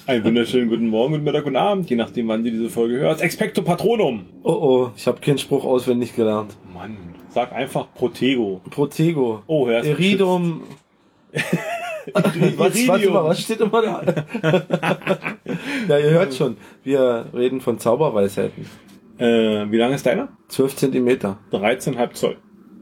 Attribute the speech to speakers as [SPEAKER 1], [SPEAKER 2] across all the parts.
[SPEAKER 1] Einen wunderschönen guten Morgen, guten Mittag, guten Abend, je nachdem, wann du diese Folge hörst. Expecto Patronum.
[SPEAKER 2] Oh, ich habe keinen Spruch auswendig gelernt.
[SPEAKER 1] Mann, sag einfach Protego.
[SPEAKER 2] Protego.
[SPEAKER 1] Oh, er ist
[SPEAKER 2] Iridum. Was steht immer da? Ja, ihr hört schon. Wir reden von Zauberweisheiten.
[SPEAKER 1] Wie lang ist deiner?
[SPEAKER 2] 12 Zentimeter.
[SPEAKER 1] 13,5 Zoll.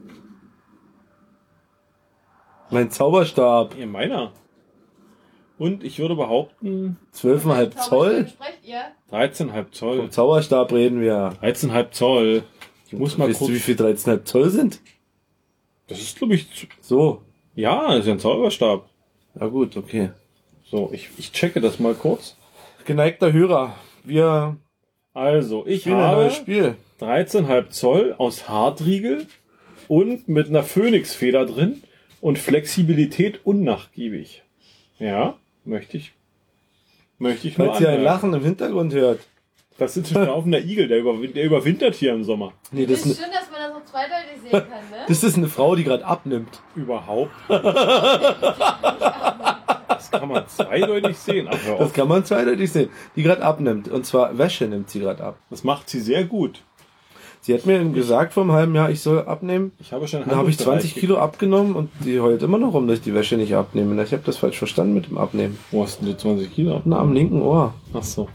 [SPEAKER 2] Mein Zauberstab.
[SPEAKER 1] Ja, meiner. Und ich würde behaupten...
[SPEAKER 2] 12,5 Zoll?
[SPEAKER 1] 13,5 Zoll.
[SPEAKER 2] Vom Zauberstab reden wir.
[SPEAKER 1] 13,5 Zoll. Ich muss mal
[SPEAKER 2] Weißt
[SPEAKER 1] gucken.
[SPEAKER 2] du, wie viel 13,5 Zoll sind?
[SPEAKER 1] Das ist, glaube ich...
[SPEAKER 2] So.
[SPEAKER 1] Ja, das ist ja ein Zauberstab.
[SPEAKER 2] Na gut, okay.
[SPEAKER 1] So, ich checke das mal kurz.
[SPEAKER 2] Geneigter Hörer, wir
[SPEAKER 1] Also, ich
[SPEAKER 2] spielen ein
[SPEAKER 1] habe
[SPEAKER 2] neues Spiel.
[SPEAKER 1] 13,5 Zoll aus Hartriegel und mit einer Phönixfeder drin und Flexibilität unnachgiebig. Ja, möchte ich nur
[SPEAKER 2] Falls ihr ein
[SPEAKER 1] anmerken.
[SPEAKER 2] Lachen im Hintergrund hört.
[SPEAKER 1] Das ist ein schlafender Igel, der überwintert hier im Sommer.
[SPEAKER 2] Nee,
[SPEAKER 3] Das ist schön, dass man das auch zweideutig sehen kann, ne?
[SPEAKER 2] das ist eine Frau, die gerade abnimmt.
[SPEAKER 1] Überhaupt. Das kann man zweideutig sehen. Aber
[SPEAKER 2] Das kann man zweideutig sehen. Die gerade abnimmt. Und zwar Wäsche nimmt sie gerade ab.
[SPEAKER 1] das macht sie sehr gut.
[SPEAKER 2] Sie hat mir gesagt vor einem halben Jahr, ich soll abnehmen.
[SPEAKER 1] Ich habe schon
[SPEAKER 2] Dann habe ich 20 Kilo abgenommen und die heult immer noch rum, dass ich die Wäsche nicht abnehme. Ich habe das falsch verstanden mit dem Abnehmen.
[SPEAKER 1] Wo hast denn du 20 Kilo ab?
[SPEAKER 2] Na, am linken Ohr.
[SPEAKER 1] Ach so.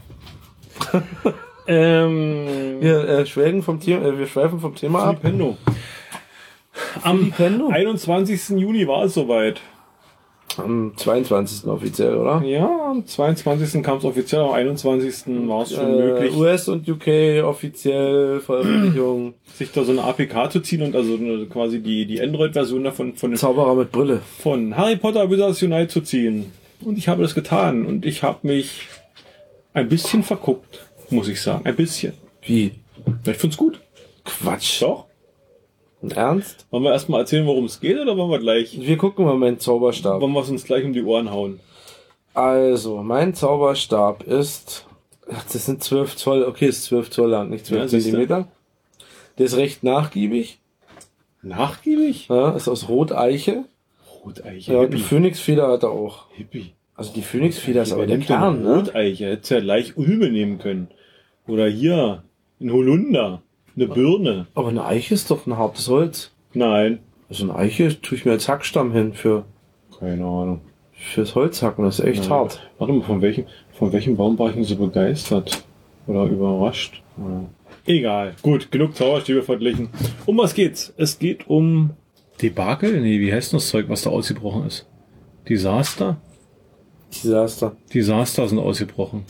[SPEAKER 2] Wir schweifen vom Thema ab.
[SPEAKER 1] Flipendo. Am
[SPEAKER 2] Flipendo?
[SPEAKER 1] 21. Juni war es soweit.
[SPEAKER 2] Am 22. offiziell, oder?
[SPEAKER 1] Ja, am 22. kam es offiziell, am 21. war es schon möglich,
[SPEAKER 2] US und UK offiziell Veröffentlichung.
[SPEAKER 1] sich da so eine APK zu ziehen und also quasi die Android-Version davon
[SPEAKER 2] Zauberer mit Brille.
[SPEAKER 1] von Harry Potter Wizards Unite zu ziehen. Und ich habe das getan und ich habe mich ein bisschen verguckt, muss ich sagen. Ein bisschen.
[SPEAKER 2] Wie?
[SPEAKER 1] Ich find's gut.
[SPEAKER 2] Quatsch.
[SPEAKER 1] Doch.
[SPEAKER 2] Und ernst?
[SPEAKER 1] Wollen wir erstmal erzählen, worum es geht, oder wollen wir gleich?
[SPEAKER 2] Wir gucken mal meinen Zauberstab.
[SPEAKER 1] Wollen wir es uns gleich um die Ohren hauen?
[SPEAKER 2] Also, mein Zauberstab ist... Ach, das sind 12 Zoll. Okay, ist 12 Zoll lang, nicht 12
[SPEAKER 1] Ja, siehste.
[SPEAKER 2] Zentimeter. Der ist recht nachgiebig.
[SPEAKER 1] Nachgiebig?
[SPEAKER 2] Ja, ist aus Roteiche.
[SPEAKER 1] Roteiche.
[SPEAKER 2] Ja, und die Phönixfeder hat er auch.
[SPEAKER 1] Hippie.
[SPEAKER 2] Also die Phönixfeder ist aber
[SPEAKER 1] Wer
[SPEAKER 2] der
[SPEAKER 1] nimmt denn
[SPEAKER 2] Kern, ne?
[SPEAKER 1] Roteiche? Hättest ja gleich Ulme nehmen können. Oder hier, ein Holunder. Eine Birne.
[SPEAKER 2] Aber eine Eiche ist doch ein hartes Holz.
[SPEAKER 1] Nein.
[SPEAKER 2] Also eine Eiche tue ich mir als Hackstamm hin
[SPEAKER 1] Keine Ahnung.
[SPEAKER 2] fürs Holzhacken. Das ist echt hart.
[SPEAKER 1] Warte mal, von welchem Baum war ich denn so begeistert? Oder überrascht? Ja. Egal. Gut, genug Zauberstäbe verglichen. Um was geht's? Es geht um Debakel? Nee, wie heißt das Zeug, was da ausgebrochen ist? Desaster? Desaster sind ausgebrochen.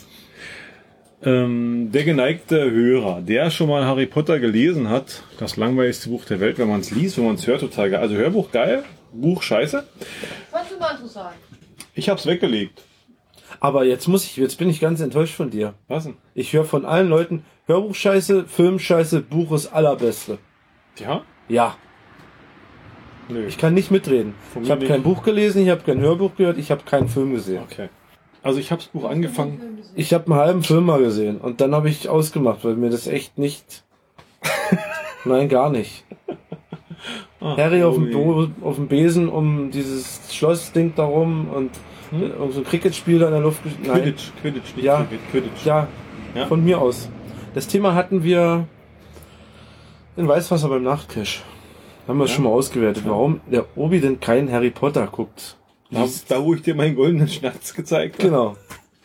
[SPEAKER 1] Der geneigte Hörer, der schon mal Harry Potter gelesen hat, das langweiligste Buch der Welt, wenn man es liest, wenn man es hört, total geil. Also Hörbuch geil, Buch scheiße.
[SPEAKER 3] Fandst du mal interessant?
[SPEAKER 1] Ich hab's weggelegt.
[SPEAKER 2] Aber jetzt bin ich ganz enttäuscht von dir.
[SPEAKER 1] Was denn?
[SPEAKER 2] Ich höre von allen Leuten, Hörbuch scheiße, Film scheiße, Buch ist allerbeste.
[SPEAKER 1] Ja?
[SPEAKER 2] Ja,
[SPEAKER 1] Nö.
[SPEAKER 2] ich kann nicht mitreden.
[SPEAKER 1] Von
[SPEAKER 2] Ich
[SPEAKER 1] mir
[SPEAKER 2] habe
[SPEAKER 1] nicht.
[SPEAKER 2] kein Buch gelesen, ich habe kein Hörbuch gehört, ich habe keinen Film gesehen.
[SPEAKER 1] Okay. Also ich hab's Buch angefangen.
[SPEAKER 2] Ich habe einen halben Film mal gesehen und dann habe ich ausgemacht, weil mir das echt nicht... Nein, gar nicht.
[SPEAKER 1] Ah,
[SPEAKER 2] Harry auf
[SPEAKER 1] okay.
[SPEAKER 2] dem Besen um dieses Schlossding da rum und so ein Cricket-Spiel da in der Luft. Nein.
[SPEAKER 1] Quidditch, nicht
[SPEAKER 2] Ja.
[SPEAKER 1] Quidditch.
[SPEAKER 2] Ja,
[SPEAKER 1] Ja.
[SPEAKER 2] von mir aus. Das Thema hatten wir in Weißwasser beim Nachtcash. Haben wir es
[SPEAKER 1] Ja.
[SPEAKER 2] schon mal ausgewertet, warum der Obi denn kein Harry Potter guckt.
[SPEAKER 1] Da, wo ich dir meinen goldenen Schnatz gezeigt habe.
[SPEAKER 2] Genau.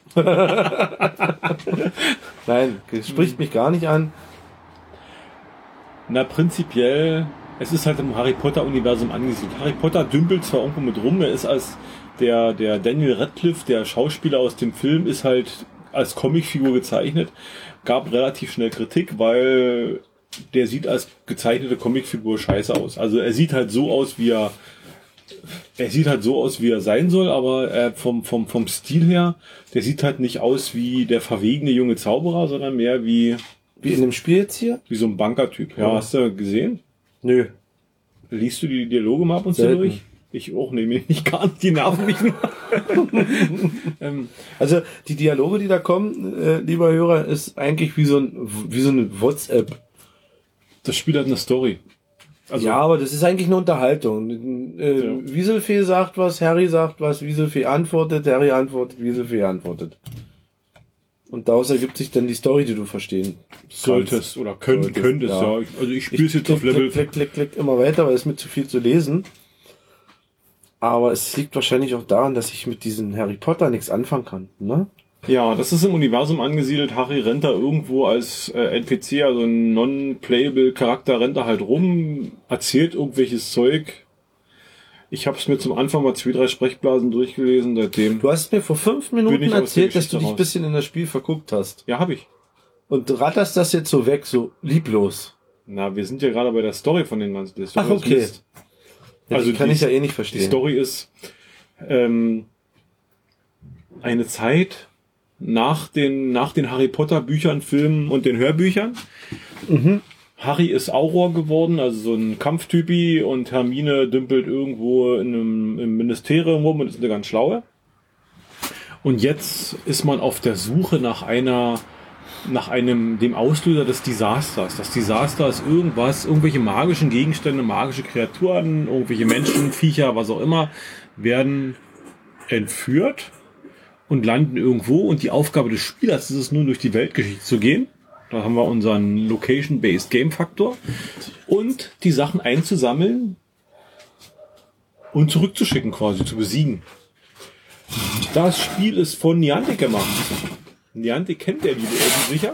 [SPEAKER 2] Nein, das spricht mich gar nicht an.
[SPEAKER 1] Na, prinzipiell, es ist halt im Harry Potter-Universum angesiedelt. Harry Potter dümpelt zwar irgendwo mit rum, er ist als der Daniel Radcliffe, der Schauspieler aus dem Film, ist halt als Comicfigur gezeichnet. Gab relativ schnell Kritik, weil der sieht als gezeichnete Comicfigur scheiße aus. Also er sieht halt so aus, wie er sein soll, aber vom Stil her, der sieht halt nicht aus wie der verwegene junge Zauberer, sondern mehr wie
[SPEAKER 2] Wie in dem Spiel jetzt hier?
[SPEAKER 1] so ein Bankertyp. Ja, hast du gesehen?
[SPEAKER 2] Nö.
[SPEAKER 1] Liest du die Dialoge mal ab und zu
[SPEAKER 2] Selten.
[SPEAKER 1] durch? Ich auch, nee, mir nicht gar nicht, die nerven mich nur.
[SPEAKER 2] Also die Dialoge, die da kommen, lieber Hörer, ist eigentlich wie so eine WhatsApp.
[SPEAKER 1] Das Spiel hat eine Story. Also,
[SPEAKER 2] Ja, aber das ist eigentlich eine Unterhaltung. Wieselfee sagt was, Harry sagt was, Wieselfee antwortet, Harry antwortet, Wieselfee antwortet. Und daraus ergibt sich dann die Story, die du verstehen
[SPEAKER 1] Solltest oder könntest, ja. Also ich spiele es jetzt auf Level.
[SPEAKER 2] Klick immer weiter, weil es mir zu viel zu lesen. Aber es liegt wahrscheinlich auch daran, dass ich mit diesem Harry Potter nichts anfangen kann, ne?
[SPEAKER 1] Ja, das ist im Universum angesiedelt. Harry rennt da irgendwo als NPC, also ein non-playable Charakter, rennt da halt rum, erzählt irgendwelches Zeug. Ich habe es mir zum Anfang mal 2, 3 Sprechblasen durchgelesen, seitdem.
[SPEAKER 2] Du hast mir vor 5 Minuten
[SPEAKER 1] Bin ich aus der
[SPEAKER 2] erzählt, dass du
[SPEAKER 1] Geschichte
[SPEAKER 2] dich ein
[SPEAKER 1] raus.
[SPEAKER 2] bisschen in das Spiel verguckt hast.
[SPEAKER 1] Ja, habe ich.
[SPEAKER 2] Und ratterst das jetzt so weg, so lieblos.
[SPEAKER 1] Na, wir sind ja gerade bei der Story von den ganzen Listen.
[SPEAKER 2] Ach, okay. Ja,
[SPEAKER 1] Also
[SPEAKER 2] die kann
[SPEAKER 1] die-
[SPEAKER 2] ich ja eh nicht
[SPEAKER 1] Die
[SPEAKER 2] verstehen.
[SPEAKER 1] Story ist eine Zeit nach den Harry Potter Büchern, Filmen und den Hörbüchern. Harry ist Auror geworden, also so ein Kampftypi, und Hermine dümpelt irgendwo im Ministerium rum und ist eine ganz schlaue. Und jetzt ist man auf der Suche nach dem Auslöser des Desasters. Das Desaster ist irgendwelche magischen Gegenstände, magische Kreaturen, irgendwelche Menschen, Viecher, was auch immer, werden entführt und landen irgendwo, und die Aufgabe des Spielers ist es nun, durch die Weltgeschichte zu gehen. Da haben wir unseren Location-Based Game-Faktor und die Sachen einzusammeln und zurückzuschicken, quasi zu besiegen. Das Spiel ist von Niantic gemacht. Niantic kennt der liebe Elben sicher.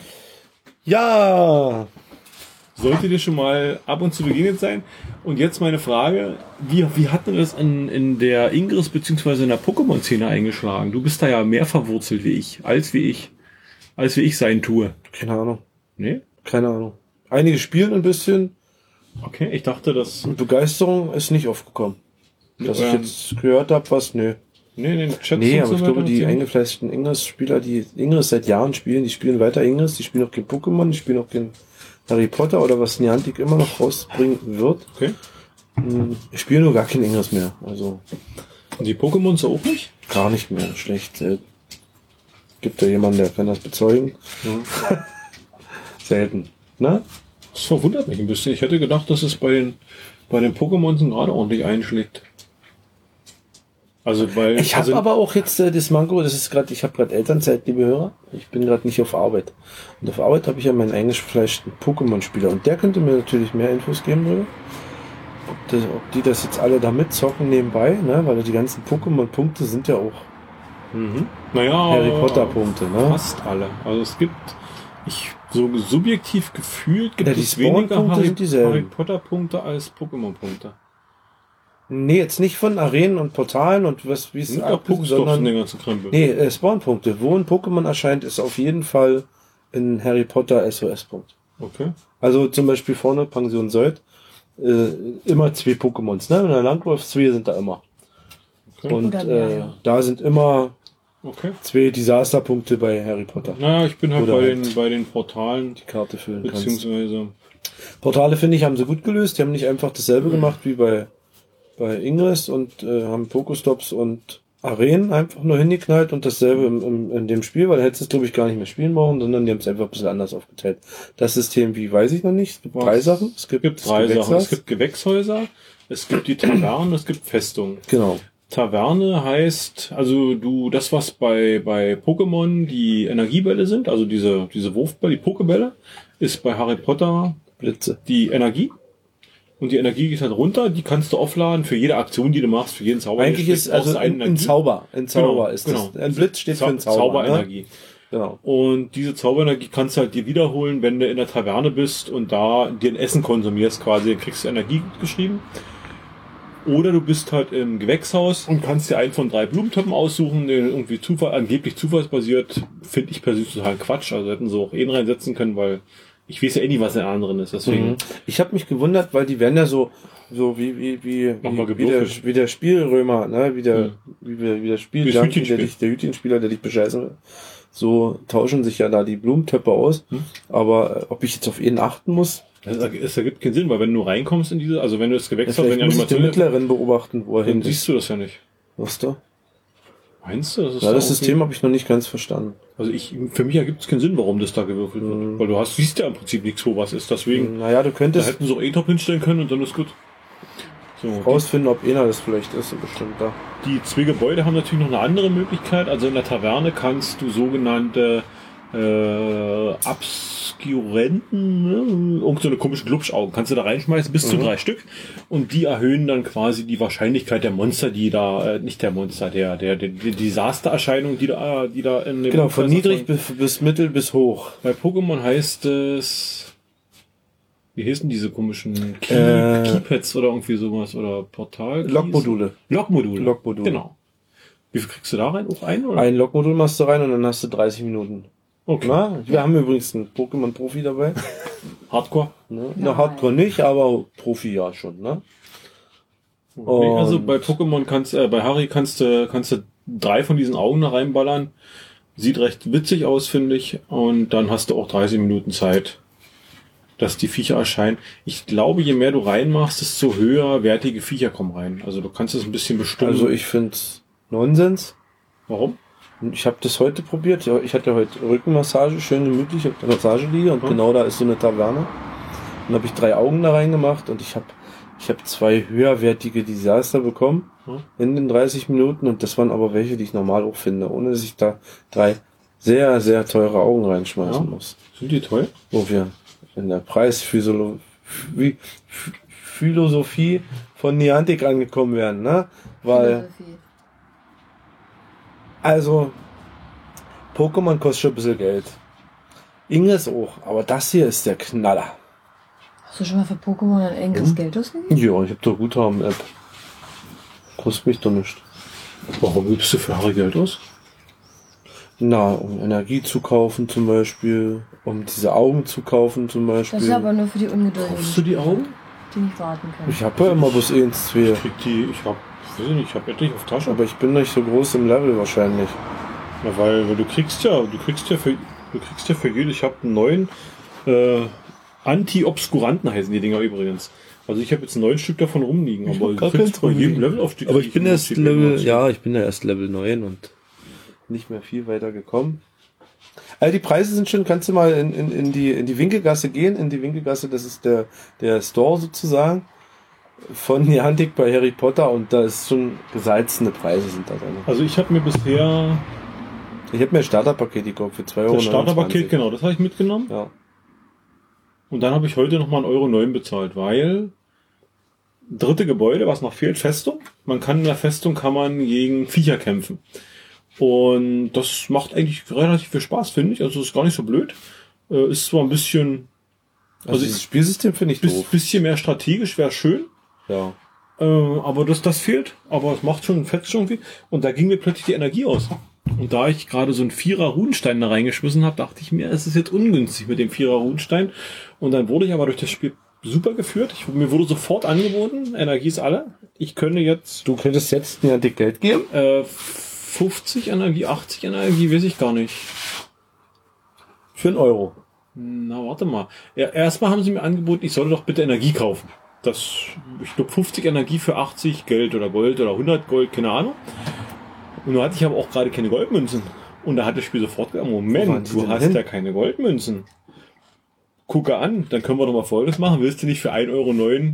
[SPEAKER 2] Ja!
[SPEAKER 1] Sollte dir schon mal ab und zu begegnet sein. Und jetzt meine Frage, wie hat denn das in der Ingress bzw. in der Pokémon-Szene eingeschlagen? Du bist da ja mehr verwurzelt als wie ich sein tue.
[SPEAKER 2] Keine Ahnung.
[SPEAKER 1] Nee?
[SPEAKER 2] Keine Ahnung. Einige spielen ein bisschen.
[SPEAKER 1] Okay, ich dachte, dass...
[SPEAKER 2] Begeisterung ist nicht aufgekommen. Dass ich jetzt gehört habe, was, nö.
[SPEAKER 1] Nee, den Chat.
[SPEAKER 2] Nee, aber ich glaube, die eingefleischten Ingress-Spieler, die Ingress seit Jahren spielen, die spielen weiter Ingress, die spielen auch kein Pokémon, die spielen auch kein Harry Potter oder was Niantic immer noch rausbringen wird.
[SPEAKER 1] Okay.
[SPEAKER 2] Ich spiele nur gar kein Ingress mehr. Also
[SPEAKER 1] Und die Pokémon so auch nicht?
[SPEAKER 2] gar nicht mehr. Schlecht. Gibt da jemanden, der kann das bezeugen? Selten. Ne?
[SPEAKER 1] Das verwundert mich ein bisschen. Ich hätte gedacht, dass es bei den Pokémon gerade ordentlich einschlägt. Also, weil...
[SPEAKER 2] Ich habe aber auch jetzt das Mango, ich habe gerade Elternzeit, liebe Hörer. Ich bin gerade nicht auf Arbeit. Und auf Arbeit habe ich ja meinen eingefleischten Pokémon-Spieler. Und der könnte mir natürlich mehr Infos geben darüber. Ob die das jetzt alle da mitzocken nebenbei, ne? Weil die ganzen Pokémon-Punkte sind ja auch
[SPEAKER 1] Naja,
[SPEAKER 2] Harry Potter-Punkte, ne?
[SPEAKER 1] fast alle. Also es gibt, so subjektiv gefühlt gibt
[SPEAKER 2] Ja, die
[SPEAKER 1] es weniger
[SPEAKER 2] Spawn-Punkte sind dieselben.
[SPEAKER 1] Harry Potter-Punkte als Pokémon-Punkte.
[SPEAKER 2] Nee, jetzt nicht von Arenen und Portalen und wie es
[SPEAKER 1] Sind auch
[SPEAKER 2] abgeht,
[SPEAKER 1] Pokestops in
[SPEAKER 2] sondern
[SPEAKER 1] den ganzen Krempel.
[SPEAKER 2] nee, Spawn-Punkte. Wo ein Pokémon erscheint, ist auf jeden Fall ein Harry Potter SOS-Punkt.
[SPEAKER 1] Okay.
[SPEAKER 2] Also zum Beispiel vorne Pension Sold, immer 2 Pokémons, ne? In der Landwolf 2 sind da immer.
[SPEAKER 1] Okay.
[SPEAKER 2] Und
[SPEAKER 3] Oder mehr, ja.
[SPEAKER 2] da sind immer
[SPEAKER 1] Okay.
[SPEAKER 2] 2 Disaster-Punkte bei Harry Potter.
[SPEAKER 1] Naja, ich bin halt
[SPEAKER 2] Oder halt
[SPEAKER 1] bei den Portalen,
[SPEAKER 2] Die Karte füllen kannst.
[SPEAKER 1] beziehungsweise,
[SPEAKER 2] Portale, finde ich, haben sie gut gelöst. Die haben nicht einfach dasselbe gemacht wie bei Ingress und haben Pokestops und Arenen einfach nur hingeknallt und dasselbe in dem Spiel, weil da hättest du es, glaube ich, gar nicht mehr spielen brauchen, sondern die haben es einfach ein bisschen anders aufgeteilt. Das System, wie weiß ich noch nicht. Es gibt 3 Sachen. Es gibt
[SPEAKER 1] 3 Sachen.
[SPEAKER 2] Gewächshaus.
[SPEAKER 1] Es gibt Gewächshäuser, es gibt die Tavernen, es gibt Festungen.
[SPEAKER 2] Genau.
[SPEAKER 1] Taverne heißt, also das, was bei Pokémon die Energiebälle sind, also diese Wurfbälle, die Pokébälle, ist bei Harry Potter
[SPEAKER 2] Blitze.
[SPEAKER 1] die Energie. Und die Energie geht halt runter, die kannst du aufladen für jede Aktion, die du machst, für jeden Zauber.
[SPEAKER 2] Eigentlich ist also ein Zauber. Ein Zauber ist das. Ein Blitz steht für ein Zauber.
[SPEAKER 1] Zauberenergie.
[SPEAKER 2] Ne? Genau.
[SPEAKER 1] Und diese Zauberenergie kannst du halt dir wiederholen, wenn du in der Taverne bist und da dir ein Essen konsumierst quasi, dann kriegst du Energie geschrieben. Oder du bist halt im Gewächshaus und kannst dir einen von 3 Blumentöpfen aussuchen, den irgendwie angeblich zufallsbasiert, finde ich persönlich total Quatsch. Also hätten sie auch einen reinsetzen können, weil ich weiß ja eh nicht, was in der anderen ist. Deswegen.
[SPEAKER 2] Ich habe mich gewundert, weil die werden ja so
[SPEAKER 1] Nochmal
[SPEAKER 2] wie der Spielrömer, ne? Wie der Spiel,
[SPEAKER 1] Wie das Hütchenspiel.
[SPEAKER 2] der Hütchenspieler, der dich bescheißen will. So tauschen sich ja da die Blumentöpfe aus. Aber ob ich jetzt auf ihn achten muss,
[SPEAKER 1] Es ergibt keinen Sinn, weil wenn du reinkommst in diese, also wenn du das Gewächshaus, wenn
[SPEAKER 2] vielleicht
[SPEAKER 1] die
[SPEAKER 2] muss ich den
[SPEAKER 1] Animation,
[SPEAKER 2] Mittleren beobachten, wo er hin
[SPEAKER 1] dann
[SPEAKER 2] ist.
[SPEAKER 1] siehst du das ja nicht.
[SPEAKER 2] Weißt du?
[SPEAKER 1] Meinst du?
[SPEAKER 2] Ja, das
[SPEAKER 1] da
[SPEAKER 2] System habe ich noch nicht ganz verstanden.
[SPEAKER 1] Also für mich ergibt es keinen Sinn, warum das da gewürfelt wird. Weil du siehst ja im Prinzip nichts, wo was ist. Deswegen,
[SPEAKER 2] Naja, du
[SPEAKER 1] da
[SPEAKER 2] könntest,
[SPEAKER 1] hätten sie auch E-Top hinstellen können und dann ist gut. So,
[SPEAKER 2] Rausfinden, ob einer das vielleicht ist, bestimmt da.
[SPEAKER 1] die zwei Gebäude haben natürlich noch eine andere Möglichkeit. Also in der Taverne kannst du sogenannte Obskurenten, ne? Irgend so eine komische Glubschaugen, kannst du da reinschmeißen, bis zu 3 Stück. Und die erhöhen dann quasi die Wahrscheinlichkeit der Monster, die da, nicht der Monster, der Desastererscheinung, die da in dem...
[SPEAKER 2] Genau, von niedrig bis mittel bis hoch.
[SPEAKER 1] Bei Pokémon heißt es... Wie heißen diese komischen Keypads oder irgendwie sowas? Oder Portal?
[SPEAKER 2] Lokmodule.
[SPEAKER 1] Lokmodule. Genau. Wie viel kriegst du da rein? Auch ein, oder?
[SPEAKER 2] Ein Lokmodul machst du rein und dann hast du 30 Minuten.
[SPEAKER 1] Okay.
[SPEAKER 2] Na, wir haben übrigens einen Pokémon-Profi dabei.
[SPEAKER 1] Hardcore?
[SPEAKER 2] Ne? Na, Hardcore nicht, aber Profi ja schon, ne?
[SPEAKER 1] Nee, also bei Pokémon bei Harry kannst du 3 von diesen Augen da reinballern. Sieht recht witzig aus, finde ich. Und dann hast du auch 30 Minuten Zeit, dass die Viecher erscheinen. Ich glaube, je mehr du reinmachst, desto höherwertige Viecher kommen rein. Also du kannst es ein bisschen bestimmen.
[SPEAKER 2] Also ich find's Nonsens.
[SPEAKER 1] Warum?
[SPEAKER 2] Ich habe das heute probiert. Ja, ich hatte heute Rückenmassage, schön gemütlich auf der Massageliege und genau da ist so eine Taverne. Dann habe ich 3 Augen da reingemacht und ich habe 2 höherwertige Desaster bekommen in den 30 Minuten und das waren aber welche, die ich normal auch finde, ohne dass ich da 3 sehr, sehr teure Augen reinschmeißen muss.
[SPEAKER 1] Sind die toll?
[SPEAKER 2] Wo wir in der Philosophie von Niantic angekommen werden, ne? Weil also, Pokémon kostet schon ein bisschen Geld. Ingress auch, aber das hier ist der Knaller.
[SPEAKER 3] Hast du schon mal für Pokémon ein Ingress Geld ausgegeben?
[SPEAKER 2] Ja, ich hab doch Guthaben-App. Kostet mich doch nicht.
[SPEAKER 1] Warum gibst du für Harry Geld aus?
[SPEAKER 2] Na, um Energie zu kaufen zum Beispiel, um diese Augen zu kaufen zum Beispiel.
[SPEAKER 3] Das ist aber nur für die Ungeduldigen,
[SPEAKER 1] Kaufst du die Augen?
[SPEAKER 3] die nicht warten können.
[SPEAKER 2] Ich habe ja immer bloß 1, 2.
[SPEAKER 1] Ich hab etlich auf Tasche.
[SPEAKER 2] Aber ich bin nicht so groß im Level wahrscheinlich.
[SPEAKER 1] Na, weil du kriegst ja für jede, ich habe einen neuen, Anti-Obskuranten heißen die Dinger übrigens. Also ich habe jetzt 9 Stück davon rumliegen, aber du kriegst bei jedem Level auf die.
[SPEAKER 2] Aber ich bin erst Level, ja, ich bin ja erst Level 9 und nicht mehr viel weiter gekommen. Also die Preise sind schön, kannst du mal in die Winkelgasse gehen, das ist der Store sozusagen von Niantic bei Harry Potter und da ist schon gesalzene Preise sind da drin.
[SPEAKER 1] Also ich habe mir bisher
[SPEAKER 2] Ich habe mir ein Starterpaket gekauft für 2 Euro.
[SPEAKER 1] das Starterpaket, genau, das habe ich mitgenommen.
[SPEAKER 2] Ja.
[SPEAKER 1] Und dann habe ich heute nochmal 1,09 Euro bezahlt, weil 3. Gebäude, was noch fehlt, Festung. In der Festung kann man gegen Viecher kämpfen. Und das macht eigentlich relativ viel Spaß, finde ich. Also ist gar nicht so blöd. Ist zwar ein bisschen...
[SPEAKER 2] Also dieses Spielsystem finde ich doof.
[SPEAKER 1] Bisschen mehr strategisch wäre schön.
[SPEAKER 2] Ja.
[SPEAKER 1] Aber das fehlt. Aber es macht schon fett irgendwie. Und da ging mir plötzlich die Energie aus. Und da ich gerade so einen 4er Runenstein da reingeschmissen habe, dachte ich mir, es ist jetzt ungünstig mit dem 4er Runenstein. Und dann wurde ich aber durch das Spiel super geführt. Mir wurde sofort angeboten, Energie ist alle. Ich könnte jetzt...
[SPEAKER 2] Du könntest jetzt Niantic Geld geben?
[SPEAKER 1] 50 Energie, 80 Energie, weiß ich gar nicht.
[SPEAKER 2] Für 1 Euro.
[SPEAKER 1] Na, warte mal. Ja, erstmal haben sie mir angeboten, ich solle doch bitte Energie kaufen. Ich glaube 50 Energie für 80 Geld oder Gold oder 100 Gold, keine Ahnung. Und nun hatte ich aber auch gerade keine Goldmünzen. Und da hat das Spiel sofort gesagt, Moment, du hast ja keine Goldmünzen. Gucke an, dann können wir doch mal Folgendes machen. Willst du nicht für 1,09 Euro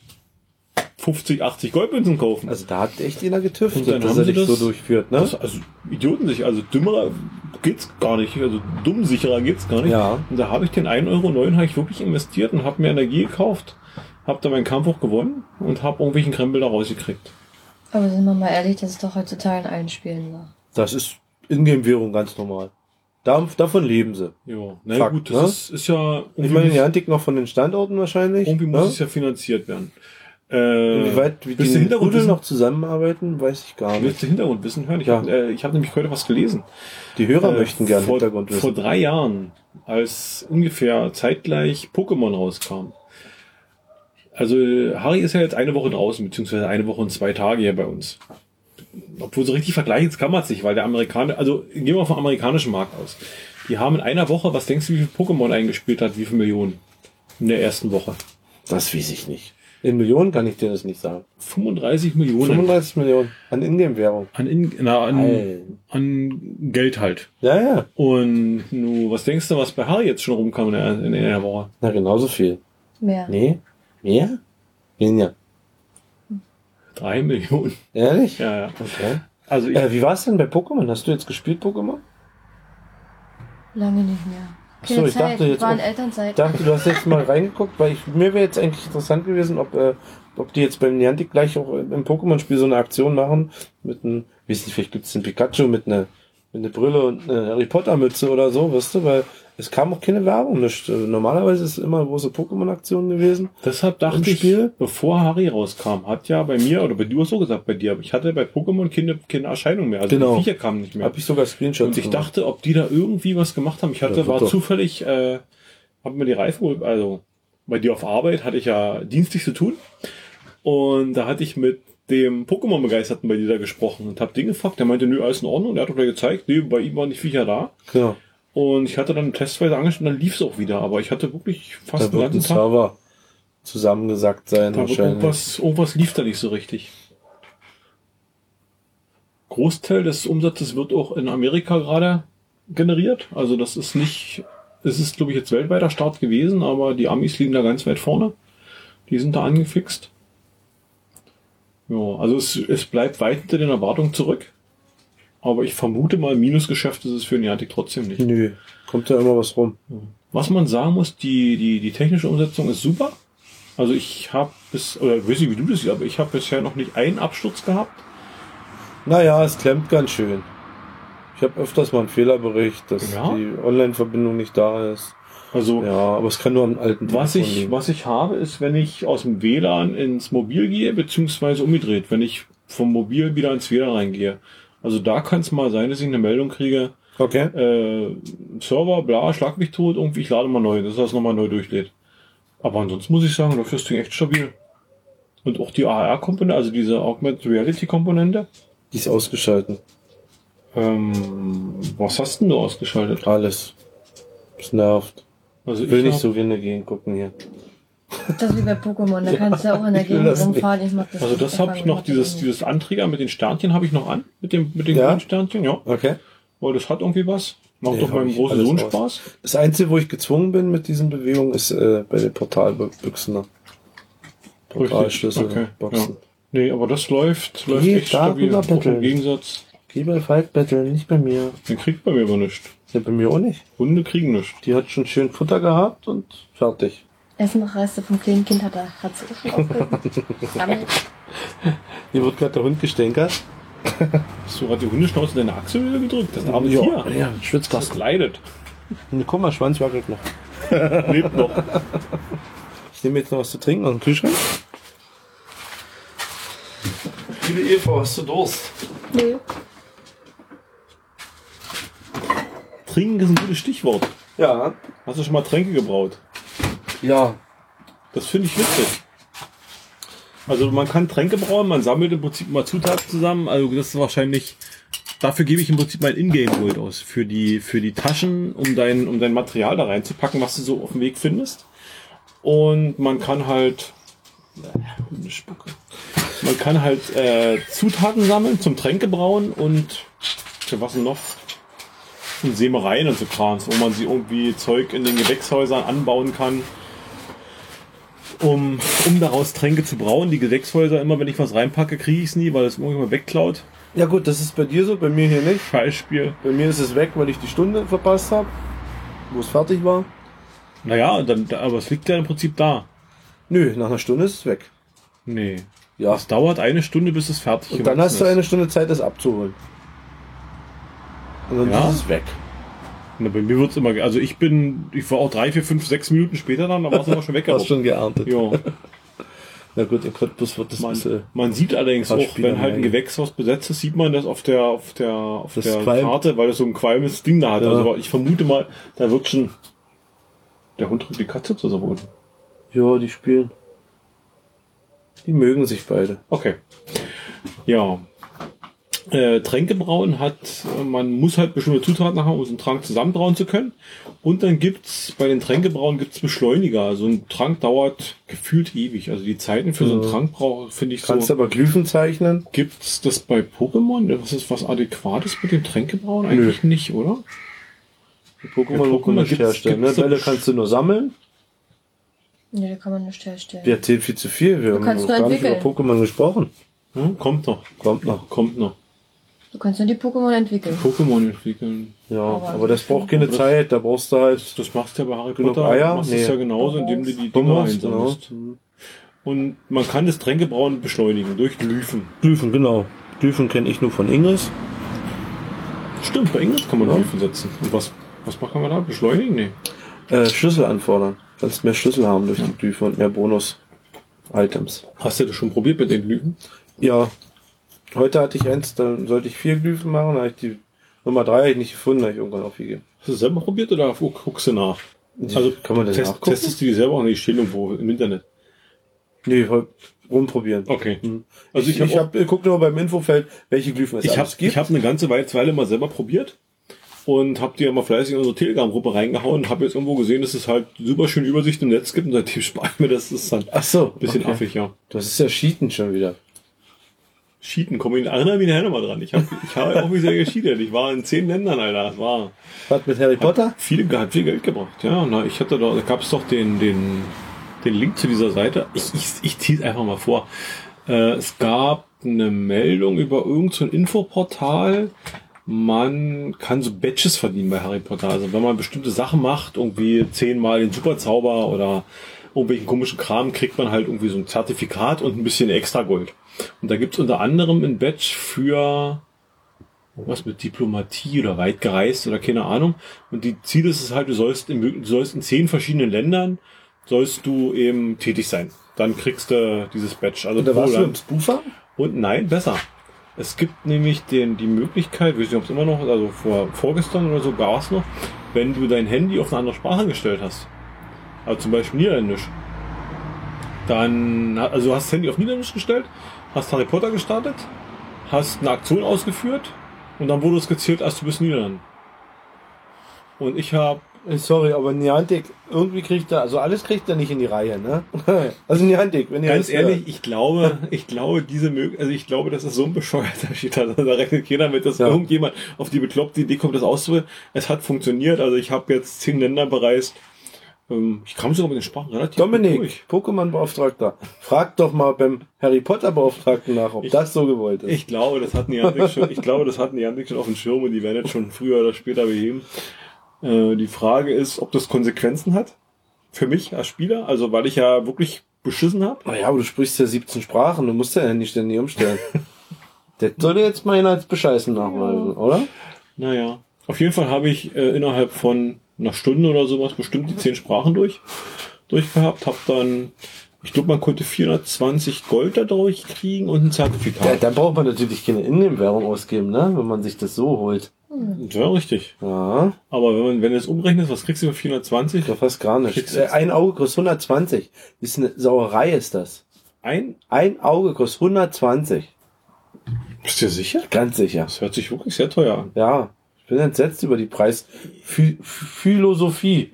[SPEAKER 1] 50, 80 Goldmünzen kaufen?
[SPEAKER 2] Also da hat echt einer getüftelt,
[SPEAKER 1] Und dann
[SPEAKER 2] dass
[SPEAKER 1] haben
[SPEAKER 2] er
[SPEAKER 1] sie
[SPEAKER 2] dich
[SPEAKER 1] das
[SPEAKER 2] so durchführt, ne?
[SPEAKER 1] Also Idioten sich, also dümmerer geht's gar nicht, also dummsicherer geht's gar nicht.
[SPEAKER 2] Ja.
[SPEAKER 1] Und da habe ich den 1,09 Euro habe ich wirklich investiert und habe mir Energie gekauft, habe da meinen Kampf auch gewonnen und habe irgendwelchen Krempel da rausgekriegt.
[SPEAKER 3] Aber sind wir mal ehrlich, das ist doch heutzutage in allen Spielen so.
[SPEAKER 2] Das ist Ingame-Währung ganz normal. Davon leben sie.
[SPEAKER 1] Ja, na
[SPEAKER 2] Fakt,
[SPEAKER 1] gut, das ist ja...
[SPEAKER 2] Ich meine, Niantic noch von den Standorten wahrscheinlich.
[SPEAKER 1] Irgendwie muss es ja finanziert werden.
[SPEAKER 2] Inwieweit wie die Rudel noch zusammenarbeiten, weiß ich gar nicht.
[SPEAKER 1] Willst du Hintergrundwissen hören? Ich
[SPEAKER 2] Ja.
[SPEAKER 1] habe nämlich heute was gelesen.
[SPEAKER 2] Die Hörer möchten gerne Hintergrundwissen.
[SPEAKER 1] Vor 3 Jahren, als ungefähr zeitgleich Pokémon rauskam. Also Harry ist ja jetzt 1 Woche draußen, beziehungsweise 1 Woche und 2 Tage hier bei uns. Obwohl so richtig vergleichen kann man es nicht, weil der Amerikaner, also gehen wir vom amerikanischen Markt aus. Die haben in einer Woche, was denkst du, wie viel Pokémon eingespielt hat, wie viele Millionen in der ersten Woche?
[SPEAKER 2] Das weiß ich nicht. In Millionen kann ich dir das nicht sagen.
[SPEAKER 1] 35 Millionen.
[SPEAKER 2] 35 Millionen an Ingame-Währung.
[SPEAKER 1] An Geld halt.
[SPEAKER 2] Ja, ja.
[SPEAKER 1] Und was denkst du, was bei Harry jetzt schon rumkam in einer Woche?
[SPEAKER 2] Na, genauso viel.
[SPEAKER 3] Mehr.
[SPEAKER 2] Nee? Mehr? Weniger.
[SPEAKER 1] 3 Millionen.
[SPEAKER 2] Ehrlich?
[SPEAKER 1] Ja.
[SPEAKER 2] Okay.
[SPEAKER 1] Also
[SPEAKER 2] Wie war es denn bei Pokémon? Hast du jetzt gespielt, Pokémon?
[SPEAKER 3] Lange nicht mehr.
[SPEAKER 2] Achso, ich dachte jetzt.
[SPEAKER 3] War in
[SPEAKER 2] Ich
[SPEAKER 3] Elternzeit.
[SPEAKER 2] dachte, du hast jetzt mal reingeguckt, weil mir wäre jetzt eigentlich interessant gewesen, ob die jetzt beim Niantic gleich auch im Pokémon-Spiel so eine Aktion machen mit einem, weiß nicht, vielleicht gibt's den Pikachu mit einer Brille und einer Harry Potter Mütze oder so, weißt du, weil es kam auch keine Werbung. Normalerweise ist es immer große Pokémon-Aktion gewesen.
[SPEAKER 1] deshalb dachte ich, bevor Harry rauskam, hat ja bei mir, oder bei dir so gesagt, bei dir, aber ich hatte bei Pokémon keine Erscheinung mehr. Also
[SPEAKER 2] Genau.
[SPEAKER 1] die Viecher kamen nicht mehr.
[SPEAKER 2] Hab ich sogar Screenshots
[SPEAKER 1] Und ich
[SPEAKER 2] gemacht.
[SPEAKER 1] dachte, ob die da irgendwie was gemacht haben. Ich hatte,
[SPEAKER 2] Ja,
[SPEAKER 1] war
[SPEAKER 2] doch.
[SPEAKER 1] zufällig, hab mir die Reifen geholt, also bei dir auf Arbeit hatte ich ja dienstlich zu tun. Und da hatte ich mit dem Pokémon-Begeisterten bei dir da gesprochen und hab den gefragt. Der meinte, nö, alles in Ordnung. Der hat doch gleich gezeigt, nee, bei ihm waren die Viecher da.
[SPEAKER 2] Genau.
[SPEAKER 1] Und ich hatte dann testweise angestellt und dann lief es auch wieder. Aber ich hatte wirklich fast
[SPEAKER 2] Da
[SPEAKER 1] den
[SPEAKER 2] wird ein
[SPEAKER 1] ganzen Tag.
[SPEAKER 2] Server zusammengesackt sein
[SPEAKER 1] Da wird
[SPEAKER 2] wahrscheinlich.
[SPEAKER 1] irgendwas lief da nicht so richtig. Großteil des Umsatzes wird auch in Amerika gerade generiert. Also das ist nicht, es ist glaube ich jetzt weltweiter Start gewesen, aber die Amis liegen da ganz weit vorne. Die sind da angefixt. Ja, also es bleibt weit hinter den Erwartungen zurück. Aber ich vermute mal, Minusgeschäft ist es für Niantic trotzdem nicht.
[SPEAKER 2] Nö, kommt ja immer was rum.
[SPEAKER 1] Was man sagen muss, die technische Umsetzung ist super. Also ich habe oder ich weiß nicht, wie du das siehst, aber ich habe bisher noch nicht einen Absturz gehabt.
[SPEAKER 2] Naja, es klemmt ganz schön. Ich habe öfters mal einen Fehlerbericht, dass
[SPEAKER 1] Ja?
[SPEAKER 2] die Online-Verbindung nicht da ist.
[SPEAKER 1] Also
[SPEAKER 2] Ja, aber es kann nur am alten
[SPEAKER 1] was
[SPEAKER 2] Telefon
[SPEAKER 1] ich
[SPEAKER 2] liegen.
[SPEAKER 1] habe, ist, wenn ich aus dem WLAN ins Mobil gehe, beziehungsweise umgedreht, wenn ich vom Mobil wieder ins WLAN reingehe. Also da kann es mal sein, dass ich eine Meldung kriege,
[SPEAKER 2] Okay.
[SPEAKER 1] Server, bla, schlag mich tot, irgendwie, ich lade mal neu, dass das nochmal neu durchlädt. Aber ansonsten muss ich sagen, läuft das Ding echt stabil. Und auch die AR-Komponente, also diese Augmented Reality-Komponente.
[SPEAKER 2] Die ist ausgeschaltet.
[SPEAKER 1] Was hast denn du ausgeschaltet?
[SPEAKER 2] Alles. Es nervt.
[SPEAKER 1] Also
[SPEAKER 2] Ich will nicht
[SPEAKER 1] hab-
[SPEAKER 2] so wie in der Gegend gucken hier.
[SPEAKER 3] Das ist wie bei Pokémon, da kannst du auch in der
[SPEAKER 2] Ich will
[SPEAKER 3] Gegend
[SPEAKER 2] das nicht.
[SPEAKER 3] rumfahren. Ich mag das
[SPEAKER 1] Also
[SPEAKER 3] nicht.
[SPEAKER 1] das habe ich noch, dieses Anträger mit den Sternchen habe ich noch an, mit den
[SPEAKER 2] Ja?
[SPEAKER 1] grünen Sternchen, ja.
[SPEAKER 2] Okay.
[SPEAKER 1] Weil das hat irgendwie was. Macht
[SPEAKER 2] Nee,
[SPEAKER 1] doch
[SPEAKER 2] hab
[SPEAKER 1] meinem
[SPEAKER 2] ich
[SPEAKER 1] großen
[SPEAKER 2] alles
[SPEAKER 1] Sohn
[SPEAKER 2] aus.
[SPEAKER 1] Spaß.
[SPEAKER 2] Das Einzige, wo ich gezwungen bin mit diesen Bewegungen, ist bei den Portalbüchsen. Portalschlüssel.
[SPEAKER 1] Okay,
[SPEAKER 2] Boxen.
[SPEAKER 1] Nee, aber das läuft
[SPEAKER 2] Geh
[SPEAKER 1] echt stabil.
[SPEAKER 2] darüber,
[SPEAKER 1] Auch
[SPEAKER 2] bitte.
[SPEAKER 1] im Gegensatz,
[SPEAKER 2] Geh bei Fight Battle, nicht bei mir.
[SPEAKER 1] den kriegt bei mir aber nichts.
[SPEAKER 2] Ist ja bei mir auch nicht.
[SPEAKER 1] Hunde kriegen nichts.
[SPEAKER 2] Die hat schon schön Futter gehabt und fertig.
[SPEAKER 3] Essenreste vom kleinen Kind hat sie auch schon aufgegessen. Sammelt.
[SPEAKER 2] Hier wird gerade der Hund gestänkert.
[SPEAKER 1] Hast du gerade die Hundeschnauze in deine Achsel wieder gedrückt? Das arme Tier.
[SPEAKER 2] Ja,
[SPEAKER 1] Das
[SPEAKER 2] Schwitzkasten.
[SPEAKER 1] leidet.
[SPEAKER 2] Guck mal, Schwanz wackelt noch.
[SPEAKER 1] Lebt noch.
[SPEAKER 2] Ich nehme jetzt noch was zu trinken aus dem Kühlschrank. Liebe Eva, hast du Durst?
[SPEAKER 3] Nö.
[SPEAKER 1] Trinken ist ein gutes Stichwort.
[SPEAKER 2] Ja.
[SPEAKER 1] Hast du schon mal Tränke gebraut?
[SPEAKER 2] Ja.
[SPEAKER 1] Das finde ich witzig. Also man kann Tränke brauen, man sammelt im Prinzip mal Zutaten zusammen. Also das ist wahrscheinlich, dafür gebe ich im Prinzip mein Ingame-Gold aus. Für die Taschen, um dein Material da reinzupacken, was du so auf dem Weg findest. Und man kann halt, Hundespucke. Man kann halt Zutaten sammeln zum Tränke brauen und für was denn noch? Und Sämereien und so Krams, wo man sie irgendwie Zeug in den Gewächshäusern anbauen kann, um daraus Tränke zu brauen. Die Gewächshäuser, immer wenn ich was reinpacke, kriege ich es nie, weil es irgendjemand wegklaut.
[SPEAKER 2] Ja gut, das ist bei dir so, bei mir hier nicht.
[SPEAKER 1] Beispiel.
[SPEAKER 2] Bei mir ist es weg, weil ich die Stunde verpasst habe, wo es fertig war.
[SPEAKER 1] Naja, aber es liegt ja im Prinzip da.
[SPEAKER 2] Nö, nach einer Stunde ist es weg.
[SPEAKER 1] Nee.
[SPEAKER 2] Ja.
[SPEAKER 1] Es dauert eine Stunde, bis es fertig
[SPEAKER 2] Und dann
[SPEAKER 1] gewachsen
[SPEAKER 2] hast du
[SPEAKER 1] ist.
[SPEAKER 2] eine Stunde Zeit, das abzuholen. Und dann
[SPEAKER 1] Ja?
[SPEAKER 2] ist es weg.
[SPEAKER 1] Na, bei mir wird's immer, also ich war auch 3, 4, 5, 6 Minuten später dann, da war es immer schon
[SPEAKER 2] Hast
[SPEAKER 1] weggeraubt.
[SPEAKER 2] schon geerntet.
[SPEAKER 1] Ja.
[SPEAKER 2] Na gut, in Cottbus wird das ein bisschen...
[SPEAKER 1] Man sieht allerdings
[SPEAKER 2] paar
[SPEAKER 1] auch,
[SPEAKER 2] Spieler
[SPEAKER 1] wenn halt ein
[SPEAKER 2] mehr.
[SPEAKER 1] Gewächshaus besetzt ist, sieht man das auf der
[SPEAKER 2] Das qualmt.
[SPEAKER 1] Karte, weil das so ein qualmendes Ding da hat.
[SPEAKER 2] Ja.
[SPEAKER 1] Also ich vermute mal, da wird schon der Hund drückt die Katze zu Boden.
[SPEAKER 2] Ja, die spielen. Die mögen sich beide.
[SPEAKER 1] Okay. Ja. Tränke brauen man muss halt bestimmte Zutaten haben, um so einen Trank zusammenbrauen zu können. Und dann gibt's bei den Tränkebrauen Beschleuniger. Also ein Trank dauert gefühlt ewig. Also die Zeiten für so einen Trankbrauch finde ich
[SPEAKER 2] Kannst
[SPEAKER 1] so.
[SPEAKER 2] aber Glyphen zeichnen.
[SPEAKER 1] Gibt's das bei Pokémon? Was ist was Adäquates mit dem Tränkebrauen? Eigentlich nicht, oder?
[SPEAKER 2] Die Pokémon
[SPEAKER 1] Bei
[SPEAKER 2] muss man nicht
[SPEAKER 1] gibt's-
[SPEAKER 2] herstellen. Ne?
[SPEAKER 1] gibt's so
[SPEAKER 2] Bälle kannst du nur sammeln.
[SPEAKER 3] Nee, da kann man nicht herstellen.
[SPEAKER 2] Wir erzählen viel zu viel. Wir haben
[SPEAKER 3] kannst
[SPEAKER 2] noch
[SPEAKER 3] nur
[SPEAKER 2] gar nicht über
[SPEAKER 3] entwickeln.
[SPEAKER 2] Pokémon gesprochen.
[SPEAKER 1] Kommt noch. Kommt noch.
[SPEAKER 3] Du kannst nur die Pokémon entwickeln.
[SPEAKER 1] Pokémon entwickeln.
[SPEAKER 2] Ja, aber das braucht keine Zeit, da brauchst du halt...
[SPEAKER 1] Das machst du ja bei Harry
[SPEAKER 2] genug
[SPEAKER 1] Potter.
[SPEAKER 2] Eier?
[SPEAKER 1] Machst es ja genauso, indem du die Dinger
[SPEAKER 2] Bonbons,
[SPEAKER 1] einsammelst.
[SPEAKER 2] genau.
[SPEAKER 1] Und man kann das Tränkebrauen beschleunigen durch Glyphen.
[SPEAKER 2] Glyphen, genau. Glyphen kenne ich nur von Ingress.
[SPEAKER 1] Stimmt, bei Ingress kann man Glyphen setzen. Und was kann man da? Beschleunigen? Nee.
[SPEAKER 2] Schlüssel anfordern. Kannst mehr Schlüssel haben durch die Glyphen und mehr Bonus-Items.
[SPEAKER 1] Hast du das schon probiert mit den Glyphen?
[SPEAKER 2] Ja. Heute hatte ich eins, dann sollte ich 4 Glyphen machen, da habe ich die Nummer 3 nicht gefunden, habe ich irgendwann aufgegeben.
[SPEAKER 1] Hast du selber probiert oder guckst du nach?
[SPEAKER 2] Also kann man das nachgucken?
[SPEAKER 1] Testest du die selber auch nicht? Steht irgendwo im Internet?
[SPEAKER 2] Nee, rumprobieren.
[SPEAKER 1] Okay.
[SPEAKER 2] Also ich gucke nur beim Infofeld, welche Glyphen es alles gibt.
[SPEAKER 1] Ich habe eine ganze Weile mal selber probiert und habe die immer fleißig in unsere Telegram-Gruppe reingehauen und habe jetzt irgendwo gesehen, dass es halt super schön Übersicht im Netz gibt und seitdem spare ich mir das. Das ist dann ein bisschen affig, ja.
[SPEAKER 2] Das ist ja Cheaten schon wieder.
[SPEAKER 1] Cheaten, erinnere mich nachher nochmal dran. Ich habe auch mich sehr gecheatet. Ich war in 10 Ländern, Alter. Das war...
[SPEAKER 2] Was mit Harry Potter?
[SPEAKER 1] Hat viel Geld gebracht, ja. Da gab es doch den Link zu dieser Seite. Ich ziehe es einfach mal vor. Es gab eine Meldung über irgend so ein Infoportal. Man kann so Badges verdienen bei Harry Potter. Also wenn man bestimmte Sachen macht, irgendwie 10-mal den Superzauber oder irgendwelchen komischen Kram, kriegt man halt irgendwie so ein Zertifikat und ein bisschen extra Gold. Und da gibt's unter anderem ein Badge für was mit Diplomatie oder weit gereist oder keine Ahnung. Und die Ziel ist es halt, du sollst in 10 verschiedenen Ländern sollst du eben tätig sein. Dann kriegst du dieses Badge. Also
[SPEAKER 2] da warst du im Spoofer?
[SPEAKER 1] Und nein, besser. Es gibt nämlich die Möglichkeit, weiß nicht, ob es immer noch, also vorgestern oder so war es noch, wenn du dein Handy auf eine andere Sprache gestellt hast. Also zum Beispiel Niederländisch. Dann, also du hast das Handy auf Niederländisch gestellt, hast Harry Potter gestartet, hast eine Aktion ausgeführt und dann wurde es gezählt, als du bist Niederlande. Und ich habe...
[SPEAKER 2] Sorry, aber Niantic, irgendwie kriegt er, also alles kriegt er nicht in die Reihe, ne? Also Niantic, wenn ihr
[SPEAKER 1] ganz ehrlich, ich glaube, ich glaube, das ist so ein bescheuerter Shit. Also da rechnet keiner mit, dass irgendjemand auf die bekloppte Idee kommt, das auszuprobieren. Es hat funktioniert, also ich habe jetzt 10 Länder bereist. Ich kam sogar mit den Sprachen relativ
[SPEAKER 2] Dominik,
[SPEAKER 1] gut durch.
[SPEAKER 2] Pokémon-Beauftragter, frag doch mal beim Harry Potter-Beauftragten nach, ob das so gewollt ist.
[SPEAKER 1] Ich glaube, das hat Niantic schon auf dem Schirm und die werden jetzt schon früher oder später beheben. Die Frage ist, ob das Konsequenzen hat für mich als Spieler, also weil ich ja wirklich beschissen habe.
[SPEAKER 2] Naja, aber du sprichst ja 17 Sprachen, du musst ja nicht ständig umstellen. Das sollte jetzt mal einer als Bescheißen nachweisen, oder?
[SPEAKER 1] Naja, auf jeden Fall habe ich innerhalb von einer Stunde oder sowas bestimmt die 10 Sprachen durchgehabt, habe dann, ich glaube, man konnte 420 Gold dadurch kriegen und ein Zertifikat.
[SPEAKER 2] Ja, dann braucht man natürlich keine Ingame-Währung ausgeben, ne? Wenn man sich das so holt.
[SPEAKER 1] Ja, richtig.
[SPEAKER 2] Ja.
[SPEAKER 1] Aber wenn du es umrechnest, was kriegst du für 420?
[SPEAKER 2] Ja, fast gar nicht. Ein Auge kostet 120. Das ist eine Sauerei, ist das. Ein Auge kostet 120.
[SPEAKER 1] Bist du dir sicher?
[SPEAKER 2] Ganz sicher.
[SPEAKER 1] Das hört sich wirklich sehr teuer an.
[SPEAKER 2] Ja. Ich bin entsetzt über die Philosophie.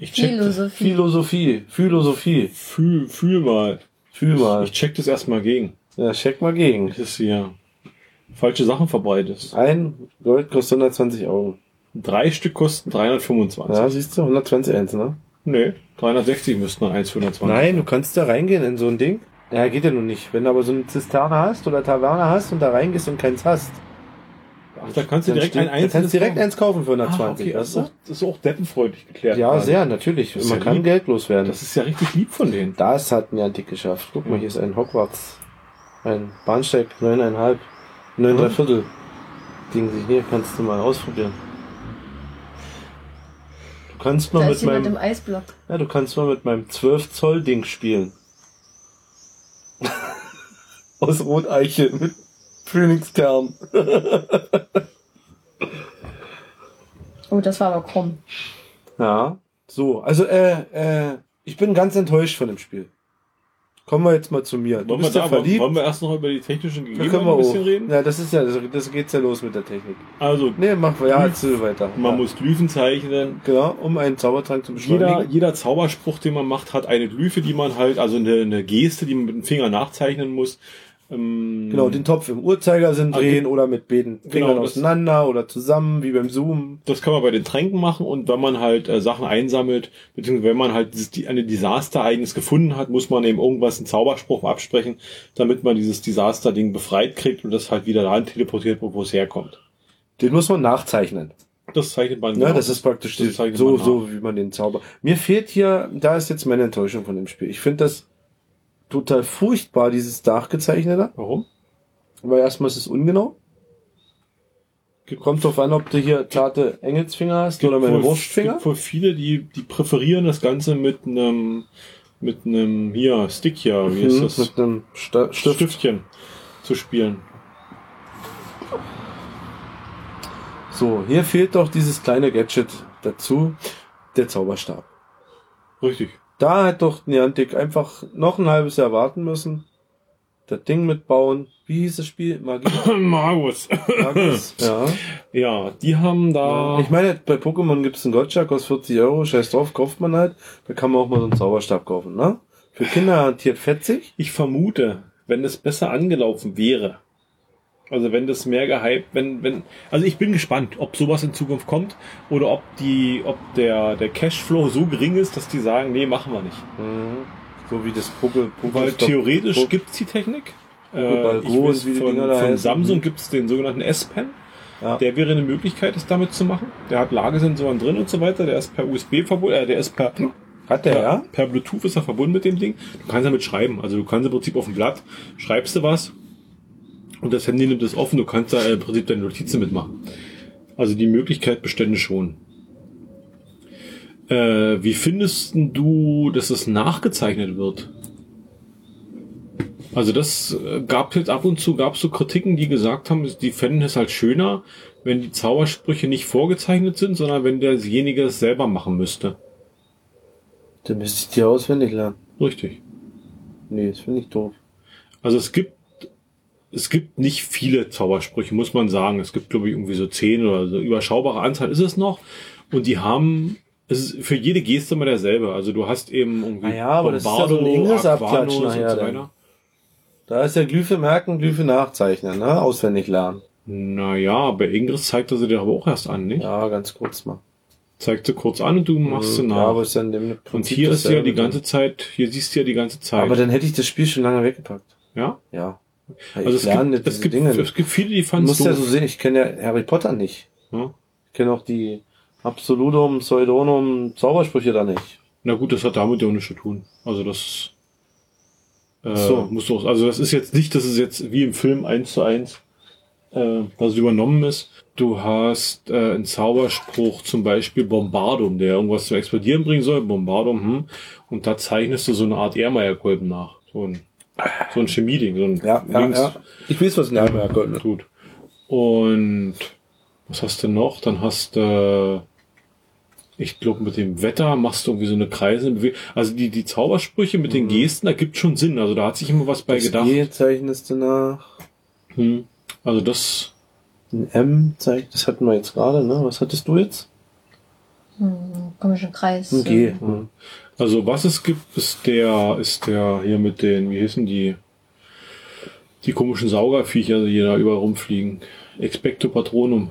[SPEAKER 2] Philosophie.
[SPEAKER 1] Fühl mal. Ich check das erstmal gegen.
[SPEAKER 2] Ja, check mal gegen.
[SPEAKER 1] Das ist hier falsche Sachen verbreitet.
[SPEAKER 2] Ein Gold kostet 120 Euro.
[SPEAKER 1] 3 Stück kosten 325.
[SPEAKER 2] Ja, siehst du, 120 eins, ne?
[SPEAKER 1] Nee, 360 müssten dann 1 für 120.
[SPEAKER 2] Nein, du kannst da reingehen in so ein Ding. Ja, geht ja nun nicht. Wenn du aber so eine Zisterne hast oder Taverne hast und da reingehst und keins hast.
[SPEAKER 1] Ach, da kannst du direkt ein einzelnes...
[SPEAKER 2] kannst direkt eins kaufen für 120.
[SPEAKER 1] Okay, das ist auch deppenfreundlich geklärt.
[SPEAKER 2] Ja, sehr, natürlich. Man kann Geld loswerden.
[SPEAKER 1] Das ist ja richtig lieb von denen.
[SPEAKER 2] Das hat Niantic geschafft. Guck mal, hier ist ein Hogwarts. Ein Bahnsteig, 9,5. 9,3 Ding. Hier kannst du mal ausprobieren. Du kannst mal mit meinem...
[SPEAKER 3] Eisblock.
[SPEAKER 2] Ja, du kannst mal mit meinem 12 Zoll Ding spielen. Aus Roteiche mit Phoenix-Kern.
[SPEAKER 3] Oh, das war aber krumm.
[SPEAKER 2] Ja, so. Also, ich bin ganz enttäuscht von dem Spiel. Kommen wir jetzt mal zu mir. Du bist ja verliebt.
[SPEAKER 1] Wollen wir erst noch über die technischen Gegebenheiten ein bisschen reden?
[SPEAKER 2] Ja, das geht's ja los mit der Technik.
[SPEAKER 1] Also,
[SPEAKER 2] machen wir, erzähl weiter.
[SPEAKER 1] Man muss Glyphen zeichnen.
[SPEAKER 2] Genau, um einen Zaubertrank zu beschleunigen.
[SPEAKER 1] Jeder Zauberspruch, den man macht, hat eine Glyphe, die man halt, also eine Geste, die man mit dem Finger nachzeichnen muss.
[SPEAKER 2] Genau, den Topf im Uhrzeigersinn drehen oder mit beiden Fingern auseinander oder zusammen, wie beim Zoom.
[SPEAKER 1] Das kann man bei den Tränken machen, und wenn man halt Sachen einsammelt, beziehungsweise wenn man halt eine Desasterereignis gefunden hat, muss man eben irgendwas, einen Zauberspruch absprechen, damit man dieses Desaster-Ding befreit kriegt und das halt wieder dahin teleportiert wird, wo es herkommt.
[SPEAKER 2] Den muss man nachzeichnen.
[SPEAKER 1] Das zeichnet man.
[SPEAKER 2] Ja, das ist praktisch so, wie man den Zauber. Mir fehlt hier, da ist jetzt meine Enttäuschung von dem Spiel. Ich finde das total furchtbar, dieses Nachgezeichnete.
[SPEAKER 1] Warum?
[SPEAKER 2] Weil erstmal ist es ungenau. Kommt drauf an, ob du hier zarte Engelsfinger hast oder meine Wurstfinger.
[SPEAKER 1] Es gibt wohl viele, die präferieren das Ganze mit einem hier, Stick hier, wie ist das?
[SPEAKER 2] Mit einem
[SPEAKER 1] Stiftchen zu spielen.
[SPEAKER 2] So, hier fehlt doch dieses kleine Gadget dazu, der Zauberstab.
[SPEAKER 1] Richtig.
[SPEAKER 2] Da hat doch Niantic einfach noch ein halbes Jahr warten müssen. Das Ding mitbauen. Wie hieß das Spiel?
[SPEAKER 1] Magus.
[SPEAKER 2] Ja.
[SPEAKER 1] Ja, die haben da...
[SPEAKER 2] Ich meine, bei Pokémon gibt es einen Gotcha, kostet 40 Euro, scheiß drauf, kauft man halt. Da kann man auch mal so einen Zauberstab kaufen, ne? Für Kinder garantiert fetzig.
[SPEAKER 1] Ich vermute, wenn es besser angelaufen wäre, also wenn das mehr gehypt, also ich bin gespannt, ob sowas in Zukunft kommt oder ob der Cashflow so gering ist, dass die sagen, nee, machen wir nicht.
[SPEAKER 2] So wie das
[SPEAKER 1] Weil theoretisch gibt's die Technik. Von Samsung gibt's den sogenannten S-Pen. Ja. Der wäre eine Möglichkeit, es damit zu machen. Der hat Lagesensoren drin und so weiter. Der ist per USB verbunden, der ist per Bluetooth ist er verbunden mit dem Ding. Du kannst damit schreiben. Also du kannst im Prinzip auf dem Blatt, schreibst du was und das Handy nimmt es offen. Du kannst da im Prinzip deine Notizen mitmachen. Also die Möglichkeit bestände schon. Wie findest du, dass es nachgezeichnet wird? Also das gab jetzt ab und zu so Kritiken, die gesagt haben, die fänden es halt schöner, wenn die Zaubersprüche nicht vorgezeichnet sind, sondern wenn derjenige es selber machen müsste.
[SPEAKER 2] Dann müsste ich die auswendig lernen.
[SPEAKER 1] Richtig.
[SPEAKER 2] Nee, das finde ich doof.
[SPEAKER 1] Also es gibt nicht viele Zaubersprüche, muss man sagen. Es gibt, glaube ich, irgendwie so 10 oder so. Überschaubare Anzahl ist es noch. Und die haben, es ist für jede Geste mal derselbe. Also du hast eben irgendwie
[SPEAKER 2] naja, aber das ist ja so ein Ingress-Abklatsch nachher.
[SPEAKER 1] So weiter.
[SPEAKER 2] Da ist ja Glyphe merken, Glyphe nachzeichnen, ne? Auswendig lernen.
[SPEAKER 1] Naja, bei Ingress zeigt er sie dir aber auch erst an, nicht?
[SPEAKER 2] Ja, ganz kurz mal.
[SPEAKER 1] Zeigt sie kurz an und du machst sie nach.
[SPEAKER 2] Ja, aber ist ja in dem Prinzip
[SPEAKER 1] und hier ist ja die ganze Zeit, hier siehst du ja die ganze Zeit.
[SPEAKER 2] Aber dann hätte ich das Spiel schon lange weggepackt.
[SPEAKER 1] Ja?
[SPEAKER 2] Ja.
[SPEAKER 1] Also es gibt viele, die fanden es
[SPEAKER 2] doof. Du musst ja so sehen, ich kenne ja Harry Potter nicht.
[SPEAKER 1] Ja?
[SPEAKER 2] Ich kenne auch die Absolutum, Pseudonum, Zaubersprüche da nicht.
[SPEAKER 1] Na gut, das hat damit ja auch nichts zu tun. Also das musst du auch, also das ist jetzt nicht, dass es jetzt wie im Film 1:1 dass es übernommen ist. Du hast einen Zauberspruch, zum Beispiel Bombardum, der irgendwas zum Explodieren bringen soll. Bombardum, und da zeichnest du so eine Art Erlenmeyer-Kolben nach. So ein Chemieding. So ein
[SPEAKER 2] ja. Ich weiß, was ein Erlenmeyer-Kolben ist.
[SPEAKER 1] Gut. Und was hast du noch? Dann hast du, ich glaube, mit dem Wetter machst du irgendwie so eine Kreise. Also die Zaubersprüche mit den Gesten, da gibt schon Sinn. Also da hat sich immer was bei gedacht.
[SPEAKER 2] G zeichnest du nach.
[SPEAKER 1] Also das...
[SPEAKER 2] Ein M zeigt, das hatten wir jetzt gerade, ne? Was hattest du jetzt?
[SPEAKER 3] Komischen Kreis.
[SPEAKER 2] Ein G.
[SPEAKER 1] Also was es gibt, ist der hier mit den, wie hießen die komischen Saugerviecher, die da überall rumfliegen. Expecto Patronum.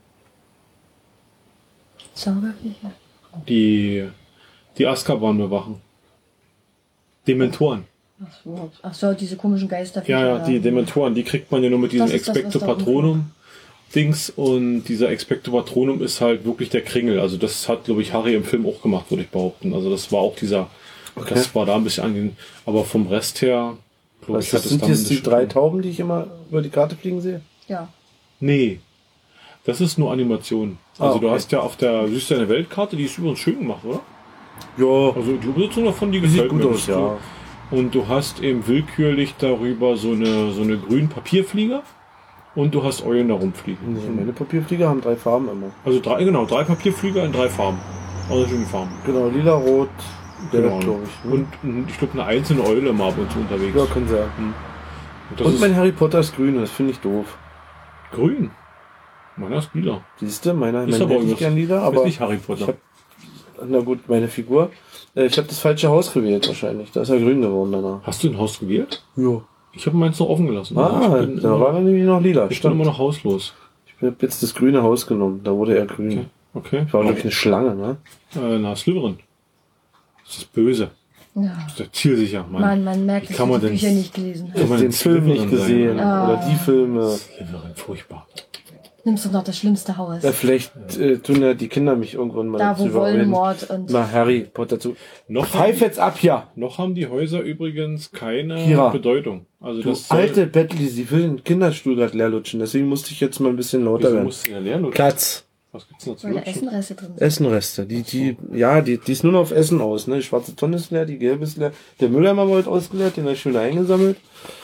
[SPEAKER 3] Saugerviecher?
[SPEAKER 1] Die Azkaban bewachen. Dementoren.
[SPEAKER 3] Ach so, diese komischen Geister.
[SPEAKER 1] Ja, die Dementoren, die kriegt man ja nur mit diesem Expecto Patronum Dings, und dieser Expecto Patronum ist halt wirklich der Kringel. Also das hat, glaube ich, Harry im Film auch gemacht, würde ich behaupten. Also das war auch das war da ein bisschen angenehm. Aber vom Rest her,
[SPEAKER 2] glaube ich, hat es dann... Sind die 3 Tauben, die ich immer über die Karte fliegen sehe?
[SPEAKER 3] Ja.
[SPEAKER 1] Nee. Das ist nur Animation. Also du hast ja auf der eine Weltkarte, die ist übrigens schön gemacht, oder?
[SPEAKER 2] Ja.
[SPEAKER 1] Also die Umsetzung davon, die gefällt mir gut aus, ja. Und du hast eben willkürlich darüber so eine grünen Papierflieger und du hast Eulen da rumfliegen.
[SPEAKER 2] Nee, meine Papierflieger haben 3 Farben immer.
[SPEAKER 1] Also 3 Papierflieger in 3 Farben. Unterschiedliche Farben.
[SPEAKER 2] Genau, lila, rot,
[SPEAKER 1] genau, glaube ich. Und ich glaube eine einzelne Eule mal ab und zu unterwegs.
[SPEAKER 2] Ja, kann sein. Und mein Harry Potter ist grün, das finde ich doof.
[SPEAKER 1] Grün? Meiner ist lila.
[SPEAKER 2] Siehst du, meiner
[SPEAKER 1] ist aber
[SPEAKER 2] nicht gern lila, aber
[SPEAKER 1] ist nicht Harry Potter.
[SPEAKER 2] Na gut, meine Figur. Ich habe das falsche Haus gewählt wahrscheinlich. Da ist er grün geworden danach.
[SPEAKER 1] Hast du ein Haus gewählt?
[SPEAKER 2] Ja.
[SPEAKER 1] Ich habe meins noch offen gelassen.
[SPEAKER 2] Da war er nämlich noch lila.
[SPEAKER 1] Ich bin immer noch hauslos.
[SPEAKER 2] Ich habe jetzt das grüne Haus genommen. Da wurde er grün.
[SPEAKER 1] Okay.
[SPEAKER 2] Das war, glaube ich, eine Schlange, ne?
[SPEAKER 1] Slytherin. Das ist böse.
[SPEAKER 3] Ja.
[SPEAKER 1] Das ist ja zielsicher, Mann.
[SPEAKER 3] Man merkt, dass
[SPEAKER 1] kann
[SPEAKER 3] du
[SPEAKER 1] man
[SPEAKER 3] die
[SPEAKER 1] denn-
[SPEAKER 3] Bücher nicht gelesen hast.
[SPEAKER 1] Kann man
[SPEAKER 2] Den
[SPEAKER 1] denn
[SPEAKER 2] Film nicht
[SPEAKER 1] Slytherin
[SPEAKER 2] gesehen.
[SPEAKER 1] sein?
[SPEAKER 2] Oder die Filme.
[SPEAKER 1] Slytherin, furchtbar.
[SPEAKER 3] Nimmst du noch das schlimmste Haus.
[SPEAKER 2] Ja, vielleicht tun ja die Kinder mich irgendwann mal
[SPEAKER 3] Da, wo
[SPEAKER 2] dazu überreden,
[SPEAKER 3] Voldemort und...
[SPEAKER 2] mal Harry Potter zu.
[SPEAKER 1] Noch
[SPEAKER 2] Pfeif jetzt ab hier!
[SPEAKER 1] Noch haben die Häuser übrigens keine
[SPEAKER 2] Kira.
[SPEAKER 1] Bedeutung. Also
[SPEAKER 2] Du
[SPEAKER 1] das soll-
[SPEAKER 2] alte Bettli, sie will den Kinderstuhl gerade leer lutschen. Deswegen musste ich jetzt mal ein bisschen lauter
[SPEAKER 1] Wieso
[SPEAKER 2] werden.
[SPEAKER 1] musst du ja leer lutschen?
[SPEAKER 2] Katz.
[SPEAKER 1] Was gibt's noch zu
[SPEAKER 3] Weil da
[SPEAKER 1] lutschen?
[SPEAKER 3] Essenreste drin sind.
[SPEAKER 2] Essenreste. Die ist nur noch auf Essen aus, ne? Die schwarze Tonne ist leer, die gelbe ist leer. Der Mülleimer wurde ausgeleert, den habe ich schon eingesammelt.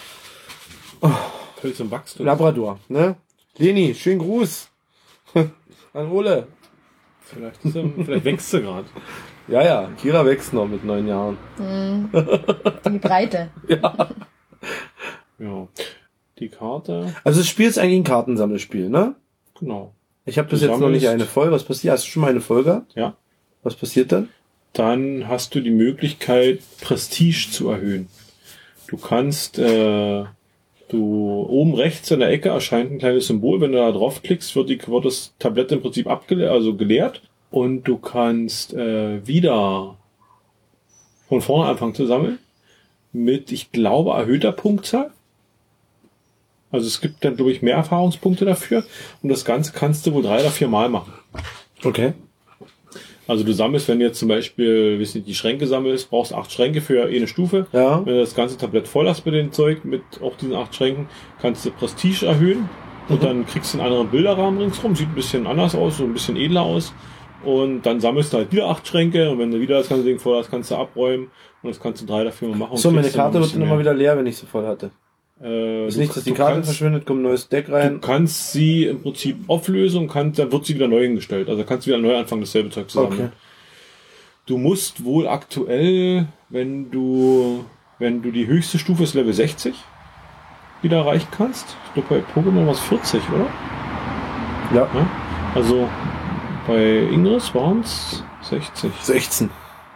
[SPEAKER 1] Pilz und Wachs.
[SPEAKER 2] Labrador, ne? Leni, schönen Gruß. An Ole.
[SPEAKER 1] Vielleicht wächst sie gerade.
[SPEAKER 2] Ja, Kira wächst noch mit 9 Jahren.
[SPEAKER 3] In die Breite.
[SPEAKER 1] Ja. Die Karte,
[SPEAKER 2] Also das Spiel ist eigentlich ein Kartensammelspiel, ne?
[SPEAKER 1] genau.
[SPEAKER 2] Ich habe bis
[SPEAKER 1] Du
[SPEAKER 2] jetzt noch nicht
[SPEAKER 1] sammelst-
[SPEAKER 2] eine Folge. Was passiert? Hast du schon mal eine Folge gehabt?
[SPEAKER 1] Ja.
[SPEAKER 2] Was passiert dann?
[SPEAKER 1] Dann hast du die Möglichkeit, Prestige zu erhöhen. Du kannst, oben rechts in der Ecke erscheint ein kleines Symbol. Wenn du da draufklickst, wird das Tablett im Prinzip geleert. Und du kannst wieder von vorne anfangen zu sammeln. Mit, ich glaube, erhöhter Punktzahl. Also es gibt dann, glaube ich, mehr Erfahrungspunkte dafür. Und das Ganze kannst du wohl 3 oder 4 Mal machen.
[SPEAKER 2] Okay.
[SPEAKER 1] Also du sammelst, wenn du jetzt zum Beispiel, die Schränke sammelst, brauchst 8 Schränke für eine Stufe.
[SPEAKER 2] Ja.
[SPEAKER 1] Wenn du das ganze Tablett voll hast mit dem Zeug, mit auch diesen 8 Schränken, kannst du Prestige erhöhen. Und dann kriegst du einen anderen Bilderrahmen ringsrum. Sieht ein bisschen anders aus, so ein bisschen edler aus. Und dann sammelst du halt wieder 8 Schränke. Und wenn du wieder das ganze Ding voll hast, kannst du abräumen. Und das kannst du 3 oder 4 Mal machen. und
[SPEAKER 2] So, meine
[SPEAKER 1] kriegst dann
[SPEAKER 2] Karte
[SPEAKER 1] ein
[SPEAKER 2] wird dann
[SPEAKER 1] bisschen
[SPEAKER 2] immer wieder leer, wenn ich sie voll hatte.
[SPEAKER 1] mehr.
[SPEAKER 2] Ist nicht, dass die Karte verschwindet, kommt ein neues Deck
[SPEAKER 1] Du
[SPEAKER 2] rein.
[SPEAKER 1] kannst sie im Prinzip auflösen und dann wird sie wieder neu hingestellt. Also kannst du wieder neu anfangen, dasselbe Zeug zu sammeln.
[SPEAKER 2] Okay.
[SPEAKER 1] Du musst wohl aktuell, wenn du die höchste Stufe ist Level 60 wieder erreichen kannst. Ich glaube bei Pokémon war es 40, oder?
[SPEAKER 2] Ja.
[SPEAKER 1] Ja? Also bei Ingress waren es 60.
[SPEAKER 2] 16.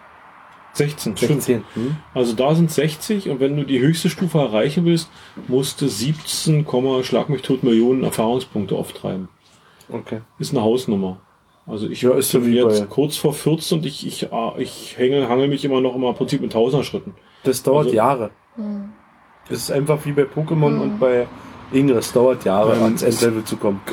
[SPEAKER 1] 16, stimmt.
[SPEAKER 2] 16.
[SPEAKER 1] Also da sind 60 und wenn du die höchste Stufe erreichen willst, musst du 17, Schlag mich tot Millionen Erfahrungspunkte auftreiben.
[SPEAKER 2] Okay.
[SPEAKER 1] Ist eine Hausnummer. Also ich
[SPEAKER 2] Ja, ist so
[SPEAKER 1] bin
[SPEAKER 2] wie
[SPEAKER 1] jetzt
[SPEAKER 2] bei-
[SPEAKER 1] kurz vor 14 und ich hangel mich immer noch im Prinzip mit 1000er Schritten.
[SPEAKER 2] Das dauert
[SPEAKER 1] Also-
[SPEAKER 2] Jahre. Das ist einfach wie bei Pokémon und bei Ingress. Dauert Jahre, ans Endlevel zu kommen.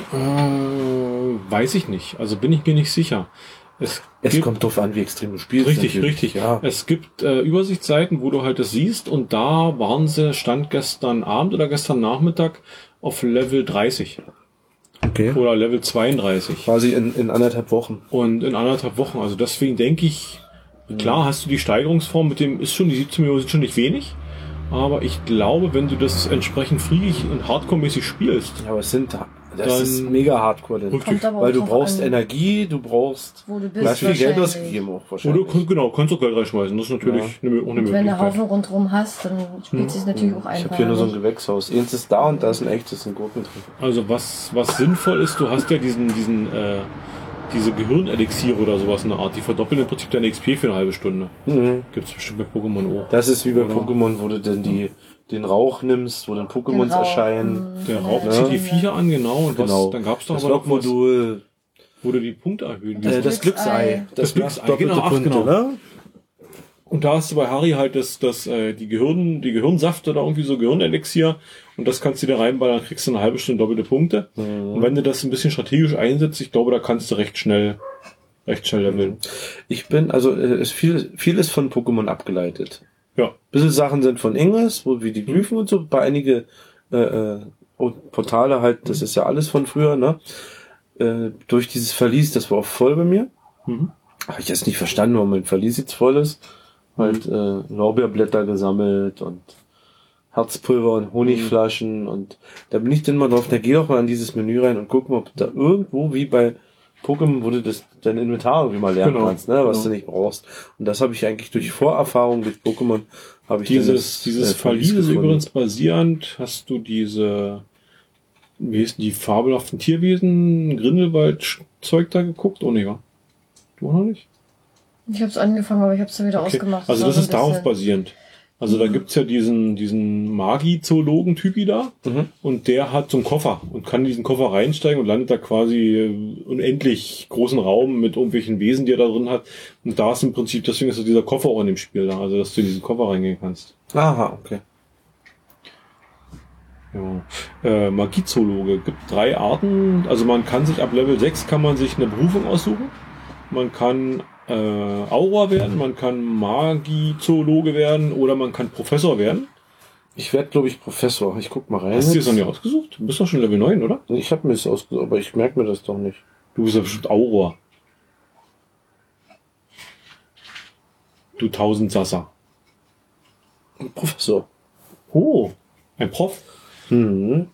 [SPEAKER 1] Weiß ich nicht. Also bin ich mir nicht sicher.
[SPEAKER 2] Es
[SPEAKER 1] gibt-
[SPEAKER 2] kommt drauf an, wie extrem du spielst.
[SPEAKER 1] Richtig,
[SPEAKER 2] natürlich.
[SPEAKER 1] richtig.
[SPEAKER 2] Ja.
[SPEAKER 1] Es gibt Übersichtsseiten, wo du halt das siehst und da waren sie, stand gestern Abend oder gestern Nachmittag auf Level 30
[SPEAKER 2] Okay.
[SPEAKER 1] oder Level 32
[SPEAKER 2] Quasi in 1,5 Wochen.
[SPEAKER 1] und in 1,5 Wochen. Also deswegen denke ich, klar hast du die Steigerungsform mit dem, ist schon, die 17 Millionen sind schon nicht wenig, aber ich glaube, wenn du das entsprechend friedlich und hardcore-mäßig spielst,
[SPEAKER 2] Ja, aber das
[SPEAKER 1] Dann-
[SPEAKER 2] ist mega hardcore. Denn.
[SPEAKER 3] Kommt aber
[SPEAKER 2] Weil
[SPEAKER 3] auch
[SPEAKER 2] du
[SPEAKER 3] drauf
[SPEAKER 2] brauchst
[SPEAKER 3] an,
[SPEAKER 2] Energie, du brauchst...
[SPEAKER 3] wo du
[SPEAKER 2] Du hast
[SPEAKER 3] bist.
[SPEAKER 2] viel Geld
[SPEAKER 3] wahrscheinlich.
[SPEAKER 2] ausgegeben auch
[SPEAKER 1] oder
[SPEAKER 2] wahrscheinlich.
[SPEAKER 1] kannst auch Geld reinschmeißen, das ist natürlich auch eine
[SPEAKER 3] Und wenn du einen
[SPEAKER 1] Möglichkeit.
[SPEAKER 3] Haufen rundherum hast, dann spielt sich natürlich auch
[SPEAKER 2] Ich
[SPEAKER 3] einfach.
[SPEAKER 2] habe hier nur so ein
[SPEAKER 3] nicht.
[SPEAKER 2] Gewächshaus. Eins ist da und da ist ein echtes, ein Gurken drin.
[SPEAKER 1] Also was sinnvoll ist, du hast ja diese Gehirnelixiere oder sowas in der Art, die verdoppeln im Prinzip deine XP für eine halbe Stunde. Gibt's bestimmt bei Pokémon auch.
[SPEAKER 2] Das ist wie bei
[SPEAKER 1] Oder-
[SPEAKER 2] Pokémon, wo du denn den Rauch nimmst, wo dann Pokémons
[SPEAKER 3] Den Rauch,
[SPEAKER 2] erscheinen.
[SPEAKER 1] Der Rauch
[SPEAKER 2] Ja.
[SPEAKER 1] zieht die Viecher an, genau. Und
[SPEAKER 2] Genau.
[SPEAKER 1] dann gab's doch
[SPEAKER 2] Das
[SPEAKER 1] aber noch was,
[SPEAKER 2] Lokmodul,
[SPEAKER 1] wo du die Punkte erhöhen
[SPEAKER 2] das
[SPEAKER 1] willst.
[SPEAKER 2] Glücksei.
[SPEAKER 1] Das Glücksei,
[SPEAKER 2] macht doppelte
[SPEAKER 1] genau, ach,
[SPEAKER 2] Punkte,
[SPEAKER 1] genau.
[SPEAKER 2] ne?
[SPEAKER 1] Und da hast du bei Harry halt die Gehirnsaft oder irgendwie so Gehirnelixier und das kannst du dir reinballern, dann kriegst du eine halbe Stunde doppelte Punkte. Und wenn du das ein bisschen strategisch einsetzt, ich glaube, da kannst du recht schnell leveln.
[SPEAKER 2] Ich bin, also vieles von Pokémon abgeleitet.
[SPEAKER 1] Ja.
[SPEAKER 2] Bisschen Sachen sind von Ingress, wo wie die Glyphen und so, bei einige Portale halt, das ist ja alles von früher, ne? Durch dieses Verlies, das war auch voll bei mir. Habe ich jetzt nicht verstanden, warum mein Verlies jetzt voll ist. Halt Lorbeerblätter gesammelt und Herzpulver und Honigflaschen und da bin ich dann mal drauf, da geh doch mal an dieses Menü rein und guck mal, ob da irgendwo wie bei Pokémon, wo du dein Inventar irgendwie mal lernen
[SPEAKER 1] Genau,
[SPEAKER 2] kannst, ne, was
[SPEAKER 1] genau.
[SPEAKER 2] du nicht brauchst. Und das habe ich eigentlich durch Vorerfahrung durch Pokémon habe ich dann
[SPEAKER 1] Dieses Verlies ist
[SPEAKER 2] gefunden.
[SPEAKER 1] übrigens basierend, hast du diese, wie hießen die fabelhaften Tierwesen, Grindelwald-Zeug da geguckt? Oh nee, wa? Du auch noch nicht?
[SPEAKER 3] Ich habe es angefangen, aber ich habe es dann wieder ausgemacht.
[SPEAKER 1] Also
[SPEAKER 3] war
[SPEAKER 1] das
[SPEAKER 3] so
[SPEAKER 1] ist
[SPEAKER 3] ein
[SPEAKER 1] darauf
[SPEAKER 3] bisschen-
[SPEAKER 1] basierend. Also da gibt's ja diesen Magi-Zoologen-Typi da und der hat so einen Koffer und kann in diesen Koffer reinsteigen und landet da quasi unendlich großen Raum mit irgendwelchen Wesen, die er da drin hat. Und da ist im Prinzip, deswegen ist dieser Koffer auch in dem Spiel da, also dass du in diesen Koffer reingehen kannst.
[SPEAKER 2] Aha, okay.
[SPEAKER 1] Ja. Magiezoologe. Gibt 3 Arten. Also man kann sich ab Level 6 kann man sich eine Berufung aussuchen. Man kann Auror werden, man kann Magiezoologe werden oder man kann Professor werden.
[SPEAKER 2] Ich werde, glaube ich, Professor. Ich guck mal rein.
[SPEAKER 1] Hast du dir das noch nicht ausgesucht? Du bist doch schon Level 9, oder?
[SPEAKER 2] Ich habe mir das ausgesucht, aber ich merke mir das doch nicht.
[SPEAKER 1] Du bist ja bestimmt Auror. Du 1000 Sasser.
[SPEAKER 2] Professor.
[SPEAKER 1] Oh, ein Prof.
[SPEAKER 2] Mhm.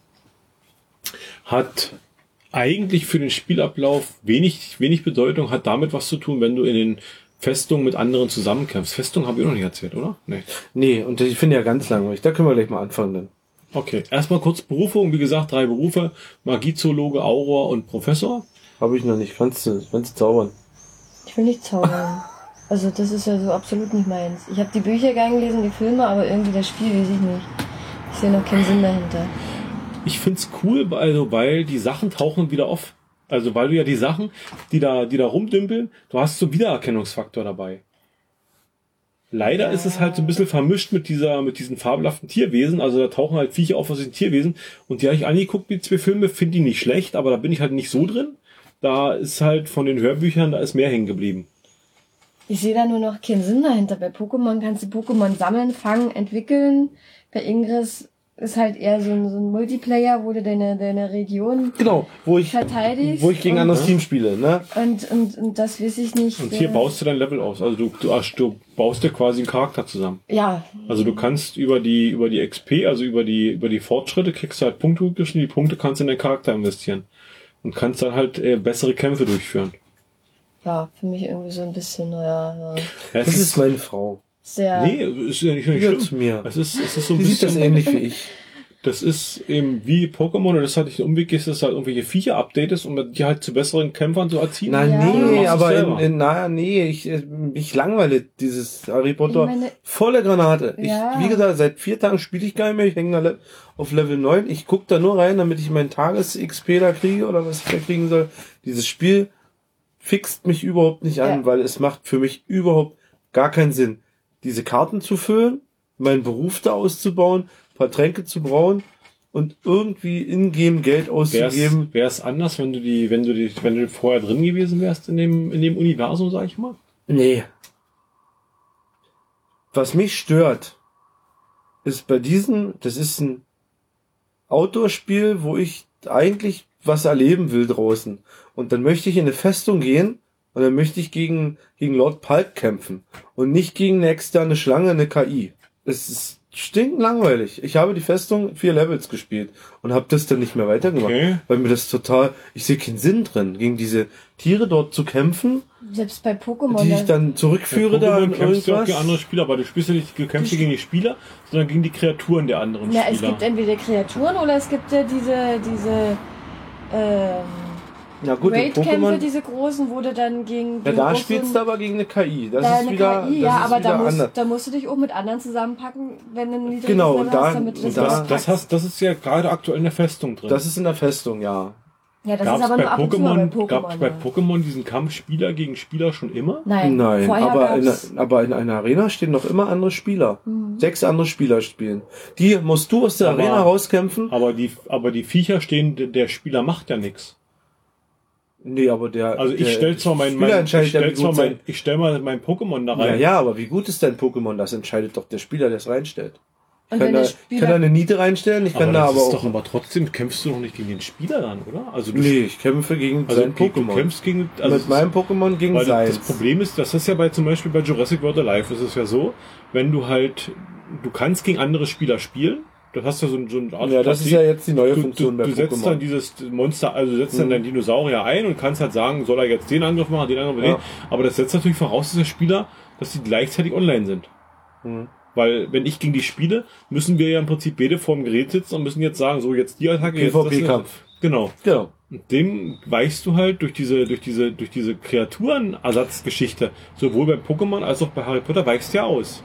[SPEAKER 1] Hat eigentlich für den Spielablauf wenig Bedeutung, hat damit was zu tun, wenn du in den Festungen mit anderen zusammenkämpfst. Festung habe ich noch nicht erzählt, oder?
[SPEAKER 2] Nee, und ich finde ja ganz langweilig. Da können wir gleich mal anfangen dann.
[SPEAKER 1] Okay, erstmal kurz Berufung. Wie gesagt, 3 Berufe. Magiezoologe, Auror und Professor.
[SPEAKER 2] Habe ich noch nicht. Kannst du zaubern?
[SPEAKER 3] Ich will nicht zaubern. Also das ist ja so absolut nicht meins. Ich habe die Bücher gern gelesen, die Filme, aber irgendwie das Spiel weiß ich nicht. Ich sehe noch keinen Sinn dahinter.
[SPEAKER 1] Ich find's cool, also, weil die Sachen tauchen wieder auf. Also weil du ja die Sachen, die da rumdümpeln, du hast so Wiedererkennungsfaktor dabei. Leider ist es halt so ein bisschen vermischt mit diesen fabelhaften Tierwesen. Also da tauchen halt Viecher auf aus den Tierwesen. Und die habe ich angeguckt, die 2 Filme, finde die nicht schlecht, aber da bin ich halt nicht so drin. Da ist halt von den Hörbüchern, da ist mehr hängen geblieben.
[SPEAKER 3] Ich sehe da nur noch keinen Sinn dahinter. Bei Pokémon kannst du Pokémon sammeln, fangen, entwickeln. Bei Ingress ist halt eher so ein Multiplayer, wo du deine Region
[SPEAKER 2] Genau,
[SPEAKER 3] verteidigst.
[SPEAKER 2] Wo ich gegen ein anderes Team spiele, ne?
[SPEAKER 3] Und das weiß ich nicht.
[SPEAKER 1] Und hier baust du dein Level aus. Also du baust dir quasi einen Charakter zusammen.
[SPEAKER 3] Ja.
[SPEAKER 1] Also du kannst über die XP, also über die Fortschritte, kriegst du halt Punkte geschrieben, die Punkte kannst du in deinen Charakter investieren. Und kannst dann halt bessere Kämpfe durchführen.
[SPEAKER 3] Ja, für mich irgendwie so ein bisschen, ja.
[SPEAKER 2] Das ist meine Frau.
[SPEAKER 3] Sehr.
[SPEAKER 1] Nee, ist ja nicht schlimm.
[SPEAKER 2] Zu mir.
[SPEAKER 1] Es ist so ein
[SPEAKER 2] Die sieht das
[SPEAKER 1] bisschen
[SPEAKER 2] ähnlich wie ich.
[SPEAKER 1] Das ist eben wie Pokémon, und das hatte ich den Umweg, ist, dass du halt irgendwelche Viecher updatest, um die halt zu besseren Kämpfern zu erziehen.
[SPEAKER 2] Nein,
[SPEAKER 3] Ja.
[SPEAKER 2] nee, aber
[SPEAKER 1] selber.
[SPEAKER 2] ich langweile dieses Harry Potter volle Granate.
[SPEAKER 3] Ja.
[SPEAKER 2] Wie gesagt, seit 4 Tagen spiele ich gar nicht mehr, ich hänge da auf Level 9. Ich gucke da nur rein, damit ich meinen Tages-XP da kriege oder was ich da kriegen soll. Dieses Spiel fixt mich überhaupt nicht an, weil es macht für mich überhaupt gar keinen Sinn, diese Karten zu füllen, meinen Beruf da auszubauen, ein paar Tränke zu brauen und irgendwie in-game Geld auszugeben.
[SPEAKER 1] Wäre es anders, wenn du vorher drin gewesen wärst in dem Universum, sag ich mal?
[SPEAKER 2] Nee. Was mich stört, ist das ist ein Outdoor-Spiel, wo ich eigentlich was erleben will draußen. Und dann möchte ich in eine Festung gehen und dann möchte ich gegen Lord Palp kämpfen. Und nicht gegen eine externe Schlange, eine KI. Es ist stinklangweilig. Ich habe die Festung 4 Levels gespielt und habe das dann nicht mehr weitergemacht.
[SPEAKER 1] Okay.
[SPEAKER 2] Weil mir das ich sehe keinen Sinn drin, gegen diese Tiere dort zu kämpfen,
[SPEAKER 3] Selbst bei Pokémon.
[SPEAKER 2] die ich dann zurückführe da in
[SPEAKER 1] kämpfst du auch
[SPEAKER 2] irgendwas.
[SPEAKER 1] gegen andere Spieler, aber du spielst ja nicht, du kämpfst nicht gegen die Spieler, sondern gegen die Kreaturen der anderen
[SPEAKER 3] Ja,
[SPEAKER 1] Spieler.
[SPEAKER 3] es gibt entweder Kreaturen oder es gibt ja diese
[SPEAKER 2] Ja gut, in
[SPEAKER 3] Raid-Kämpfe,
[SPEAKER 2] Pokémon,
[SPEAKER 3] diese großen, wo du dann gegen
[SPEAKER 2] ja, da
[SPEAKER 3] großen-
[SPEAKER 2] spielst du aber gegen eine KI. Das
[SPEAKER 3] da
[SPEAKER 2] ist
[SPEAKER 3] eine
[SPEAKER 2] wieder,
[SPEAKER 3] KI,
[SPEAKER 2] das
[SPEAKER 3] ja,
[SPEAKER 2] ist
[SPEAKER 3] aber
[SPEAKER 2] wieder anders.
[SPEAKER 3] da musst du dich auch mit anderen zusammenpacken, wenn du ein niedriges
[SPEAKER 2] Genau,
[SPEAKER 3] Level
[SPEAKER 2] und da-
[SPEAKER 3] hast, damit du
[SPEAKER 2] und
[SPEAKER 3] das
[SPEAKER 2] da-
[SPEAKER 3] packst.
[SPEAKER 1] Das ist ja gerade aktuell in der Festung drin.
[SPEAKER 2] Das ist in der Festung, ja.
[SPEAKER 3] Ja, das
[SPEAKER 1] Gab's
[SPEAKER 3] ist aber nur ab und zu mal bei Pokémon.
[SPEAKER 1] Gab's bei
[SPEAKER 3] ja.
[SPEAKER 1] Pokémon diesen Kampf Spieler gegen Spieler schon immer?
[SPEAKER 3] Nein,
[SPEAKER 2] Nein,
[SPEAKER 3] vorher
[SPEAKER 2] aber
[SPEAKER 3] gab's,
[SPEAKER 2] in einer Arena stehen noch immer andere Spieler. 6 andere Spieler spielen. Die musst du aus der
[SPEAKER 1] Aber-
[SPEAKER 2] Arena rauskämpfen.
[SPEAKER 1] Aber die Viecher stehen, der Spieler macht ja nichts.
[SPEAKER 2] Nee, aber
[SPEAKER 1] Also ich stell zwar
[SPEAKER 2] Spieler entscheidet ja, wie gut sein.
[SPEAKER 1] ich stell mal mein Pokémon da
[SPEAKER 2] Ja,
[SPEAKER 1] rein.
[SPEAKER 2] ja, aber wie gut ist dein Pokémon? Das entscheidet doch der Spieler, der es reinstellt.
[SPEAKER 3] und
[SPEAKER 2] Ich
[SPEAKER 3] wenn
[SPEAKER 2] kann
[SPEAKER 3] der
[SPEAKER 2] ich kann da eine Niete reinstellen, ich kann da
[SPEAKER 1] das
[SPEAKER 2] aber
[SPEAKER 1] ist
[SPEAKER 2] auch...
[SPEAKER 1] doch, aber trotzdem kämpfst du doch nicht gegen den Spieler dann, oder? Also du,
[SPEAKER 2] Nee, ich kämpfe gegen
[SPEAKER 1] also
[SPEAKER 2] sein
[SPEAKER 1] du
[SPEAKER 2] Pokémon.
[SPEAKER 1] kämpfst gegen, also
[SPEAKER 2] Mit meinem Pokémon gegen
[SPEAKER 1] weil das
[SPEAKER 2] seins.
[SPEAKER 1] Problem ist, das ist ja zum Beispiel bei Jurassic World Alive, ist es ja so, wenn du kannst gegen andere Spieler spielen, das hast du so eine Art
[SPEAKER 2] Ja, das ist ja jetzt die neue Funktion bei
[SPEAKER 1] du setzt
[SPEAKER 2] Pokémon.
[SPEAKER 1] dann dieses Monster, also du setzt dann deinen Dinosaurier ein und kannst halt sagen, soll er jetzt den Angriff machen, den Angriff,
[SPEAKER 2] Ja.
[SPEAKER 1] den. Aber das setzt natürlich voraus, dass der Spieler, dass die gleichzeitig online sind.
[SPEAKER 2] Mhm.
[SPEAKER 1] Weil, wenn ich gegen die spiele, müssen wir ja im Prinzip beide vorm Gerät sitzen und müssen jetzt sagen, so jetzt die Attacke, jetzt das.
[SPEAKER 2] PvP-Kampf.
[SPEAKER 1] Genau.
[SPEAKER 2] Genau.
[SPEAKER 1] Und dem weichst du halt durch diese Kreaturenersatzgeschichte, sowohl bei Pokémon als auch bei Harry Potter, weichst du ja aus.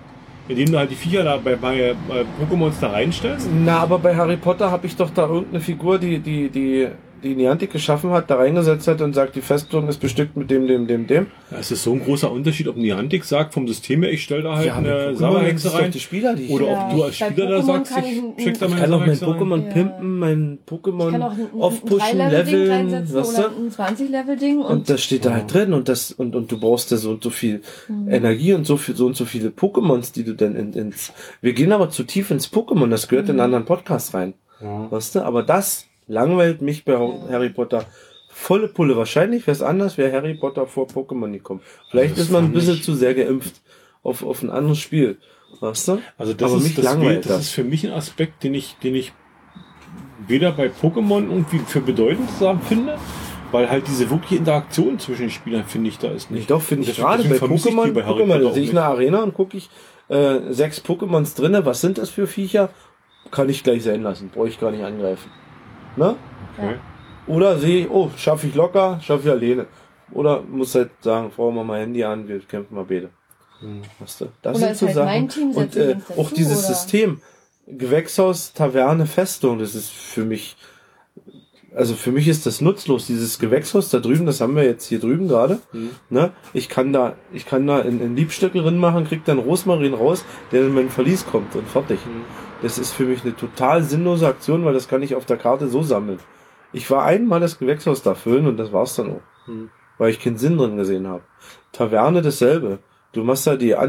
[SPEAKER 1] indem du halt die Viecher da bei Pokémons da reinstellst?
[SPEAKER 2] Na, aber bei Harry Potter habe ich doch da irgendeine Figur, die Niantic geschaffen hat, da reingesetzt hat und sagt, die Festung ist bestückt mit dem.
[SPEAKER 1] Ja, es ist so ein großer Unterschied, ob Niantic sagt, vom System her, ich stelle da halt
[SPEAKER 2] Ja,
[SPEAKER 1] eine Sauerhexe rein.
[SPEAKER 2] Die Spieler, die
[SPEAKER 1] Oder
[SPEAKER 3] Ja,
[SPEAKER 1] ob du als
[SPEAKER 3] bei
[SPEAKER 1] Spieler da
[SPEAKER 3] Pokémon
[SPEAKER 1] sagst,
[SPEAKER 3] kann
[SPEAKER 1] ich schick da
[SPEAKER 2] ich
[SPEAKER 1] meine
[SPEAKER 2] kann auch mein
[SPEAKER 1] Sauerhexe rein.
[SPEAKER 2] Pokémon
[SPEAKER 3] Ja.
[SPEAKER 2] pimpen, mein
[SPEAKER 3] Ich kann auch
[SPEAKER 2] Pokémon
[SPEAKER 3] ein
[SPEAKER 2] aufpushen,
[SPEAKER 3] 3-Level-Ding
[SPEAKER 2] leveln,
[SPEAKER 3] reinsetzen
[SPEAKER 2] weißt
[SPEAKER 3] oder
[SPEAKER 2] du?
[SPEAKER 3] ein 20-Level-Ding.
[SPEAKER 2] Und das steht da halt drin und du brauchst da so und so viel Energie und so und so viele Pokémons, die du dann ins. Wir gehen aber zu tief ins Pokémon, das gehört in einen anderen Podcast rein.
[SPEAKER 1] Ja.
[SPEAKER 2] Weißt du? Aber das langweilt mich bei Harry Potter volle Pulle. Wahrscheinlich wäre es anders, wäre Harry Potter vor Pokémon gekommen. Vielleicht
[SPEAKER 1] Das
[SPEAKER 2] ist man ein
[SPEAKER 1] fand
[SPEAKER 2] bisschen
[SPEAKER 1] ich-
[SPEAKER 2] zu sehr geimpft auf ein anderes Spiel. Weißt du?
[SPEAKER 1] Also das
[SPEAKER 2] aber
[SPEAKER 1] ist,
[SPEAKER 2] mich
[SPEAKER 1] das,
[SPEAKER 2] langweilt
[SPEAKER 1] das ist für mich ein Aspekt, den ich weder bei Pokémon irgendwie für bedeutend finde, weil halt diese wirkliche Interaktion zwischen den Spielern, finde ich, da ist nicht.
[SPEAKER 2] Doch, finde ich
[SPEAKER 1] Deswegen
[SPEAKER 2] gerade bei
[SPEAKER 1] vermisse ich die
[SPEAKER 2] Pokémon,
[SPEAKER 1] bei Harry
[SPEAKER 2] guck mal,
[SPEAKER 1] Potter
[SPEAKER 2] da
[SPEAKER 1] auch
[SPEAKER 2] sehe ich
[SPEAKER 1] nicht.
[SPEAKER 2] eine Arena und gucke ich 6 Pokémons drinne, was sind das für Viecher? Kann ich gleich sein lassen, brauche ich gar nicht angreifen. Ne?
[SPEAKER 1] Okay.
[SPEAKER 2] Oder sehe ich, oh, schaffe ich locker, schaffe ich alleine. Oder muss halt sagen, Frau, mach mal Handy an, wir kämpfen mal beide. Weißt du? Das
[SPEAKER 3] Oder
[SPEAKER 2] sind
[SPEAKER 3] ist
[SPEAKER 2] so
[SPEAKER 3] halt
[SPEAKER 2] Sachen.
[SPEAKER 3] mein Team,
[SPEAKER 2] Und
[SPEAKER 3] setze ich uns
[SPEAKER 2] auch
[SPEAKER 3] dazu,
[SPEAKER 2] dieses
[SPEAKER 3] oder?
[SPEAKER 2] System, Gewächshaus, Taverne, Festung, das ist für mich, also für mich ist das nutzlos. Dieses Gewächshaus da drüben, das haben wir jetzt hier drüben gerade. Ne? Ich kann da in Liebstöckel drin machen, krieg dann Rosmarin raus, der in mein Verlies kommt und fertig. Das ist für mich eine total sinnlose Aktion, weil das kann ich auf der Karte so sammeln. Ich war einmal das Gewächshaus da füllen und das war's dann auch. Weil ich keinen Sinn drin gesehen habe. Taverne dasselbe. Du machst da die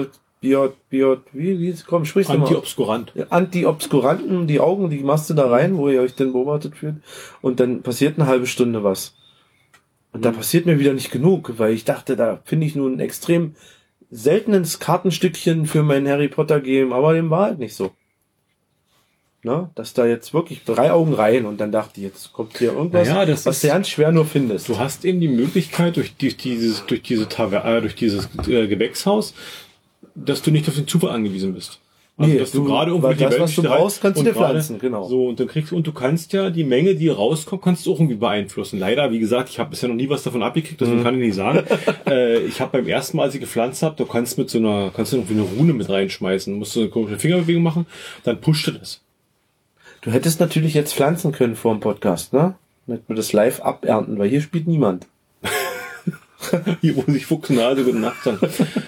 [SPEAKER 2] komm, sprichst du mal.
[SPEAKER 1] Anti-Obskurant.
[SPEAKER 2] Anti-Obskuranten, die Augen, die machst du da rein, wo ihr euch denn beobachtet fühlt. Und dann passiert eine halbe Stunde was. Und da passiert mir wieder nicht genug, weil ich dachte, da finde ich nun ein extrem seltenes Kartenstückchen für mein Harry Potter Game, aber dem war halt nicht so. Ne? Dass da jetzt wirklich 3 Augen rein und dann dachte ich, jetzt kommt hier irgendwas,
[SPEAKER 1] Naja, das
[SPEAKER 2] was
[SPEAKER 1] ist-
[SPEAKER 2] du ganz schwer nur findest.
[SPEAKER 1] Du hast eben die Möglichkeit durch dieses Gewächshaus, dass du nicht auf den Zufall angewiesen bist. Also,
[SPEAKER 2] Nee,
[SPEAKER 1] dass du gerade irgendwie
[SPEAKER 2] weil
[SPEAKER 1] die
[SPEAKER 2] das,
[SPEAKER 1] Welt
[SPEAKER 2] was du
[SPEAKER 1] nicht rein-
[SPEAKER 2] brauchst, kannst du
[SPEAKER 1] und
[SPEAKER 2] dir
[SPEAKER 1] gerade-
[SPEAKER 2] pflanzen, genau.
[SPEAKER 1] So, und du kannst ja die Menge, die rauskommt, kannst du auch irgendwie beeinflussen. Leider, wie gesagt, ich habe bisher noch nie was davon abgekriegt, deswegen kann ich nicht sagen. Ich habe beim ersten Mal, als ich gepflanzt habe, kannst du irgendwie eine Rune mit reinschmeißen, musst du eine komische Fingerbewegung machen, dann pusht du das.
[SPEAKER 2] Du hättest natürlich jetzt pflanzen können vor dem Podcast, ne? Dann hätten wir das live abernten, weil hier spielt niemand.
[SPEAKER 1] Hier, wo sich Fuchsnase gute Nacht sagen.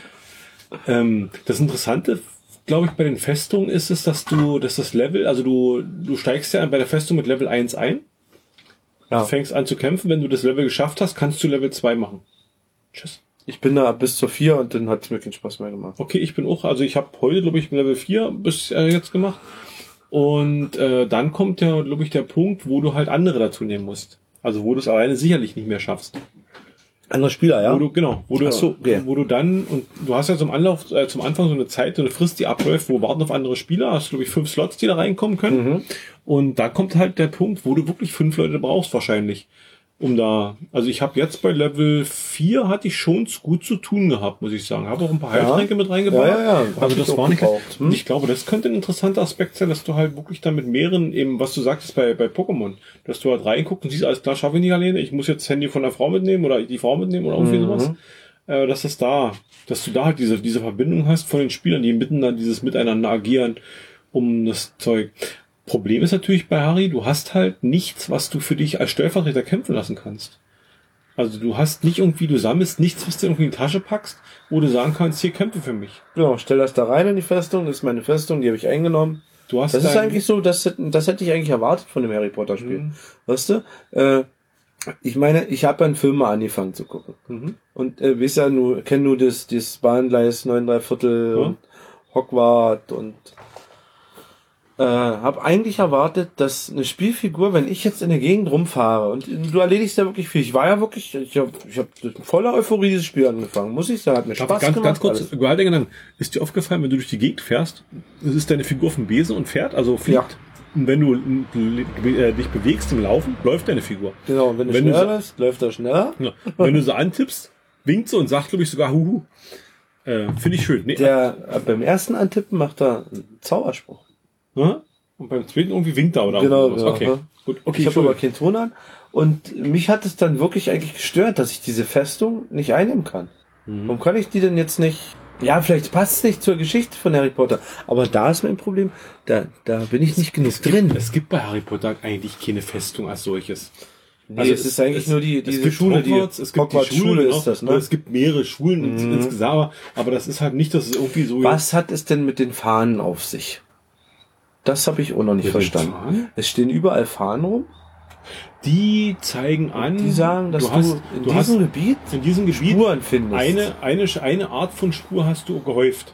[SPEAKER 1] Das Interessante, glaube ich, bei den Festungen ist es, dass das Level, also du steigst ja bei der Festung mit Level 1 ein,
[SPEAKER 2] Ja.
[SPEAKER 1] fängst an zu kämpfen, wenn du das Level geschafft hast, kannst du Level 2 machen. Tschüss.
[SPEAKER 2] Ich bin da bis zur 4 und dann hat es mir keinen Spaß mehr gemacht.
[SPEAKER 1] Okay, ich bin auch, also ich habe heute, glaube ich, Level 4 bis jetzt gemacht. Und dann kommt ja, glaube ich, der Punkt, wo du halt andere dazu nehmen musst. Also wo du es alleine sicherlich nicht mehr schaffst.
[SPEAKER 2] Andere Spieler, ja?
[SPEAKER 1] Ach so,
[SPEAKER 2] okay.
[SPEAKER 1] wo du dann, und du hast ja zum Anfang so eine Zeit, so eine Frist, die abläuft, wo warten auf andere Spieler, hast du, glaube ich, 5 Slots, die da reinkommen können. Und da kommt halt der Punkt, wo du wirklich 5 Leute brauchst wahrscheinlich. Also ich habe jetzt bei Level 4 hatte ich schon gut zu tun gehabt, muss ich sagen. Habe auch ein paar Heiltränke mit reingebracht.
[SPEAKER 2] Ja. Hab
[SPEAKER 1] Also
[SPEAKER 2] ich
[SPEAKER 1] das
[SPEAKER 2] auch
[SPEAKER 1] war nicht.
[SPEAKER 2] gebraucht.
[SPEAKER 1] Und ich glaube, das könnte ein interessanter Aspekt sein, dass du halt wirklich dann mit mehreren, eben was du sagtest bei Pokémon, dass du halt reinguckst und siehst, alles klar, schaffe ich nicht alleine, ich muss jetzt das Handy von der Frau mitnehmen oder die Frau mitnehmen oder irgendwie sowas. Dass du da halt diese Verbindung hast von den Spielern, die dieses Miteinander agieren um das Zeug. Problem ist natürlich bei Harry, du hast halt nichts, was du für dich als Stellvertreter kämpfen lassen kannst. Also du hast nicht irgendwie, du sammelst nichts, was du irgendwie in die Tasche packst, wo du sagen kannst, hier kämpfe für mich.
[SPEAKER 2] Genau, stell das da rein in die Festung, das ist meine Festung, die habe ich eingenommen.
[SPEAKER 1] Du hast
[SPEAKER 2] Das ist eigentlich so, das hätte ich eigentlich erwartet von dem Harry Potter Spiel. Weißt du? Ich meine, ich habe einen Film mal angefangen zu gucken. Und weißt ja, kenn nur das Bahngleis 9 3/4 und Hogwarts und habe eigentlich erwartet, dass eine Spielfigur, wenn ich jetzt in der Gegend rumfahre und du erledigst ja wirklich viel. Ich habe voller Euphorie dieses Spiel angefangen, muss ich sagen, hat mir Spaß gemacht.
[SPEAKER 1] Ganz kurz,
[SPEAKER 2] alles.
[SPEAKER 1] überall Gedanken. Ist dir aufgefallen, wenn du durch die Gegend fährst, ist deine Figur auf dem Besen und fährt, also fliegt?
[SPEAKER 2] Ja.
[SPEAKER 1] Und wenn du dich bewegst im Laufen, läuft deine Figur.
[SPEAKER 2] Genau, und wenn du
[SPEAKER 1] Wenn du
[SPEAKER 2] schneller bist, läuft er schneller.
[SPEAKER 1] Ja. Wenn du so antippst, winkt sie und sagt, glaube ich, sogar Huhu. Finde ich schön. Nee,
[SPEAKER 2] Beim ersten Antippen macht er einen Zauberspruch.
[SPEAKER 1] Und beim zweiten irgendwie winkt er oder
[SPEAKER 2] Genau,
[SPEAKER 1] was.
[SPEAKER 2] genau.
[SPEAKER 1] Okay, gut. Okay,
[SPEAKER 2] Ich habe aber keinen Ton an. Und mich hat es dann wirklich eigentlich gestört, dass ich diese Festung nicht einnehmen kann. Warum kann ich die denn jetzt nicht Ja, vielleicht passt es nicht zur Geschichte von Harry Potter. Aber da ist mein Problem, da bin ich nicht genug drin.
[SPEAKER 1] Es gibt bei Harry Potter eigentlich keine Festung als solches.
[SPEAKER 2] Nee, es ist eigentlich nur diese
[SPEAKER 1] Schule,
[SPEAKER 2] es gibt die Schule
[SPEAKER 1] genau,
[SPEAKER 2] ist das, ne?
[SPEAKER 1] Es gibt mehrere Schulen insgesamt, aber das ist halt nicht, dass es irgendwie so...
[SPEAKER 2] Was hat es denn mit den Fahnen auf sich? Das habe ich auch noch nicht verstanden.
[SPEAKER 1] Fahnen?
[SPEAKER 2] Es stehen überall Fahnen rum.
[SPEAKER 1] Die zeigen an...
[SPEAKER 2] Die sagen, dass in diesem Gebiet Spuren findest.
[SPEAKER 1] Eine Art von Spur hast du gehäuft.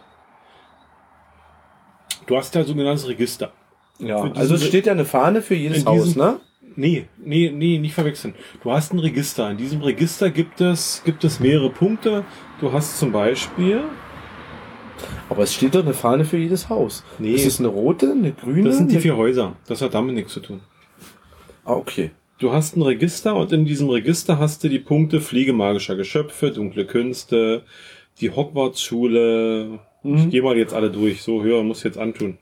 [SPEAKER 1] Du hast ja sogenanntes Register.
[SPEAKER 2] Ja, also es steht ja eine Fahne für jedes Haus, ne?
[SPEAKER 1] Nee, nicht verwechseln. Du hast ein Register. In diesem Register gibt es mehrere Punkte. Du hast zum Beispiel...
[SPEAKER 2] Aber es steht doch eine Fahne für jedes Haus.
[SPEAKER 1] Nee.
[SPEAKER 2] Ist es eine rote, eine grüne?
[SPEAKER 1] Das sind die 4 Häuser. Das hat damit nichts zu tun.
[SPEAKER 2] Ah, okay.
[SPEAKER 1] Du hast ein Register und in diesem Register hast du die Punkte Pflege magischer Geschöpfe, dunkle Künste, die Hogwarts-Schule. Ich gehe mal jetzt alle durch. So, höher muss jetzt antun.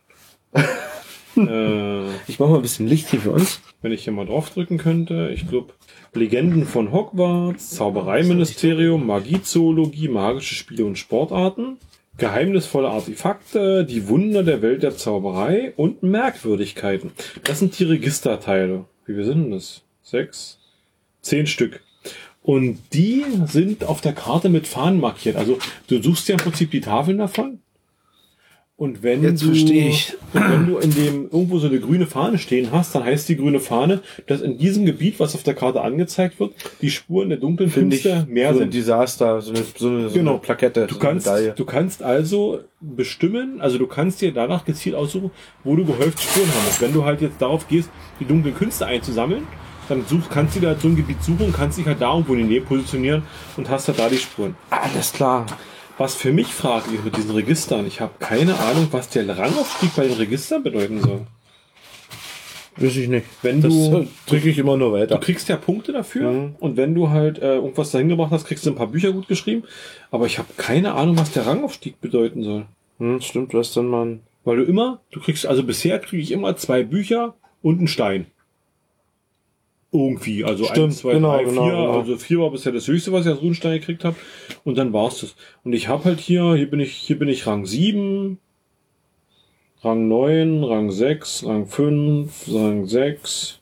[SPEAKER 2] Ich mache mal ein bisschen Licht hier für uns.
[SPEAKER 1] Wenn ich hier mal draufdrücken könnte. Ich glaube, Legenden von Hogwarts, Zaubereiministerium, Magiezoologie, magische Spiele und Sportarten, geheimnisvolle Artefakte, die Wunder der Welt der Zauberei und Merkwürdigkeiten. Das sind die Registerteile. Wie viel sind denn das? 6? 10 Stück. Und die sind auf der Karte mit Fahnen markiert. Also du suchst ja im Prinzip die Tafeln davon. Und wenn
[SPEAKER 2] verstehe ich.
[SPEAKER 1] Und wenn du in dem irgendwo so eine grüne Fahne stehen hast, dann heißt die grüne Fahne, dass in diesem Gebiet, was auf der Karte angezeigt wird, die Spuren der dunklen Künste mehr
[SPEAKER 2] so
[SPEAKER 1] sind.
[SPEAKER 2] ein Desaster, so eine Plakette.
[SPEAKER 1] Du kannst also bestimmen, also du kannst dir danach gezielt aussuchen, wo du gehäuft Spuren hast. Wenn du halt jetzt darauf gehst, die dunklen Künste einzusammeln, dann kannst du dir halt so ein Gebiet suchen und kannst dich halt da irgendwo in die Nähe positionieren und hast halt da die Spuren.
[SPEAKER 2] Alles klar.
[SPEAKER 1] Was für mich fraglich ist mit diesen Registern, ich habe keine Ahnung, was der Rangaufstieg bei den Registern bedeuten soll.
[SPEAKER 2] Weiß ich nicht.
[SPEAKER 1] Das
[SPEAKER 2] drücke ich immer nur weiter.
[SPEAKER 1] Du kriegst ja Punkte dafür und wenn du halt irgendwas dahin gebracht hast, kriegst du ein paar Bücher gut geschrieben. Aber ich habe keine Ahnung, was der Rangaufstieg bedeuten soll.
[SPEAKER 2] Stimmt, du hast dann mal...
[SPEAKER 1] Weil du kriegst, also bisher kriege ich immer 2 Bücher und einen Stein. Irgendwie, also
[SPEAKER 2] Stimmt,
[SPEAKER 1] 1, 2,
[SPEAKER 2] genau,
[SPEAKER 1] 3, 4,
[SPEAKER 2] genau.
[SPEAKER 1] Also 4 war bisher das höchste, was ich als Runenstein gekriegt habe. Und dann war's das. Und ich habe halt hier bin ich Rang 7, Rang 9, Rang 6, Rang 5, Rang 6,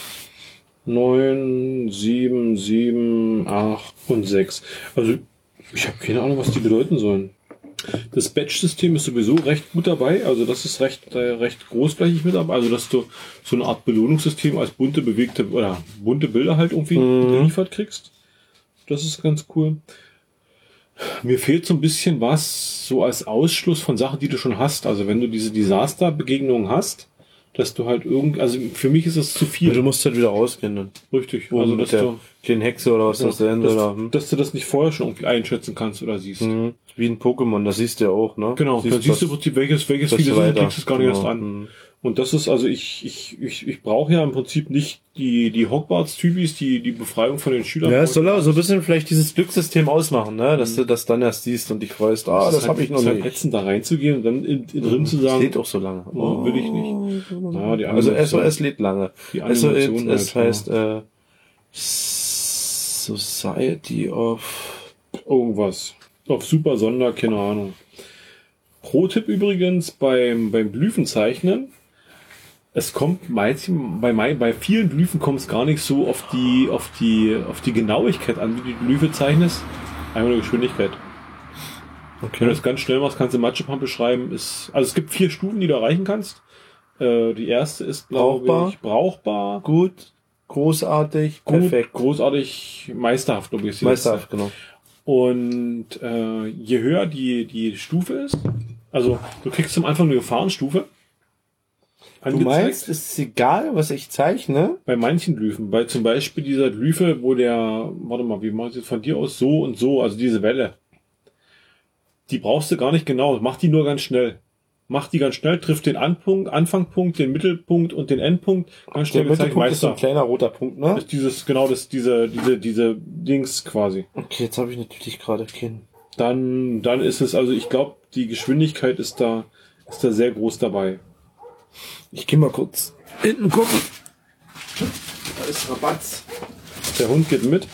[SPEAKER 1] 9, 7, 7, 8 und 6. Also ich habe keine Ahnung, was die bedeuten sollen. Das Badge-System ist sowieso recht gut dabei, also das ist recht großflächig mit dabei, also dass du so eine Art Belohnungssystem als bunte Bilder halt irgendwie geliefert kriegst. Das ist ganz cool. Mir fehlt so ein bisschen was so als Ausschluss von Sachen, die du schon hast. Also wenn du diese Desaster-Begegnungen hast, dass du halt also für mich ist es zu viel.
[SPEAKER 2] Ja, du musst halt wieder rausgehen dann.
[SPEAKER 1] Richtig.
[SPEAKER 2] Also dass du den Hexe oder was das sein soll.
[SPEAKER 1] Dass du das nicht vorher schon irgendwie einschätzen kannst oder siehst.
[SPEAKER 2] Wie ein Pokémon, das siehst du ja auch, ne?
[SPEAKER 1] Genau, dann siehst du im Prinzip, welches viele sind, kriegst du es gar nicht erst an. Und das ist, also ich brauche ja im Prinzip nicht die Hogwarts-Typis, die Befreiung von den Schülern.
[SPEAKER 2] Ja, es soll auch so ein bisschen vielleicht dieses Glückssystem ausmachen, ne? Dass du das dann erst siehst und dich freust, das habe ich noch nicht.
[SPEAKER 1] Ätzend da reinzugehen und dann drin zu sagen.
[SPEAKER 2] Es lädt auch so lange.
[SPEAKER 1] Will ich nicht. Ja, die
[SPEAKER 2] also SOS lädt lange.
[SPEAKER 1] Die Animation
[SPEAKER 2] es heißt Society of
[SPEAKER 1] irgendwas. Auf Super Sonder, keine Ahnung. Pro-Tipp übrigens beim Glyphenzeichnen. Es kommt bei vielen Glyphen kommt es gar nicht so auf die Genauigkeit an, wie die Glyphe zeichnest. Einfach nur Geschwindigkeit. Okay. Wenn du das ganz schnell machst, kannst du Matschepampe schreiben. Also es gibt 4 Stufen, die du erreichen kannst. Die erste ist, glaube ich, brauchbar.
[SPEAKER 2] Gut, großartig, perfekt.
[SPEAKER 1] Großartig, meisterhaft, glaube ich.
[SPEAKER 2] Meisterhaft, genau.
[SPEAKER 1] Und je höher die Stufe ist, also du kriegst zum Anfang eine Gefahrenstufe.
[SPEAKER 2] Du meinst, es ist egal, was ich zeichne?
[SPEAKER 1] Bei manchen Glyphen, bei zum Beispiel dieser Glyphe, wo wie mache ich das von dir aus, so und so, also diese Welle. Die brauchst du gar nicht genau, mach die nur ganz schnell. Mach die ganz schnell, trifft den Anfangpunkt, den Mittelpunkt und den Endpunkt. Ganz schnell
[SPEAKER 2] der Mittelpunkt ist so ein kleiner roter Punkt, ne?
[SPEAKER 1] Ist diese Dings quasi.
[SPEAKER 2] Okay, jetzt habe ich natürlich gerade keinen.
[SPEAKER 1] Dann ist es, also ich glaube, die Geschwindigkeit ist da sehr groß dabei.
[SPEAKER 2] Ich gehe mal kurz hinten gucken. Da ist Rabatz.
[SPEAKER 1] Der Hund geht mit.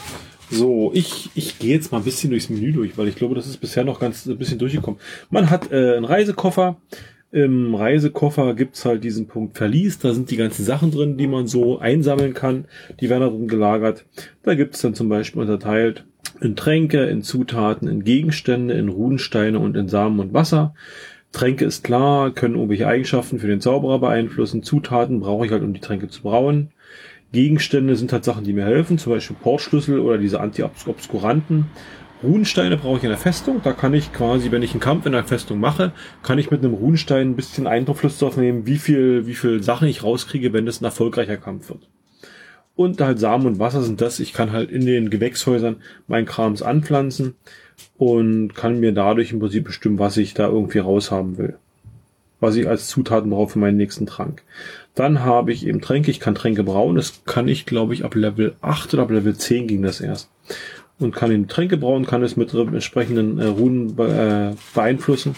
[SPEAKER 1] So, ich gehe jetzt mal ein bisschen durchs Menü durch, weil ich glaube, das ist bisher noch ganz ein bisschen durchgekommen. Man hat einen Reisekoffer. Im Reisekoffer gibt's halt diesen Punkt Verlies. Da sind die ganzen Sachen drin, die man so einsammeln kann. Die werden da drin gelagert. Da gibt's dann zum Beispiel unterteilt in Tränke, in Zutaten, in Gegenstände, in Runensteine und in Samen und Wasser. Tränke ist klar, können irgendwelche Eigenschaften für den Zauberer beeinflussen. Zutaten brauche ich halt, um die Tränke zu brauen. Gegenstände sind halt Sachen, die mir helfen, zum Beispiel Portschlüssel oder diese Anti-Obskuranten. Runensteine brauche ich in der Festung. Da kann ich quasi, wenn ich einen Kampf in der Festung mache, kann ich mit einem Runenstein ein bisschen Einfluss darauf nehmen, wie viel Sachen ich rauskriege, wenn das ein erfolgreicher Kampf wird. Und halt Samen und Wasser sind das. Ich kann halt in den Gewächshäusern meinen Krams anpflanzen und kann mir dadurch im Prinzip bestimmen, was ich da irgendwie raushaben will. Was ich als Zutaten brauche für meinen nächsten Trank. Dann habe ich eben Tränke. Ich kann Tränke brauen. Das kann ich, glaube ich, ab Level 8 oder ab Level 10 ging das erst. Und kann eben Tränke brauen, kann es mit entsprechenden Runen beeinflussen.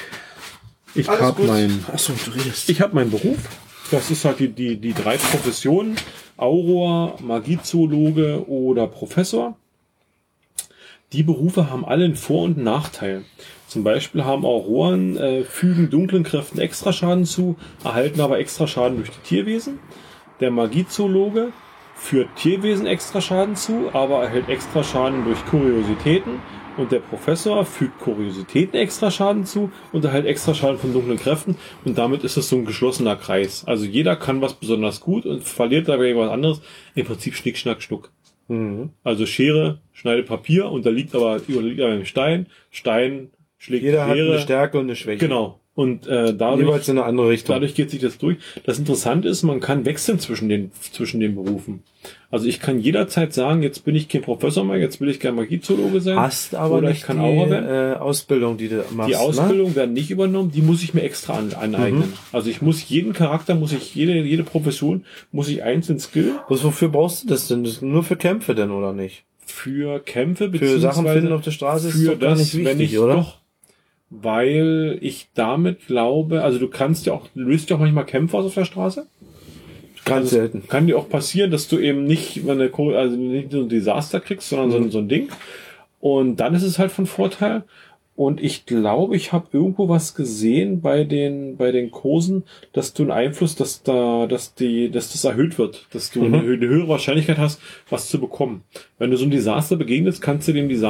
[SPEAKER 1] Ich habe meinen Beruf. Das ist halt die 3 Professionen. Auror, Magiezoologe oder Professor. Die Berufe haben alle einen Vor- und Nachteil. Zum Beispiel haben Auroren fügen dunklen Kräften Extraschaden zu, erhalten aber Extraschaden durch die Tierwesen. Der Magiezoologe führt Tierwesen Extraschaden zu, aber erhält Extraschaden durch Kuriositäten. Und der Professor fügt Kuriositäten Extraschaden zu und erhält Extraschaden von dunklen Kräften. Und damit ist es so ein geschlossener Kreis. Also jeder kann was besonders gut und verliert dabei was anderes. Im Prinzip Schnick, Schnack, Schnuck. Mhm. Also Schere schneidet Papier und da liegt aber ein Stein. Stein schlägt
[SPEAKER 2] jeder
[SPEAKER 1] Schere.
[SPEAKER 2] Hat eine Stärke und eine Schwäche.
[SPEAKER 1] Genau. Und dadurch
[SPEAKER 2] in eine andere Richtung.
[SPEAKER 1] Dadurch geht sich das durch. Das Interessante ist, man kann wechseln zwischen den Berufen. Also ich kann jederzeit sagen, jetzt bin ich kein Professor mehr, jetzt will ich kein Magiezoologe sein.
[SPEAKER 2] Hast aber
[SPEAKER 1] oder
[SPEAKER 2] nicht
[SPEAKER 1] ich kann
[SPEAKER 2] die Ausbildung, die du machst.
[SPEAKER 1] Die Ausbildung werden nicht übernommen, die muss ich mir extra aneignen.
[SPEAKER 2] Mhm.
[SPEAKER 1] Also ich muss jeden Charakter, jede Profession, muss ich einzeln skillen.
[SPEAKER 2] Wofür brauchst du das denn? Das ist nur für Kämpfe denn, oder nicht?
[SPEAKER 1] Für Kämpfe,
[SPEAKER 2] für Sachen finden auf der Straße ist
[SPEAKER 1] für
[SPEAKER 2] doch gar nicht wichtig, oder?
[SPEAKER 1] Doch, weil ich damit glaube, also du löst ja auch manchmal Kämpfe aus auf der Straße.
[SPEAKER 2] Ganz selten.
[SPEAKER 1] Kann dir auch passieren, dass du eben nicht nicht so ein Desaster kriegst, sondern so ein Ding. Und dann ist es halt von Vorteil. Und ich glaube, ich habe irgendwo was gesehen bei den Kursen, dass du einen Einfluss, dass das erhöht wird, dass du eine höhere Wahrscheinlichkeit hast, was zu bekommen. Wenn du so ein Desaster begegnest, kannst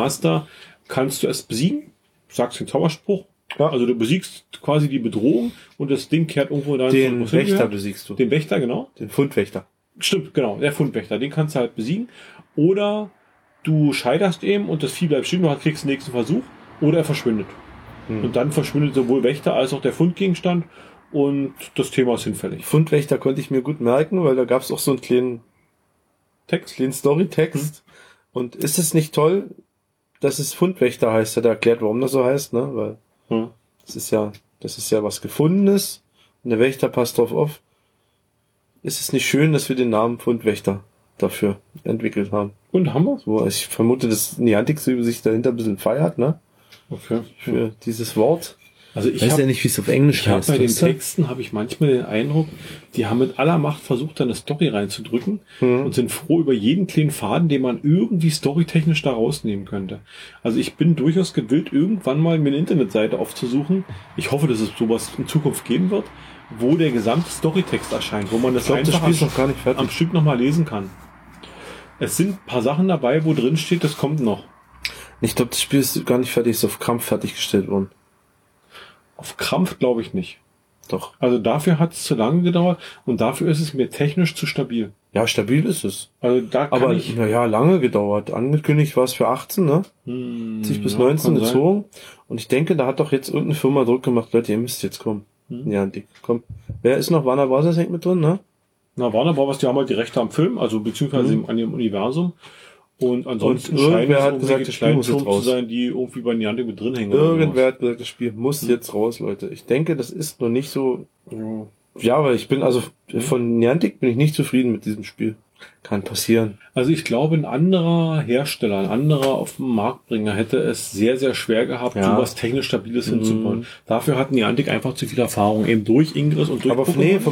[SPEAKER 1] du es besiegen, sagst den Zauberspruch. Ja. Also du besiegst quasi die Bedrohung und das Ding kehrt irgendwo da.
[SPEAKER 2] Den Wächter besiegst du.
[SPEAKER 1] Den Wächter, genau.
[SPEAKER 2] Den Fundwächter.
[SPEAKER 1] Stimmt, genau, der Fundwächter. Den kannst du halt besiegen. Oder du scheiterst eben und das Vieh bleibt stehen, du kriegst den nächsten Versuch. Oder er verschwindet. Und dann verschwindet sowohl Wächter als auch der Fundgegenstand und das Thema ist hinfällig.
[SPEAKER 2] Fundwächter konnte ich mir gut merken, weil da gab es auch so einen kleinen Storytext. Und ist es nicht toll, dass es Fundwächter heißt? Hat er erklärt, warum das so heißt, ne? Weil das ist ja was Gefundenes und der Wächter passt drauf auf. Ist es nicht schön, dass wir den Namen Fundwächter dafür entwickelt haben?
[SPEAKER 1] Und haben wir?
[SPEAKER 2] So, ich vermute, dass Niantic sich dahinter ein bisschen feiert, ne?
[SPEAKER 1] Okay.
[SPEAKER 2] Für dieses Wort.
[SPEAKER 1] Also ich
[SPEAKER 2] weiß ja nicht, wie es auf Englisch heißt.
[SPEAKER 1] Bei den Texten habe ich manchmal den Eindruck, die haben mit aller Macht versucht, da eine Story reinzudrücken und sind froh über jeden kleinen Faden, den man irgendwie storytechnisch da rausnehmen könnte. Also ich bin durchaus gewillt, irgendwann mal mir eine Internetseite aufzusuchen. Ich hoffe, dass es sowas in Zukunft geben wird, wo der gesamte Storytext erscheint, wo man das einfach am Stück nochmal lesen kann. Es sind ein paar Sachen dabei, wo drin steht, das kommt noch.
[SPEAKER 2] Ich glaube, das Spiel ist gar nicht fertig, ist auf Krampf fertiggestellt worden.
[SPEAKER 1] Auf Krampf glaube ich nicht.
[SPEAKER 2] Doch.
[SPEAKER 1] Also dafür hat es zu lange gedauert und dafür ist es mir technisch zu stabil.
[SPEAKER 2] Ja, stabil ist es.
[SPEAKER 1] Also da kann
[SPEAKER 2] aber lange gedauert. Angekündigt war es für 18, ne? Sich bis 19 gezogen. Und ich denke, da hat doch jetzt irgendeine Firma Druck gemacht, Leute, ihr müsst jetzt kommen. Ja, komm. Wer ist noch? Warner Bros. Hängt mit drin, ne?
[SPEAKER 1] Na, Warner Bros. Die haben halt die Rechte am Film, also beziehungsweise an dem Universum. Und ansonsten
[SPEAKER 2] irgendwer hat gesagt, das Spiel muss jetzt raus.
[SPEAKER 1] Zu sein, die irgendwie bei Niantic mit drin hängen.
[SPEAKER 2] Irgendwer hat gesagt, das Spiel muss jetzt raus, Leute. Ich denke, das ist noch nicht so. Ja, aber ich bin von Niantic bin ich nicht zufrieden mit diesem Spiel. Kann passieren.
[SPEAKER 1] Also ich glaube, ein anderer Hersteller, ein anderer auf den Marktbringer hätte es sehr, sehr schwer gehabt, sowas technisch Stabiles hinzubauen. Dafür hatten Niantic einfach zu viel Erfahrung, eben durch Ingress und durch
[SPEAKER 2] Aber vom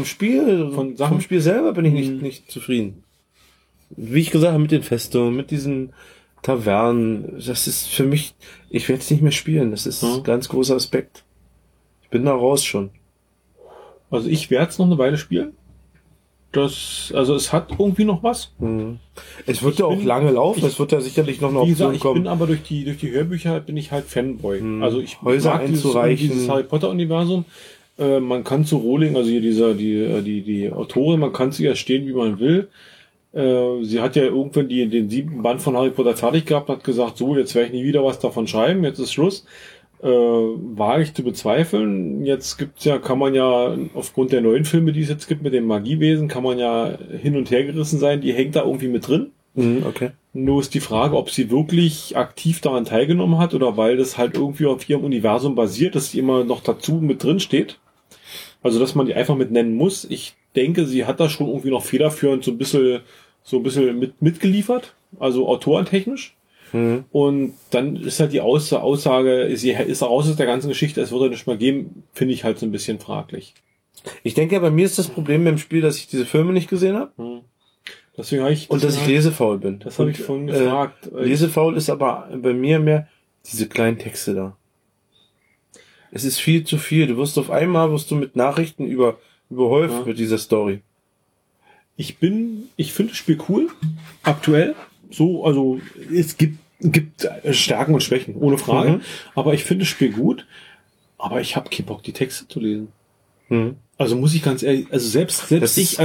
[SPEAKER 2] Spiel selber bin ich nicht zufrieden. Wie ich gesagt habe, mit den Festungen, mit diesen Tavernen. Das ist für mich, ich werde es nicht mehr spielen. Das ist ein ganz großer Aspekt. Ich bin da raus schon.
[SPEAKER 1] Also ich werde es noch eine Weile spielen. Also es hat irgendwie noch was.
[SPEAKER 2] Es wird ja auch lange laufen. Es wird ja sicherlich noch eine Option kommen.
[SPEAKER 1] Ich bin aber durch die Hörbücher bin ich halt Fanboy. Also ich
[SPEAKER 2] Häuser
[SPEAKER 1] mag
[SPEAKER 2] einzureichen.
[SPEAKER 1] dieses Harry Potter Universum. Man kann zu Rowling, also hier die Autorin, man kann zu ihr stehen, wie man will. Sie hat ja irgendwann den 7. Band von Harry Potter fertig gehabt, hat gesagt, so, jetzt werde ich nie wieder was davon schreiben, jetzt ist Schluss. Wage ich zu bezweifeln. Jetzt kann man ja aufgrund der neuen Filme, die es jetzt gibt mit dem Magiewesen, kann man ja hin und her gerissen sein, die hängt da irgendwie mit drin.
[SPEAKER 2] Okay.
[SPEAKER 1] Nur ist die Frage, ob sie wirklich aktiv daran teilgenommen hat oder weil das halt irgendwie auf ihrem Universum basiert, dass sie immer noch dazu mit drin steht. Also, dass man die einfach mit nennen muss. Ich denke, sie hat da schon irgendwie noch federführend so ein bisschen mitgeliefert, also autorentechnisch. Und dann ist halt die Aussage, sie ist raus aus der ganzen Geschichte, es wird ja nicht mehr geben, finde ich halt so ein bisschen fraglich.
[SPEAKER 2] Ich denke, bei mir ist das Problem beim Spiel, dass ich diese Filme nicht gesehen habe.
[SPEAKER 1] Deswegen habe ich...
[SPEAKER 2] Und dass ich lesefaul bin.
[SPEAKER 1] Das habe ich vorhin gefragt.
[SPEAKER 2] Lesefaul ist aber bei mir mehr diese kleinen Texte da. Es ist viel zu viel. Du wirst mit Nachrichten überhäuft mit dieser Story.
[SPEAKER 1] Ich finde das Spiel cool, aktuell. So, also es gibt Stärken und Schwächen, ohne Frage. Aber ich finde das Spiel gut. Aber ich habe keinen Bock, die Texte zu lesen. Also muss ich ganz ehrlich, also selbst ich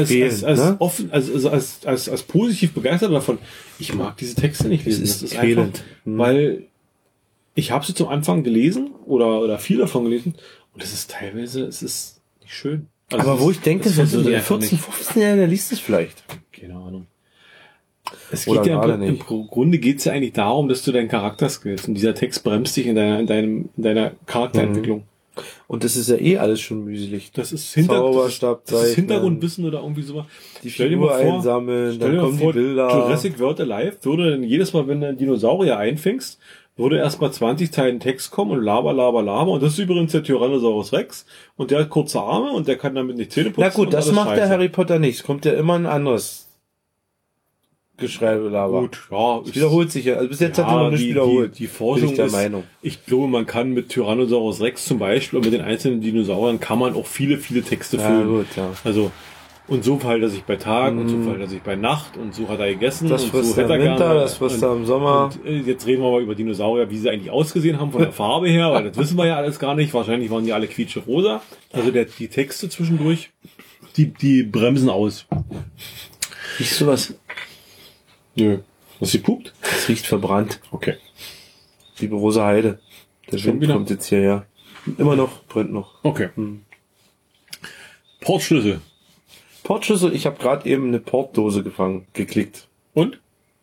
[SPEAKER 1] als positiv begeistert davon, ich mag diese Texte nicht lesen. Das ist einfach, weil ich habe sie zum Anfang gelesen oder viel davon gelesen und es ist teilweise, es ist nicht schön. Also
[SPEAKER 2] aber wo ich denke, so 14, 15 Jahre, der liest es vielleicht.
[SPEAKER 1] Keine Ahnung. Es geht ja im Grunde geht's ja eigentlich darum, dass du deinen Charakter skillst und dieser Text bremst dich in deiner Charakterentwicklung.
[SPEAKER 2] Und das ist ja alles schon mühselig.
[SPEAKER 1] Das ist
[SPEAKER 2] Hintergrundwissen
[SPEAKER 1] oder irgendwie sowas.
[SPEAKER 2] Die Figur einsammeln, dann kommen die Bilder.
[SPEAKER 1] Jurassic World Alive würde dann jedes Mal, wenn du einen Dinosaurier einfängst, würde erstmal 20 Zeilen Text kommen und laber. Und das ist übrigens der Tyrannosaurus Rex und der hat kurze Arme und der kann damit nicht Zähne putzen.
[SPEAKER 2] Na gut, das macht der Harry Potter nicht. Es kommt ja immer ein anderes Geschreibe, Laber.
[SPEAKER 1] Gut, ja.
[SPEAKER 2] Es wiederholt sich ja. Also bis jetzt hat er noch nicht wiederholt.
[SPEAKER 1] Die Forschung
[SPEAKER 2] bin ich der Meinung.
[SPEAKER 1] Ich glaube, man kann mit Tyrannosaurus Rex zum Beispiel und mit den einzelnen Dinosauriern kann man auch viele Texte füllen.
[SPEAKER 2] Ja, gut, ja.
[SPEAKER 1] Also, und so verhält er sich bei Tag und so verhält er sich bei Nacht und so hat er gegessen
[SPEAKER 2] das
[SPEAKER 1] und
[SPEAKER 2] frisst
[SPEAKER 1] so
[SPEAKER 2] er im Winter, das frisst er im Sommer.
[SPEAKER 1] Und jetzt reden wir mal über Dinosaurier, wie sie eigentlich ausgesehen haben von der Farbe her, weil das wissen wir ja alles gar nicht. Wahrscheinlich waren die alle quietsche-rosa. Also die Texte zwischendurch, die bremsen aus.
[SPEAKER 2] Riechst du was?
[SPEAKER 1] Nö. Was sie pupt?
[SPEAKER 2] Es riecht verbrannt.
[SPEAKER 1] Okay.
[SPEAKER 2] Liebe Rosa Heide. Der
[SPEAKER 1] Schon
[SPEAKER 2] Wind
[SPEAKER 1] wieder?
[SPEAKER 2] kommt jetzt hierher. Immer noch, brennt noch.
[SPEAKER 1] Okay. Portschlüssel.
[SPEAKER 2] Portschlüssel, ich habe gerade eben eine Portdose geklickt.
[SPEAKER 1] Und?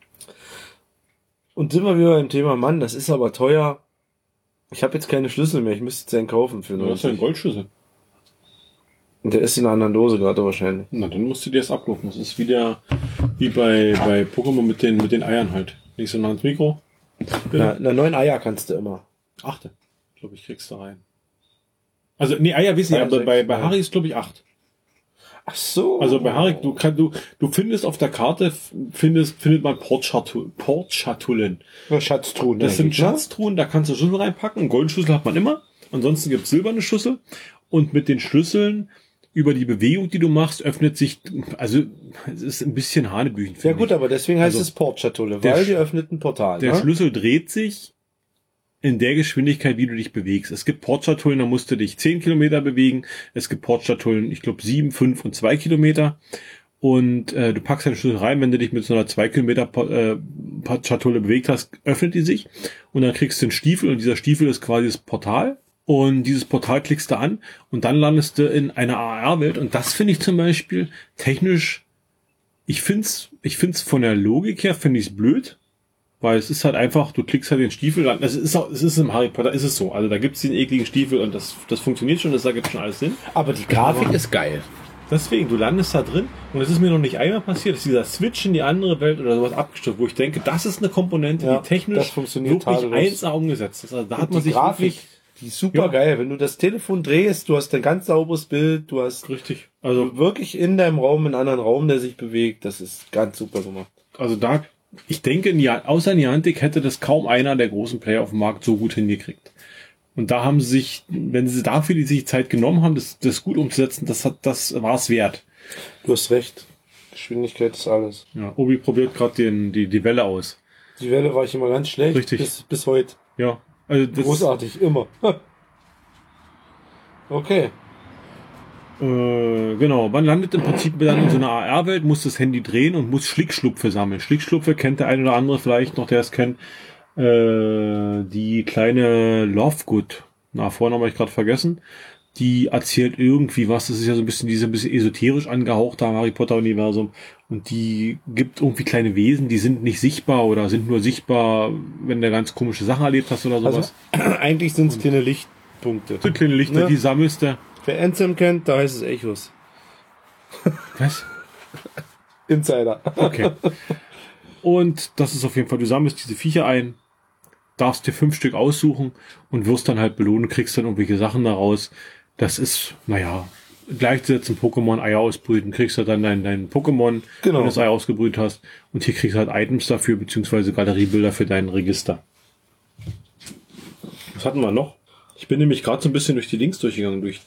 [SPEAKER 2] Und sind wir wieder beim Thema, Mann, das ist aber teuer. Ich habe jetzt keine Schlüssel mehr, ich müsste jetzt einen kaufen für
[SPEAKER 1] Du hast ja einen Goldschlüssel.
[SPEAKER 2] Und der ist in einer anderen Dose gerade wahrscheinlich.
[SPEAKER 1] Na, dann musst du dir das abrufen. Das ist wie bei Pokémon mit den Eiern halt. Nicht so nah ans Mikro.
[SPEAKER 2] Na, 9 Eier kannst du immer.
[SPEAKER 1] 8. Glaube ich, kriegst du rein. Also, nee, Eier wissen ja, aber bei Harry ist, glaube ich, 8.
[SPEAKER 2] Ach so.
[SPEAKER 1] Also bei Harry, du findest auf der Karte, findet man Portschatullen.
[SPEAKER 2] Schatztruhen.
[SPEAKER 1] Das sind Schatztruhen, da kannst du Schlüssel reinpacken. Einen Goldschlüssel hat man immer. Ansonsten gibt's silberne Schlüssel. Und mit den Schlüsseln, über die Bewegung, die du machst, öffnet sich, also es ist ein bisschen Hanebüchen.
[SPEAKER 2] Ja gut, aber deswegen heißt es Portschatulle, weil die öffnet ein Portal.
[SPEAKER 1] Der Schlüssel dreht sich in der Geschwindigkeit, wie du dich bewegst. Es gibt Portschatullen, da musst du dich 10 Kilometer bewegen. Es gibt Portschatullen, ich glaube 7, 5 und 2 Kilometer. Und du packst deinen Schlüssel rein, wenn du dich mit so einer 2 Kilometer Portschatulle bewegt hast, öffnet die sich. Und dann kriegst du einen Stiefel und dieser Stiefel ist quasi das Portal. Und dieses Portal klickst du an und dann landest du in einer AR-Welt. Und das finde ich zum Beispiel technisch, ich find's von der Logik her, finde ich es blöd. Weil es ist halt einfach, du klickst halt den Stiefel an. Es ist im Harry Potter, ist es so. Also da gibt's den ekligen Stiefel und das funktioniert schon, das ergibt schon alles Sinn.
[SPEAKER 2] Aber die Grafik ist geil.
[SPEAKER 1] Deswegen, du landest da drin und es ist mir noch nicht einmal passiert, dass dieser Switch in die andere Welt oder sowas abgestürzt, wo ich denke, das ist eine Komponente, die technisch wirklich 1A umgesetzt ist. Also da hat man sich wirklich...
[SPEAKER 2] Die ist super geil. Wenn du das Telefon drehst, du hast ein ganz sauberes Bild, du hast
[SPEAKER 1] richtig, also
[SPEAKER 2] wirklich in deinem Raum einen anderen Raum, der sich bewegt. Das ist ganz super gemacht.
[SPEAKER 1] Also da ich denke, außer Niantic hätte das kaum einer der großen Player auf dem Markt so gut hingekriegt. Und da haben sie sich, wenn sie dafür die Zeit genommen haben, das gut umzusetzen, das war es wert.
[SPEAKER 2] Du hast recht. Geschwindigkeit ist alles.
[SPEAKER 1] Ja, Obi probiert gerade die Welle aus.
[SPEAKER 2] Die Welle war ich immer ganz schlecht.
[SPEAKER 1] Richtig.
[SPEAKER 2] Bis heute.
[SPEAKER 1] Ja. Also
[SPEAKER 2] großartig, immer. Okay.
[SPEAKER 1] Genau, man landet im Prinzip dann in so einer AR-Welt, muss das Handy drehen und muss Schlickschlupfe sammeln. Schlickschlupfe kennt der ein oder andere vielleicht noch, der es kennt. Die kleine Lovegood, Vornamen habe ich gerade vergessen, die erzählt irgendwie was, das ist ja so ein bisschen esoterisch angehauchter Harry Potter Universum, und die gibt irgendwie kleine Wesen, die sind nicht sichtbar oder sind nur sichtbar, wenn du ganz komische Sachen erlebt hast oder sowas.
[SPEAKER 2] Also, eigentlich sind es kleine Lichtpunkte.
[SPEAKER 1] So kleine Lichter, die sammelst du.
[SPEAKER 2] Wer Anthem kennt, da heißt es Echos.
[SPEAKER 1] Was?
[SPEAKER 2] Insider.
[SPEAKER 1] Okay. Und das ist auf jeden Fall, du sammelst diese Viecher ein, darfst dir 5 Stück aussuchen und wirst dann halt belohnt, kriegst dann irgendwelche Sachen daraus. Das ist, gleichzusetzen, Pokémon Eier ausbrüten, kriegst du dann dein Pokémon, wenn du das Ei ausgebrüht hast. Und hier kriegst du halt Items dafür, beziehungsweise Galeriebilder für dein Register. Was hatten wir noch? Ich bin nämlich gerade so ein bisschen durch die Links durchgegangen, Du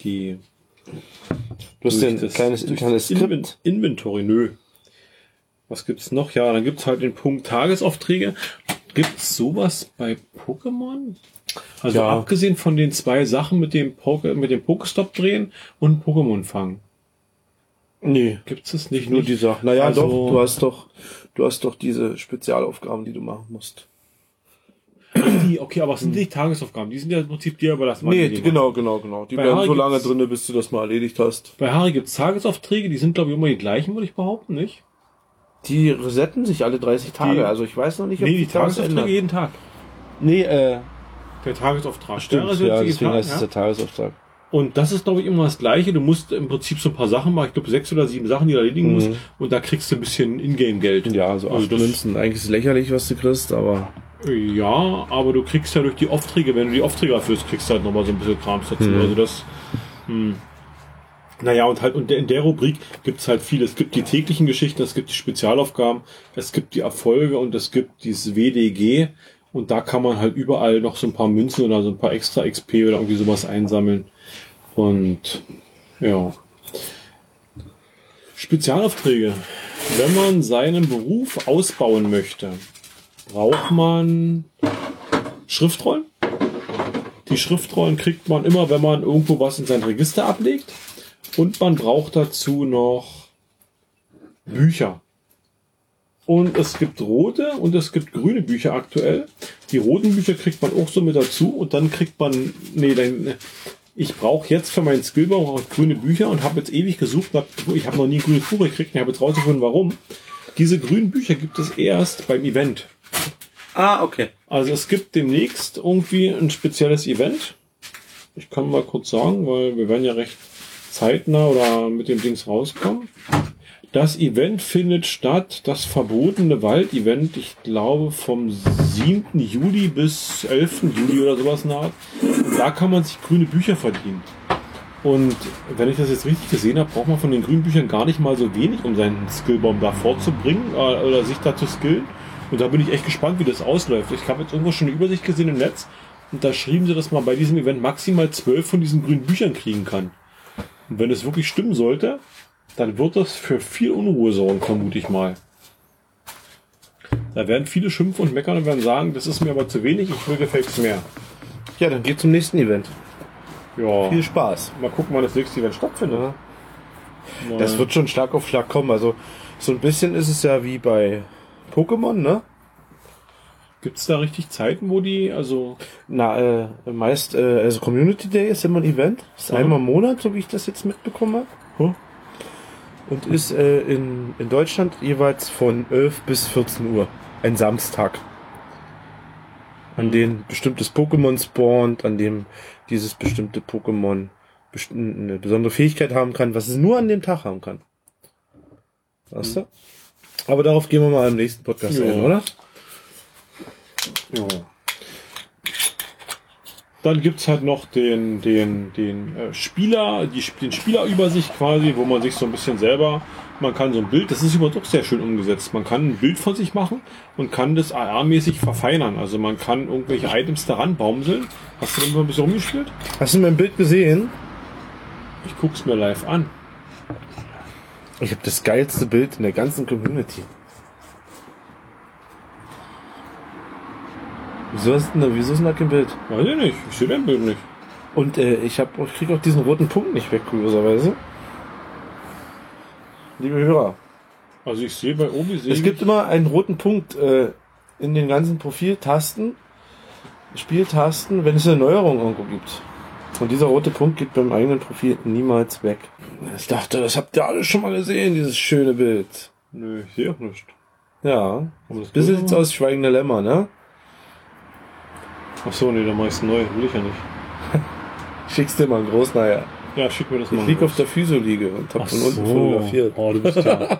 [SPEAKER 1] hast ein kleines internes Skript. Inventory, nö. Was gibt's noch? Ja, dann gibt's halt den Punkt Tagesaufträge. Gibt's sowas bei Pokémon? Also
[SPEAKER 2] ja.
[SPEAKER 1] Abgesehen von den 2 Sachen mit dem Pokestop drehen und Pokémon fangen.
[SPEAKER 2] Nee.
[SPEAKER 1] Gibt's es nicht?
[SPEAKER 2] Nur die Sachen. Naja,
[SPEAKER 1] also,
[SPEAKER 2] doch, du hast doch diese Spezialaufgaben, die du machen musst.
[SPEAKER 1] Okay, aber es sind nicht Tagesaufgaben. Die sind ja im Prinzip dir überlassen.
[SPEAKER 2] Nee, genau. Die bleiben so lange drin, bis du das mal erledigt hast.
[SPEAKER 1] Bei Harry gibt's Tagesaufträge, die sind, glaube ich, immer die gleichen, würde ich behaupten, nicht?
[SPEAKER 2] Die resetten sich alle 30 Tage, also ich weiß noch nicht,
[SPEAKER 1] ob die Tagesaufträge jeden Tag.
[SPEAKER 2] Nee,
[SPEAKER 1] der Tagesauftrag.
[SPEAKER 2] Stimmt, ja, deswegen heißt es der Tagesauftrag.
[SPEAKER 1] Und das ist, glaube ich, immer das Gleiche. Du musst im Prinzip so ein paar Sachen machen. Ich glaube, 6 oder 7 Sachen, die du erledigen musst. Und da kriegst du ein bisschen Ingame-Geld.
[SPEAKER 2] Ja, also 8 Münzen. Eigentlich ist es lächerlich, was du kriegst, aber...
[SPEAKER 1] Ja, aber du kriegst ja durch die Aufträge, wenn du die Aufträge erfüllst, kriegst du halt nochmal so ein bisschen Krams dazu. Also das... Naja, und in der Rubrik gibt's halt viel. Es gibt die täglichen Geschichten, es gibt die Spezialaufgaben, es gibt die Erfolge und es gibt dieses WDG. Und da kann man halt überall noch so ein paar Münzen oder so ein paar extra XP oder irgendwie sowas einsammeln. Und ja. Spezialaufträge. Wenn man seinen Beruf ausbauen möchte, braucht man Schriftrollen. Die Schriftrollen kriegt man immer, wenn man irgendwo was in sein Register ablegt. Und man braucht dazu noch Bücher. Und es gibt rote und es gibt grüne Bücher aktuell. Die roten Bücher kriegt man auch so mit dazu. Und dann kriegt man... ich brauche jetzt für meinen Skillbaum auch grüne Bücher und habe jetzt ewig gesucht. Ich habe noch nie ein grünes Buch gekriegt. Ich habe jetzt rausgefunden, warum. Diese grünen Bücher gibt es erst beim Event.
[SPEAKER 2] Ah, okay.
[SPEAKER 1] Also es gibt demnächst irgendwie ein spezielles Event. Ich kann mal kurz sagen, weil wir werden ja recht zeitnah oder mit dem Dings rauskommen. Das Event findet statt, das verbotene Wald-Event, ich glaube vom 7. Juli bis 11. Juli oder sowas nach. Und da kann man sich grüne Bücher verdienen. Und wenn ich das jetzt richtig gesehen habe, braucht man von den grünen Büchern gar nicht mal so wenig, um seinen Skillbaum da vorzubringen oder sich da zu skillen. Und da bin ich echt gespannt, wie das ausläuft. Ich habe jetzt irgendwo schon eine Übersicht gesehen im Netz und da schrieben sie, dass man bei diesem Event maximal 12 von diesen grünen Büchern kriegen kann. Und wenn es wirklich stimmen sollte, dann wird das für viel Unruhe sorgen, vermute ich mal. Da werden viele schimpfen und meckern und werden sagen, das ist mir aber zu wenig, ich will gefälligst mehr.
[SPEAKER 2] Ja, dann geht zum nächsten Event.
[SPEAKER 1] Ja.
[SPEAKER 2] Viel Spaß.
[SPEAKER 1] Mal gucken, wann das nächste Event stattfindet.
[SPEAKER 2] Ja. Das wird schon Schlag auf Schlag kommen. Also so ein bisschen ist es ja wie bei Pokémon, ne?
[SPEAKER 1] Gibt es da richtig Zeiten, wo die, also...
[SPEAKER 2] Meist, also Community Day ist immer ein Event. Das ist einmal im Monat, so wie ich das jetzt mitbekommen habe. Und ist in Deutschland jeweils von 11 bis 14 Uhr. Ein Samstag. An dem bestimmtes Pokémon spawnt, an dem dieses bestimmte Pokémon eine besondere Fähigkeit haben kann, was es nur an dem Tag haben kann. Weißt du? Aber darauf gehen wir mal im nächsten Podcast ein, oder?
[SPEAKER 1] Ja. Dann gibt's halt noch den Spieler, den Spielerübersicht quasi, wo man sich so ein bisschen selber, man kann so ein Bild, das ist übrigens auch sehr schön umgesetzt. Man kann ein Bild von sich machen und kann das AR-mäßig verfeinern. Also man kann irgendwelche Items daran baumseln. Hast du denn mal ein bisschen rumgespielt?
[SPEAKER 2] Hast du mein Bild gesehen?
[SPEAKER 1] Ich guck's mir live an.
[SPEAKER 2] Ich habe das geilste Bild in der ganzen Community. Wieso ist denn da kein Bild?
[SPEAKER 1] Weiß ich nicht, ich sehe dein Bild nicht.
[SPEAKER 2] Und ich kriege auch diesen roten Punkt nicht weg, kurioserweise. Liebe Hörer.
[SPEAKER 1] Also ich sehe bei Obi...
[SPEAKER 2] Es gibt immer einen roten Punkt in den ganzen Profiltasten, Spieltasten, wenn es eine Neuerung irgendwo gibt. Und dieser rote Punkt geht beim eigenen Profil niemals weg. Ich dachte, das habt ihr alle schon mal gesehen, dieses schöne Bild.
[SPEAKER 1] Nö, ich sehe auch nicht.
[SPEAKER 2] Ja, das sieht aus Schweigender Lämmer, ne?
[SPEAKER 1] Achso, nee, der meist neu, will ich ja nicht.
[SPEAKER 2] Schickst dir mal einen großen Eier.
[SPEAKER 1] Ja, schick mir das
[SPEAKER 2] Ich
[SPEAKER 1] mal.
[SPEAKER 2] lieg auf der Physio-Liege und hab von unten fotografiert.
[SPEAKER 1] Oh, du bist ja...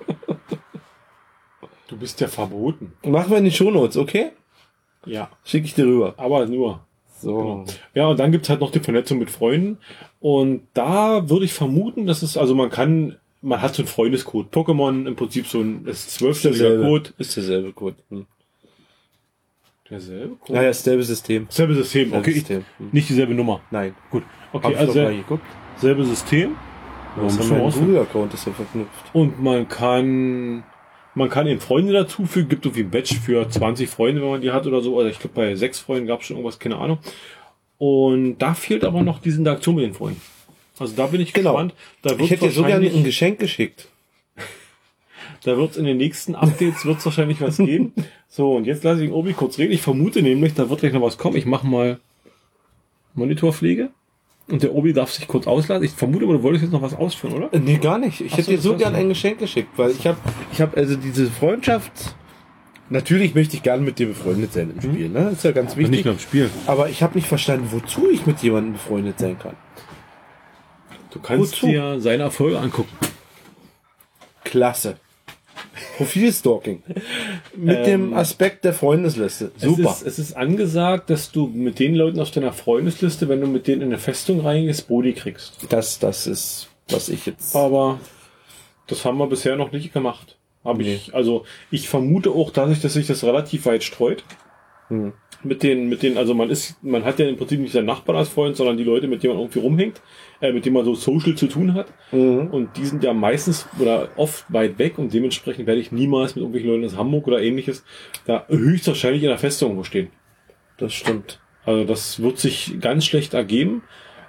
[SPEAKER 1] du bist ja verboten.
[SPEAKER 2] Machen wir in die Shownotes, okay?
[SPEAKER 1] Ja.
[SPEAKER 2] Schick ich dir rüber.
[SPEAKER 1] Aber nur.
[SPEAKER 2] So.
[SPEAKER 1] Genau. Ja, und dann gibt's halt noch die Vernetzung mit Freunden. Und da würde ich vermuten, dass es, also man hat so einen Freundescode. Pokémon im Prinzip so ein 12-stelliger Code.
[SPEAKER 2] Ist derselbe Code.
[SPEAKER 1] Derselbe Code?
[SPEAKER 2] Naja, dasselbe System.
[SPEAKER 1] Selbe System, okay.
[SPEAKER 2] System.
[SPEAKER 1] Nicht dieselbe Nummer.
[SPEAKER 2] Nein.
[SPEAKER 1] Gut.
[SPEAKER 2] Hab
[SPEAKER 1] Okay,
[SPEAKER 2] ich
[SPEAKER 1] also
[SPEAKER 2] doch mal geguckt.
[SPEAKER 1] selbe System.
[SPEAKER 2] Das haben wir einen Google-Account, ist ja verknüpft.
[SPEAKER 1] Und man kann eben Freunde dazufügen, gibt irgendwie ein Badge für 20 Freunde, wenn man die hat oder so. Also ich glaube, bei 6 Freunden gab es schon irgendwas, keine Ahnung. Und da fehlt aber noch diese Interaktion mit den Freunden. Also da bin ich gespannt. Da
[SPEAKER 2] Ich hätte dir so gerne ein Geschenk geschickt.
[SPEAKER 1] Da wird es in den nächsten Updates wahrscheinlich was geben. So, und jetzt lasse ich den Obi kurz reden. Ich vermute nämlich, da wird gleich noch was kommen. Ich mache mal Monitorpflege. Und der Obi darf sich kurz ausladen. Ich vermute, du wolltest jetzt noch was ausführen, oder?
[SPEAKER 2] Nee, gar nicht. Ich hätte dir so gern ein Geschenk geschickt, weil ich hab also diese Freundschaft. Natürlich möchte ich gerne mit dir befreundet sein im Spiel, ne? Ist ja ganz wichtig.
[SPEAKER 1] Nicht nur im Spiel.
[SPEAKER 2] Aber ich habe nicht verstanden, wozu ich mit jemandem befreundet sein kann.
[SPEAKER 1] Du kannst dir seine Erfolge angucken.
[SPEAKER 2] Klasse. Profilstalking. Mit dem Aspekt der Freundesliste. Super.
[SPEAKER 1] Es ist angesagt, dass du mit den Leuten aus deiner Freundesliste, wenn du mit denen in eine Festung reingehst, Boni kriegst.
[SPEAKER 2] Das ist, was ich jetzt...
[SPEAKER 1] Aber das haben wir bisher noch nicht gemacht. Ich vermute auch, dass sich das relativ weit streut. Mit den, also man hat ja im Prinzip nicht seinen Nachbarn als Freund, sondern die Leute, mit denen man irgendwie rumhängt, mit denen man so social zu tun hat. Und die sind ja meistens oder oft weit weg und dementsprechend werde ich niemals mit irgendwelchen Leuten aus Hamburg oder ähnliches da höchstwahrscheinlich in der Festung irgendwo stehen.
[SPEAKER 2] Das stimmt.
[SPEAKER 1] Also das wird sich ganz schlecht ergeben.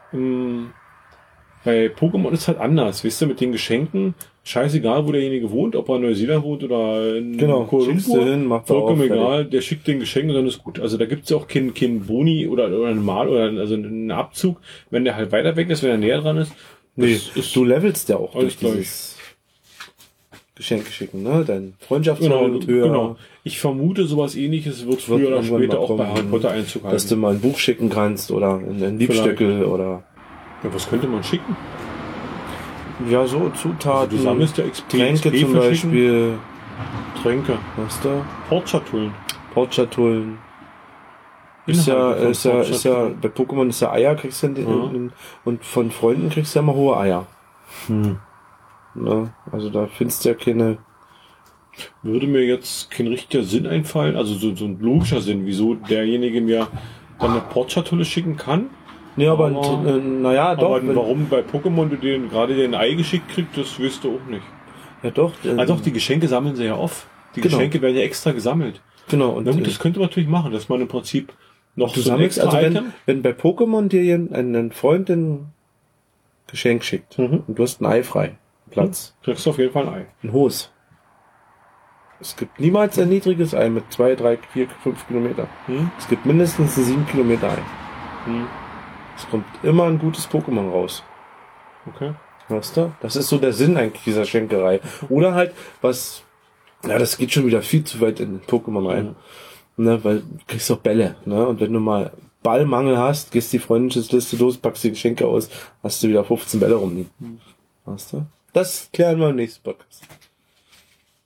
[SPEAKER 1] Bei Pokémon ist halt anders, weißt du, mit den Geschenken, scheißegal, wo derjenige wohnt, ob er in Neuseeland wohnt oder in Kuala Lumpur, vollkommen egal, der schickt den Geschenk und dann ist gut. Also da gibt's ja auch kein Boni oder ein Mal oder also einen Abzug, wenn der halt weiter weg ist, wenn er näher dran ist.
[SPEAKER 2] Nee, du levelst ja auch durch
[SPEAKER 1] gleich.
[SPEAKER 2] dieses Geschenke schicken, ne? Dein Freundschaftslevel wird höher.
[SPEAKER 1] Genau. Ich vermute, sowas ähnliches wird früher oder später auch bei Harry Potter Einzug halten.
[SPEAKER 2] Dass du mal ein Buch schicken kannst oder ein Liebstöckel oder...
[SPEAKER 1] Ja, was könnte man schicken?
[SPEAKER 2] Ja, so Zutaten.
[SPEAKER 1] Also du sammelst ja
[SPEAKER 2] Tränke zum Beispiel.
[SPEAKER 1] Tränke.
[SPEAKER 2] Weißt du?
[SPEAKER 1] Portschatullen.
[SPEAKER 2] Portschatullen. Ist ja, bei Pokémon ist ja Eier, kriegst du und von Freunden kriegst du ja mal hohe Eier. Ne? Also da findest du ja keine...
[SPEAKER 1] Würde mir jetzt kein richtiger Sinn einfallen, also so ein logischer Sinn, wieso derjenige mir dann eine Portschatulle schicken kann.
[SPEAKER 2] Ja, aber naja, doch.
[SPEAKER 1] Aber warum bei Pokémon du gerade den Ei geschickt kriegst, das wirst du auch nicht.
[SPEAKER 2] Ja, doch.
[SPEAKER 1] Also doch, die Geschenke sammeln sie ja oft. Die Geschenke werden ja extra gesammelt.
[SPEAKER 2] Genau. Und
[SPEAKER 1] das könnte man natürlich machen, dass man im Prinzip noch
[SPEAKER 2] du sammelst, also wenn bei Pokémon dir ein Freund ein Geschenk schickt und du hast ein Ei frei, Platz.
[SPEAKER 1] Kriegst du auf jeden Fall ein Ei.
[SPEAKER 2] Ein hohes. Es gibt niemals ein niedriges Ei mit 2, 3, 4, 5 Kilometer. Es gibt mindestens ein 7 Kilometer Ei. Es kommt immer ein gutes Pokémon raus.
[SPEAKER 1] Okay.
[SPEAKER 2] Weißt du? Das ist so der Sinn eigentlich dieser Schenkerei. Oder halt, das geht schon wieder viel zu weit in den Pokémon rein. Ne, weil du kriegst auch Bälle. Ne? Und wenn du mal Ballmangel hast, gehst die Freundschaftsliste los, packst die Geschenke aus, hast du wieder 15 Bälle rumliegen. Weißt du? Das klären wir im nächsten Podcast.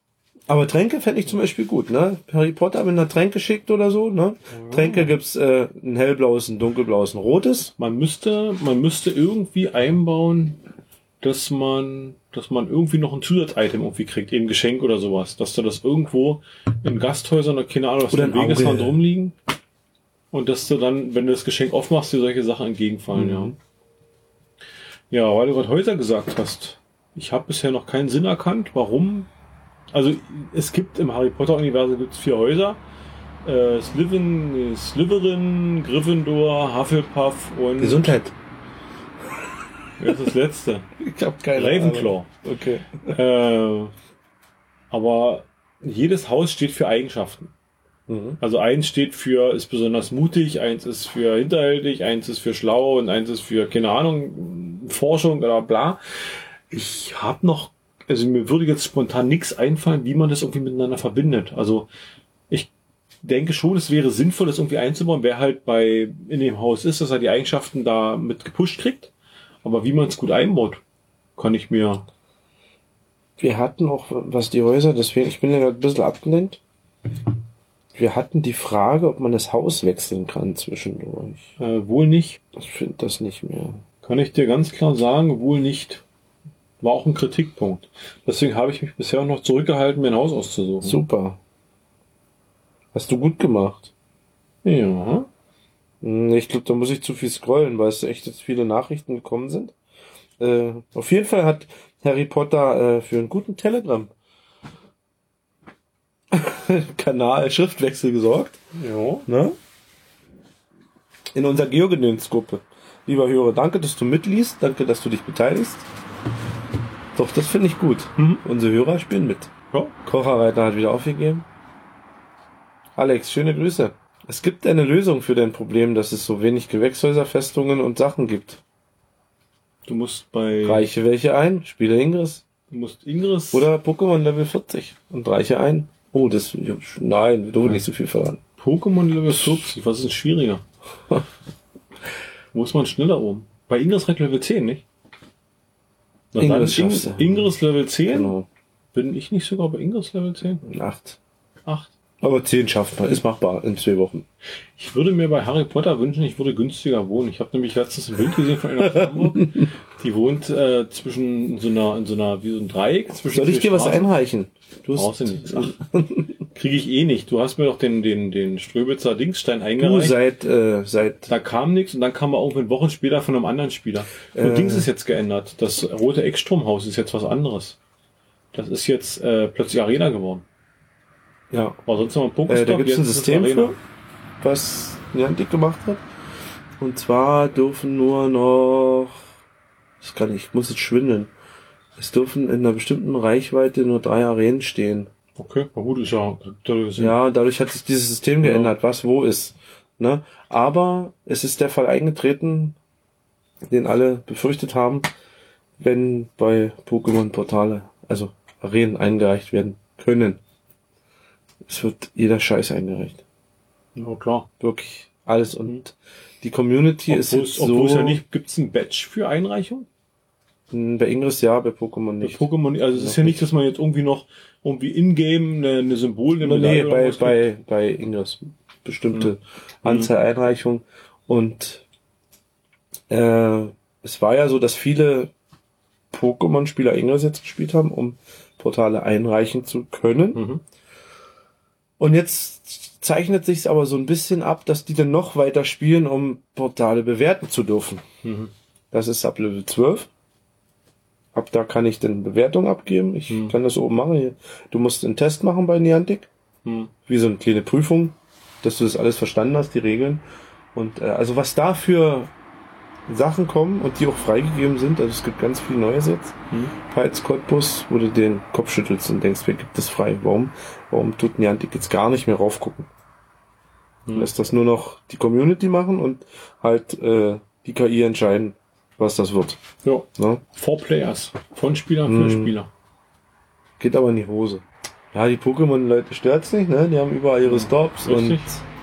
[SPEAKER 2] Aber Tränke fände ich zum Beispiel gut, ne? Harry Potter mit einer Tränke schickt oder so, ne? Tränke gibt's ein hellblaues, ein dunkelblaues, ein rotes.
[SPEAKER 1] Man müsste irgendwie einbauen, dass man irgendwie noch ein Zusatzitem irgendwie kriegt, eben Geschenk oder sowas, dass du das irgendwo in Gasthäusern oder keine Ahnung, was
[SPEAKER 2] Oder
[SPEAKER 1] im
[SPEAKER 2] ein
[SPEAKER 1] Weg ist,
[SPEAKER 2] Auge.
[SPEAKER 1] noch rumliegen. Und dass du dann, wenn du das Geschenk aufmachst, dir solche Sachen entgegenfallen, ja. Ja, weil du gerade Häuser gesagt hast. Ich habe bisher noch keinen Sinn erkannt, warum. Also es gibt im Harry Potter Universum gibt's 4 Häuser. Slytherin, Gryffindor, Hufflepuff und
[SPEAKER 2] Gesundheit.
[SPEAKER 1] wer ist das letzte?
[SPEAKER 2] Ich hab keine
[SPEAKER 1] Ravenclaw.
[SPEAKER 2] Ahnung. Okay.
[SPEAKER 1] Aber jedes Haus steht für Eigenschaften. Also eins steht für, ist besonders mutig, eins ist für hinterhältig, eins ist für schlau und eins ist für, keine Ahnung, Forschung oder bla. Ich habe noch, also mir würde jetzt spontan nichts einfallen, wie man das irgendwie miteinander verbindet. Also ich denke schon, es wäre sinnvoll, das irgendwie einzubauen, wer halt in dem Haus ist, dass er die Eigenschaften da mit gepusht kriegt. Aber wie man es gut einbaut, kann ich mir...
[SPEAKER 2] Wir hatten auch, was die Häuser, deswegen, ich bin ja gerade ein bisschen abgelenkt. Wir hatten die Frage, ob man das Haus wechseln kann zwischendurch.
[SPEAKER 1] Wohl nicht.
[SPEAKER 2] Ich finde das nicht mehr.
[SPEAKER 1] Kann ich dir ganz klar sagen, wohl nicht. War auch ein Kritikpunkt. Deswegen habe ich mich bisher auch noch zurückgehalten, mir ein Haus auszusuchen.
[SPEAKER 2] Super. Hast du gut gemacht.
[SPEAKER 1] Ja.
[SPEAKER 2] Ich glaube, da muss ich zu viel scrollen, weil es echt jetzt viele Nachrichten gekommen sind. Auf jeden Fall hat Harry Potter für einen guten Telegram Kanal Schriftwechsel gesorgt.
[SPEAKER 1] Ja.
[SPEAKER 2] Ne? In unserer Geogedöns-Gruppe. Lieber Hörer, danke, dass du mitliest. Danke, dass du dich beteiligst. Doch, das finde ich gut. Unsere Hörer spielen mit.
[SPEAKER 1] Ja.
[SPEAKER 2] Kocherreiter hat wieder aufgegeben. Alex, schöne Grüße. Es gibt eine Lösung für dein Problem, dass es so wenig Gewächshäuser, Festungen und Sachen gibt.
[SPEAKER 1] Du musst bei...
[SPEAKER 2] Reiche welche ein, spiele Ingress.
[SPEAKER 1] Du musst Ingress...
[SPEAKER 2] Oder Pokémon Level 40 und reiche ein. Oh, nein, du nicht so viel verraten.
[SPEAKER 1] Pokémon Level 40, was ist denn schwieriger? Wo ist man schneller oben? Bei Ingress reicht Level 10, nicht?
[SPEAKER 2] Ingress schaffst du.
[SPEAKER 1] Ingress Level 10?
[SPEAKER 2] Genau.
[SPEAKER 1] Bin ich nicht sogar bei Ingress Level 10?
[SPEAKER 2] 8.
[SPEAKER 1] 8.
[SPEAKER 2] Aber 10 schafft man, ist machbar in 2 Wochen.
[SPEAKER 1] Ich würde mir bei Harry Potter wünschen, ich würde günstiger wohnen. Ich habe nämlich letztens ein Bild gesehen von einer aus Hamburg. Die wohnt zwischen in so einer wie so ein Dreieck.
[SPEAKER 2] Soll ich dir was einreichen?
[SPEAKER 1] Brauchst du nicht. Kriege ich eh nicht. Du hast mir doch den Ströbitzer Dingsstein
[SPEAKER 2] Du
[SPEAKER 1] eingereicht.
[SPEAKER 2] seit
[SPEAKER 1] Da kam nichts und dann kam er irgendwann Wochen später von einem anderen Spieler. Und Dings ist jetzt geändert. Das rote Eckstromhaus ist jetzt was anderes. Das ist jetzt plötzlich Arena geworden.
[SPEAKER 2] ja.
[SPEAKER 1] War sonst noch ein Pokestop,
[SPEAKER 2] Da gibt es
[SPEAKER 1] jetzt
[SPEAKER 2] ein
[SPEAKER 1] ist es
[SPEAKER 2] System
[SPEAKER 1] Arena.
[SPEAKER 2] für, was Niantic gemacht hat. Und zwar dürfen nur noch, ich muss jetzt schwindeln. Es dürfen in einer bestimmten Reichweite nur 3 Arenen stehen.
[SPEAKER 1] Okay, na gut, ist ja...
[SPEAKER 2] Ja, dadurch hat sich dieses System geändert, was wo ist. Ne? Aber es ist der Fall eingetreten, den alle befürchtet haben, wenn bei Pokémon Portale, also Arenen eingereicht werden können. Es wird jeder Scheiß eingereicht.
[SPEAKER 1] Ja, klar.
[SPEAKER 2] Wirklich alles. Und die Community ist jetzt
[SPEAKER 1] Obwohl es
[SPEAKER 2] so...
[SPEAKER 1] ja nicht... Gibt's ein Badge für Einreichung?
[SPEAKER 2] Bei Ingress ja, bei Pokémon nicht.
[SPEAKER 1] Bei Pokémon, also es ist ja nicht, dass man jetzt irgendwie noch in-game eine Symbol...
[SPEAKER 2] Nee, bei Ingress bestimmte Anzahl Einreichungen. Und es war ja so, dass viele Pokémon-Spieler Ingress jetzt gespielt haben, um Portale einreichen zu können. Und jetzt zeichnet sich aber so ein bisschen ab, dass die dann noch weiter spielen, um Portale bewerten zu dürfen. Das ist ab Level 12. Ab da kann ich dann Bewertung abgeben. Ich kann das oben machen. Du musst einen Test machen bei Niantic. Wie so eine kleine Prüfung, dass du das alles verstanden hast, die Regeln. Und also was da für Sachen kommen und die auch freigegeben sind, also es gibt ganz viele neue Sets. Peitz Cottbus, wo du den Kopf schüttelst und denkst, wer gibt das frei? Warum tut Niantic jetzt gar nicht mehr raufgucken? Lässt das nur noch die Community machen und halt die KI entscheiden, was das wird.
[SPEAKER 1] Ja.
[SPEAKER 2] Ne?
[SPEAKER 1] 4 Players. Von Spieler für Spieler.
[SPEAKER 2] Geht aber in die Hose. Ja, die Pokémon-Leute stört's nicht, ne? Die haben überall ihre Stops
[SPEAKER 1] Richtig.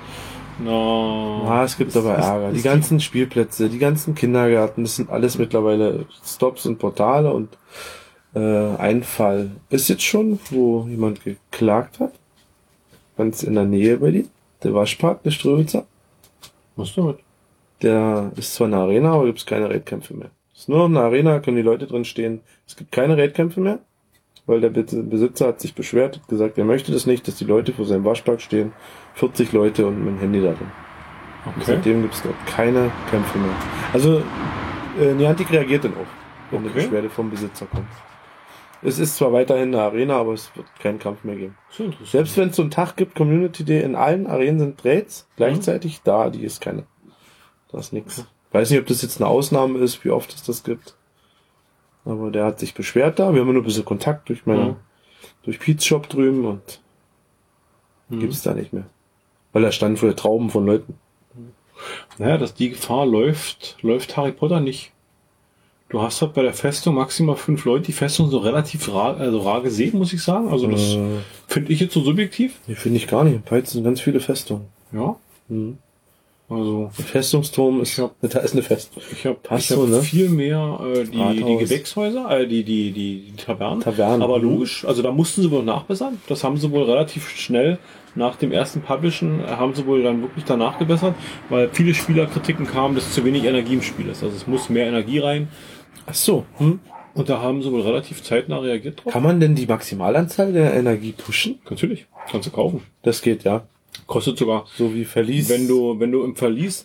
[SPEAKER 2] es gibt aber Ärger. Die ganzen Spielplätze, die ganzen Kindergärten, das sind alles mittlerweile Stops und Portale und Ein Fall ist jetzt schon, wo jemand geklagt hat. Ganz in der Nähe bei dir. Der Waschpark, der Ströwitzer.
[SPEAKER 1] Was damit?
[SPEAKER 2] Der ist zwar eine Arena, aber gibt es keine Raidkämpfe mehr. Es ist nur noch eine Arena, können die Leute drin stehen. Es gibt keine Raidkämpfe mehr, weil der Besitzer hat sich beschwert, hat gesagt, er möchte das nicht, dass die Leute vor seinem Waschpark stehen. 40 Leute und mit dem Handy da drin. Und seitdem gibt es dort keine Kämpfe mehr. Also Niantic reagiert dann auch, wenn eine Beschwerde vom Besitzer kommt. Es ist zwar weiterhin eine Arena, aber es wird keinen Kampf mehr geben. Selbst wenn es so einen Tag gibt, Community Day, in allen Arenen sind Raids gleichzeitig, die ist keine. Da ist nichts. Weiß nicht, ob das jetzt eine Ausnahme ist, wie oft es das gibt. Aber der hat sich beschwert da. Wir haben nur ein bisschen Kontakt durch Pete's Shop drüben und gibt's da nicht mehr. Weil er stand vor der Trauben von Leuten.
[SPEAKER 1] Naja, die Gefahr läuft Harry Potter nicht. Du hast halt bei der Festung maximal 5 Leute, die Festung so relativ rar gesehen, muss ich sagen. Also das finde ich jetzt so subjektiv.
[SPEAKER 2] Nee, finde ich gar nicht. Bei sind ganz viele Festungen.
[SPEAKER 1] Ja. Also
[SPEAKER 2] der Festungsturm ist, da ist eine Festung.
[SPEAKER 1] Ich habe viel mehr die Gewächshäuser, die Tavernen. Aber logisch, also da mussten sie wohl nachbessern. Das haben sie wohl relativ schnell nach dem ersten Publishen, haben sie wohl dann wirklich danach gebessert, weil viele Spielerkritiken kamen, dass zu wenig Energie im Spiel ist. Also es muss mehr Energie rein.
[SPEAKER 2] Ach so.
[SPEAKER 1] Und da haben sie wohl relativ zeitnah reagiert drauf.
[SPEAKER 2] Kann man denn die Maximalanzahl der Energie pushen?
[SPEAKER 1] Natürlich. Kannst du kaufen.
[SPEAKER 2] Das geht, ja.
[SPEAKER 1] Kostet sogar.
[SPEAKER 2] So wie Verlies.
[SPEAKER 1] Wenn du im Verlies,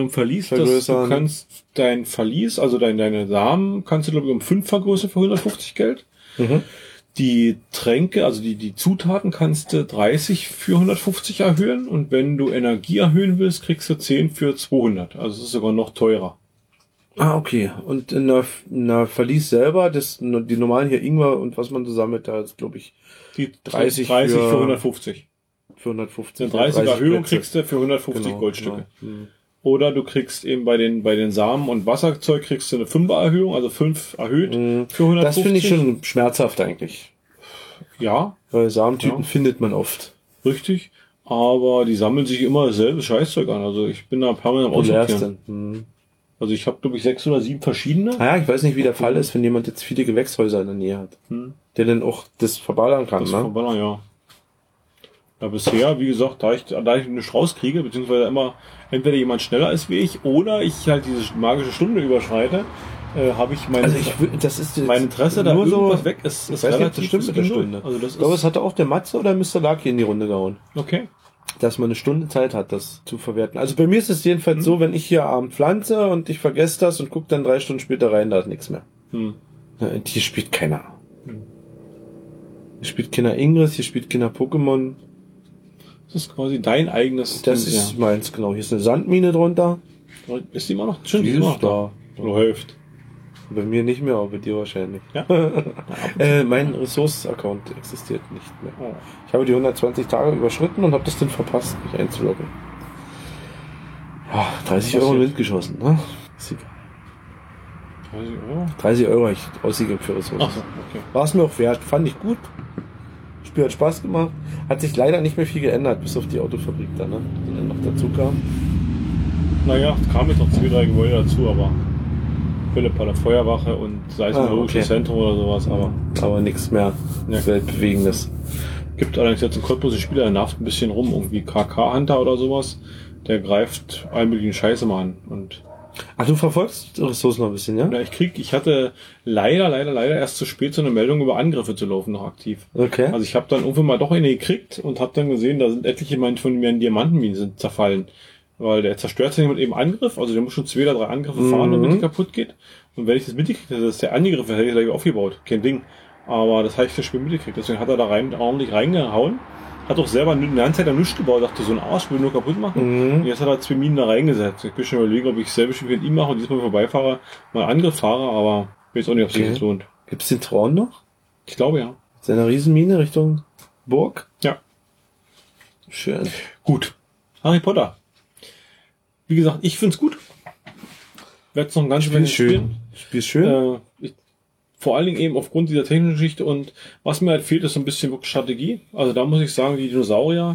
[SPEAKER 1] du kannst dein Verlies, also deine Samen, kannst du, glaube ich, um 5 vergrößern für 150 Geld. Die Tränke, also die Zutaten kannst du 30 für 150 erhöhen. Und wenn du Energie erhöhen willst, kriegst du 10 für 200. Also es ist sogar noch teurer.
[SPEAKER 2] Ah, okay. Und in der Verlies selber, die normalen hier Ingwer und was man so sammelt, da ist, glaube ich,
[SPEAKER 1] die 30 für 150.
[SPEAKER 2] Für 150.
[SPEAKER 1] Eine 30 Erhöhung kriegst du für 150 Goldstücke. Genau. Oder du kriegst eben bei den Samen und Wasserzeug kriegst du eine 5er Erhöhung, also 5 erhöht für 150.
[SPEAKER 2] Das finde ich schon schmerzhaft eigentlich.
[SPEAKER 1] Ja.
[SPEAKER 2] Weil Samentüten findet man oft.
[SPEAKER 1] Richtig. Aber die sammeln sich immer dasselbe Scheißzeug an. Also ich bin da permanent am Aussortieren. Also ich habe, glaube ich, 6 oder 7 verschiedene.
[SPEAKER 2] Naja, ich weiß nicht, wie der Fall ist, wenn jemand jetzt viele Gewächshäuser in der Nähe hat. Der dann auch das verballern kann,
[SPEAKER 1] verballern, ja. Ja, bisher, wie gesagt, da ich eine Strauß kriege, beziehungsweise immer entweder jemand schneller ist wie ich, oder ich halt diese magische Stunde überschreite, habe ich mein Interesse da irgendwas weg ist
[SPEAKER 2] relativ stimmt mit der Stunde. Also das ich glaube, es hatte auch der Matze oder Mr. Lucky in die Runde gehauen.
[SPEAKER 1] Okay.
[SPEAKER 2] Dass man eine Stunde Zeit hat, das zu verwerten. Also bei mir ist es jedenfalls so, wenn ich hier abend pflanze und ich vergesse das und gucke dann 3 Stunden später rein, da ist nichts mehr. Hier spielt keiner. Hier spielt keiner Ingress, hier spielt keiner Pokémon.
[SPEAKER 1] Das ist quasi dein eigenes...
[SPEAKER 2] Das ist meins, genau. Hier ist eine Sandmine drunter.
[SPEAKER 1] Ist die immer noch? Stimmt, die ist immer noch da. Läuft.
[SPEAKER 2] Bei mir nicht mehr, aber bei dir wahrscheinlich.
[SPEAKER 1] Ja.
[SPEAKER 2] Mein Ressource-Account existiert nicht mehr. Oh. Ich habe die 120 Tage überschritten und habe das dann verpasst, mich einzuloggen. Ja, 30 Euro in den Wind geschossen, ne? Ist egal.
[SPEAKER 1] 30 Euro?
[SPEAKER 2] 30 Euro habe ich ausgegeben für Ressourcen.
[SPEAKER 1] Ach so, okay.
[SPEAKER 2] War es mir auch wert. Fand ich gut. Spiel hat Spaß gemacht. Hat sich leider nicht mehr viel geändert, bis auf die Autofabrik da, ne? Die dann noch dazu kam.
[SPEAKER 1] Naja, kamen jetzt noch 2, 3 Gebäude dazu, aber Philipp bei der Feuerwache und Seismologisches Zentrum oder sowas,
[SPEAKER 2] aber nichts mehr Weltbewegendes.
[SPEAKER 1] Gibt allerdings jetzt einen Cottbuser Spieler, der nervt ein bisschen rum, irgendwie KK-Hunter oder sowas. Der greift allen möglichen Scheiße mal an. Und
[SPEAKER 2] ach, du verfolgst Ressourcen noch ein bisschen, ja?
[SPEAKER 1] Ja, ich hatte leider erst zu spät so eine Meldung über Angriffe zu laufen noch aktiv.
[SPEAKER 2] Okay.
[SPEAKER 1] Also ich habe dann irgendwann mal doch eine gekriegt und habe dann gesehen, da sind etliche von mir in Diamantenminen sind zerfallen. Weil der zerstört sich mit eben Angriff, also der muss schon 2 oder 3 Angriffe fahren, damit die kaputt geht. Und wenn ich das mitgekriegt hätte, dass der angegriffen hätte, hätte ich aufgebaut. Kein Ding. Aber das habe ich das Spiel mitgekriegt. Deswegen hat er da ordentlich reingehauen. Hat auch selber eine ganze Zeit da nichts gebaut. Dachte, so ein Arsch will nur kaputt machen. Und jetzt hat er 2 Minen da reingesetzt. Ich bin schon überlegen, ob ich selbe Spiel mit ihm mache und diesmal vorbeifahre, mal Angriff fahre, aber ich weiß auch nicht, ob sich das lohnt.
[SPEAKER 2] Gibt's den Traun noch?
[SPEAKER 1] Ich glaube, ja.
[SPEAKER 2] Seine Riesenmine Richtung Burg?
[SPEAKER 1] Ja.
[SPEAKER 2] Schön.
[SPEAKER 1] Gut. Harry Potter. Wie gesagt, ich find's gut. Werd's noch ein ganz schön spielen.
[SPEAKER 2] Spiel schön.
[SPEAKER 1] Vor allen Dingen eben aufgrund dieser technischen Geschichte und was mir halt fehlt, ist so ein bisschen wirklich Strategie. Also da muss ich sagen, die Dinosaurier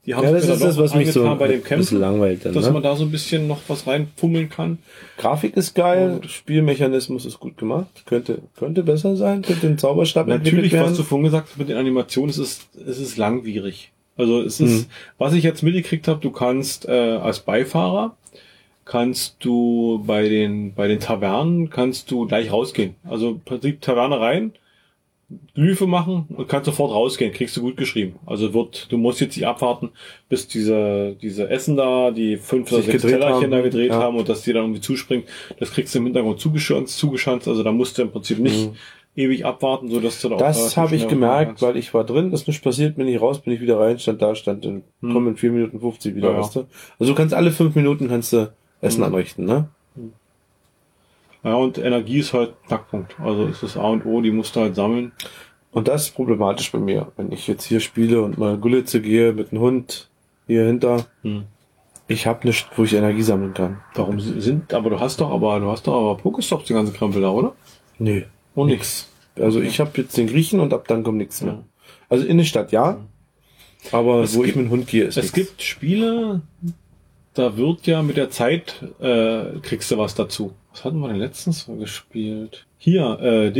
[SPEAKER 1] Die haben
[SPEAKER 2] Ja, das
[SPEAKER 1] mir
[SPEAKER 2] ist
[SPEAKER 1] da
[SPEAKER 2] das,
[SPEAKER 1] doch
[SPEAKER 2] was mich so
[SPEAKER 1] angetan bei
[SPEAKER 2] ein
[SPEAKER 1] dem Camp,
[SPEAKER 2] bisschen langweilt dann,
[SPEAKER 1] dass
[SPEAKER 2] ne?
[SPEAKER 1] man da so ein bisschen noch was reinfummeln kann.
[SPEAKER 2] Grafik ist geil, Spielmechanismus ist gut gemacht, könnte besser sein, könnte ein Zauberstab entwickelt
[SPEAKER 1] Natürlich,
[SPEAKER 2] werden.
[SPEAKER 1] was du vorhin gesagt hast mit den Animationen, es ist langwierig. Also es ist, was ich jetzt mitgekriegt habe, du kannst als Beifahrer kannst du bei den Tavernen kannst du gleich rausgehen. Also im Prinzip Taverne rein, Glyphe machen und kannst sofort rausgehen, kriegst du gut geschrieben. Also du musst jetzt nicht abwarten, bis diese Essen da, die 5 oder 6 Tellerchen da gedreht haben und dass die dann irgendwie zuspringt. Das kriegst du im Hintergrund zugeschanzt. Also da musst du im Prinzip nicht ewig abwarten, so dass du da auch
[SPEAKER 2] Das habe ich gemerkt, weil ich war drin, ist nichts passiert, bin ich raus, bin ich wieder rein, stand in, komm in 4 Minuten 50 wieder, weißt du? Also du kannst alle 5 Minuten Essen anrichten, ne?
[SPEAKER 1] Ja, und Energie ist halt Knackpunkt. Also ist das A und O, die musst du halt sammeln.
[SPEAKER 2] Und das ist problematisch bei mir, wenn ich jetzt hier spiele und mal Gulitze gehe mit einem Hund hier hinter. Ich habe nichts, wo ich Energie sammeln kann.
[SPEAKER 1] Warum aber du hast doch aber Pokestops, die ganze Krempel da, oder?
[SPEAKER 2] Nee.
[SPEAKER 1] Und nix.
[SPEAKER 2] Also ich habe jetzt den Griechen und ab dann kommt nichts mehr. Also in der Stadt ja, aber ich mit dem Hund gehe ist
[SPEAKER 1] es
[SPEAKER 2] nichts.
[SPEAKER 1] gibt Spiele, da wird ja mit der Zeit kriegst du was dazu. Was hatten wir denn letztens gespielt? Hier,